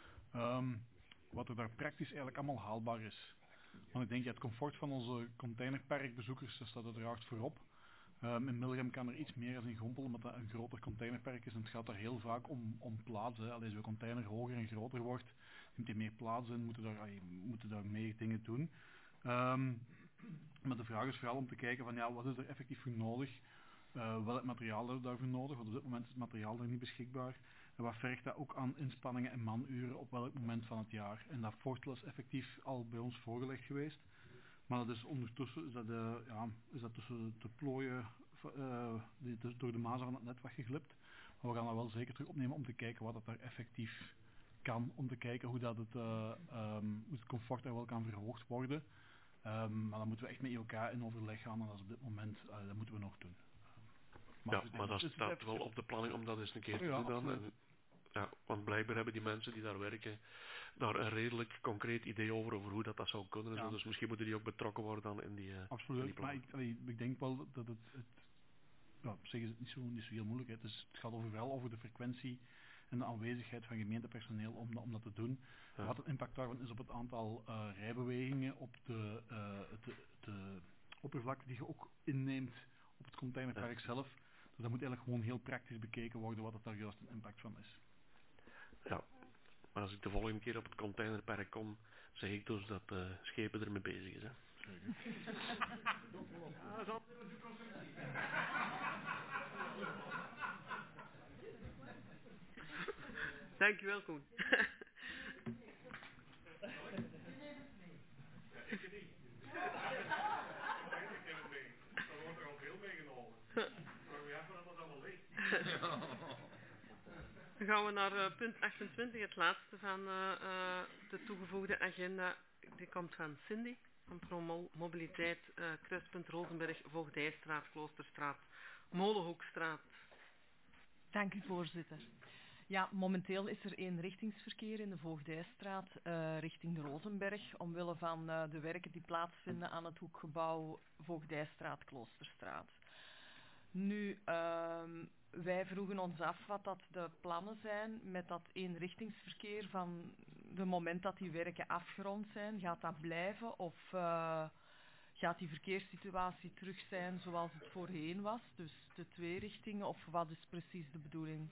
um, wat er daar praktisch eigenlijk allemaal haalbaar is. Want ik denk dat het comfort van onze containerparkbezoekers, dat staat uiteraard voorop. Um, in Milgem kan er iets meer als in Gompel, omdat dat een groter containerpark is. En het gaat daar heel vaak om, om plaats. Hè. Als je container hoger en groter wordt, neemt hij meer plaats en moeten daar, ay, moeten daar meer dingen doen. Um, maar de vraag is vooral om te kijken van ja, wat is er effectief voor nodig? Uh, welk materiaal is er daarvoor nodig? Want op dit moment is het materiaal er niet beschikbaar. En wat vergt dat ook aan inspanningen en manuren op welk moment van het jaar? En dat voorstel is effectief al bij ons voorgelegd geweest. Maar dat is ondertussen is dat, uh, ja, is dat tussen de plooien uh, die, dus door de mazen van het net weggeglipt. Maar we gaan dat wel zeker terug opnemen om te kijken wat dat daar effectief kan. Om te kijken hoe, dat het, uh, um, hoe het comfort daar wel kan verhoogd worden. Um, maar dan moeten we echt met I O K in overleg gaan en dat is op dit moment, uh, dat moeten we nog doen. Maar ja, maar dat staat wel op de planning om dat eens een keer te ja, doen dan. En, ja, want blijkbaar hebben die mensen die daar werken daar een redelijk concreet idee over, over hoe dat, dat zou kunnen. Ja. Dus misschien moeten die ook betrokken worden dan in die uh, Absoluut, in die maar ik, allee, ik denk wel dat het, het ja, op zich is het niet zo, niet zo heel moeilijk. Hè. Het, is, het gaat over, wel over de frequentie en de aanwezigheid van gemeentepersoneel om, om dat te doen. Ja. Wat het impact daarvan is op het aantal uh, rijbewegingen, op de, uh, de, de oppervlakte die je ook inneemt op het containerpark ja. zelf. Dus dat moet eigenlijk gewoon heel praktisch bekeken worden wat het daar juist een impact van is. Ja, maar als ik de volgende keer op het containerpark kom, zeg ik dus dat uh, schepen ermee bezig is. Hè? Ja, dat Dankjewel, Koen. denk je niet. Ik heb het mee. Dan wordt er al veel meegenomen. Maar ja, voordat dat allemaal ligt. Dan gaan we naar uh, punt achtentwintig, het laatste van uh, uh, de toegevoegde agenda. Die komt van Cindy, van Pro-mobiliteit, uh, kruispunt Rozenberg, Voogdijstraat, Kloosterstraat, Molenhoekstraat. Dank u, voorzitter. Ja, momenteel is er eenrichtingsverkeer in de Voogdijstraat uh, richting de Rozenberg, omwille van uh, de werken die plaatsvinden aan het hoekgebouw Voogdijstraat, Kloosterstraat. Nu, uh, wij vroegen ons af wat dat de plannen zijn met dat eenrichtingsverkeer van het moment dat die werken afgerond zijn. Gaat dat blijven of uh, gaat die verkeerssituatie terug zijn zoals het voorheen was? Dus de twee richtingen, of wat is precies de bedoeling?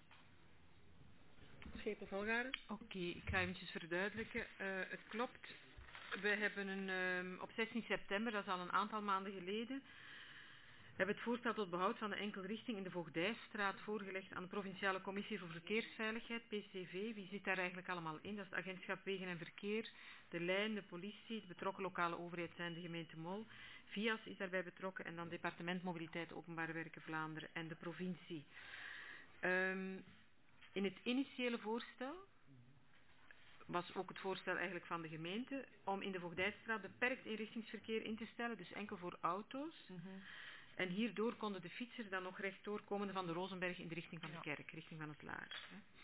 Schepen Volgaren? Oké, okay, ik ga eventjes verduidelijken. Uh, het klopt. We hebben een, uh, op zestien september, dat is al een aantal maanden geleden, hebben het voorstel tot behoud van de enkelrichting in de Voogdijstraat voorgelegd aan de Provinciale Commissie voor Verkeersveiligheid, P C V. Wie zit daar eigenlijk allemaal in? Dat is het Agentschap Wegen en Verkeer, de lijn, de politie, de betrokken lokale overheid zijn de gemeente Mol, V I A S is daarbij betrokken en dan Departement Mobiliteit Openbare Werken Vlaanderen en de provincie. Um, in het initiële voorstel was ook het voorstel eigenlijk van de gemeente om in de Voogdijstraat beperkt eenrichtingsverkeer in te stellen, dus enkel voor auto's. Mm-hmm. En hierdoor konden de fietsers dan nog rechtdoor komende van de Rozenberg in de richting van de kerk, richting van het Laar.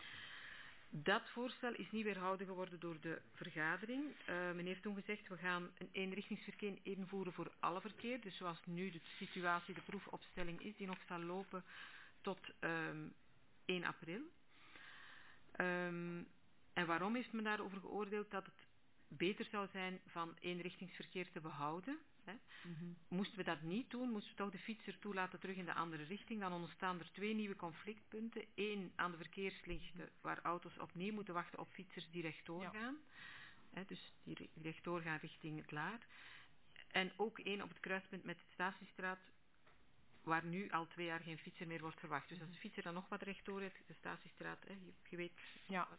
Dat voorstel is niet weerhouden geworden door de vergadering. Uh, men heeft toen gezegd, we gaan een eenrichtingsverkeer invoeren voor alle verkeer. Dus zoals nu de situatie, de proefopstelling is, die nog zal lopen tot um, één april. Um, en waarom heeft men daarover geoordeeld dat het beter zou zijn van eenrichtingsverkeer te behouden? Hè? Mm-hmm. Moesten we dat niet doen, moesten we toch de fietser toelaten terug in de andere richting, dan ontstaan er twee nieuwe conflictpunten. Eén aan de verkeerslichten, waar auto's opnieuw moeten wachten op fietsers die rechtdoor ja. gaan. Hè, dus die rechtdoor gaan richting het Laar. En ook één op het kruispunt met de Statiestraat, waar nu al twee jaar geen fietser meer wordt verwacht. Dus als de fietser dan nog wat rechtdoor heeft, de Statiestraat, hè, je, je weet... Ja.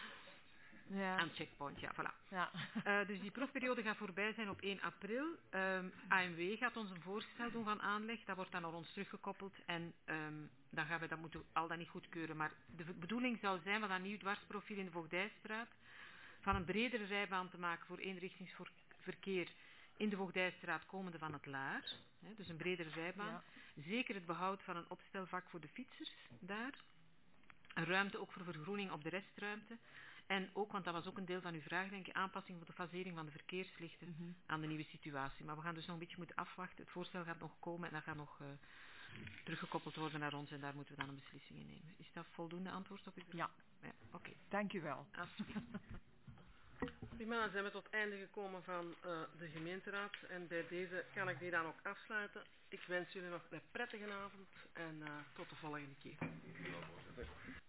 Ja. Aan checkpoint, ja, voilà. Ja. Uh, dus die proefperiode gaat voorbij zijn op één april. Um, A M W gaat ons een voorstel doen van aanleg. Dat wordt dan naar ons teruggekoppeld en um, dan gaan we dat moeten al dan niet goedkeuren. Maar de bedoeling zou zijn van dat nieuw dwarsprofiel in de Voogdijstraat van een bredere rijbaan te maken voor eenrichtingsverkeer in de Voogdijstraat komende van het Laar. Hè, dus een bredere rijbaan. Ja. Zeker het behoud van een opstelvak voor de fietsers daar. Een ruimte ook voor vergroening op de restruimte. En ook, want dat was ook een deel van uw vraag, denk ik, aanpassing voor de fasering van de verkeerslichten mm-hmm. aan de nieuwe situatie. Maar we gaan dus nog een beetje moeten afwachten. Het voorstel gaat nog komen en dat gaat nog uh, teruggekoppeld worden naar ons en daar moeten we dan een beslissing in nemen. Is dat voldoende antwoord op uw vraag? Ja. Ja, oké. Okay. Dank u wel. Alsjeblieft. Prima, dan zijn we tot het einde gekomen van uh, de gemeenteraad en bij deze kan ik die dan ook afsluiten. Ik wens jullie nog een prettige avond en uh, tot de volgende keer.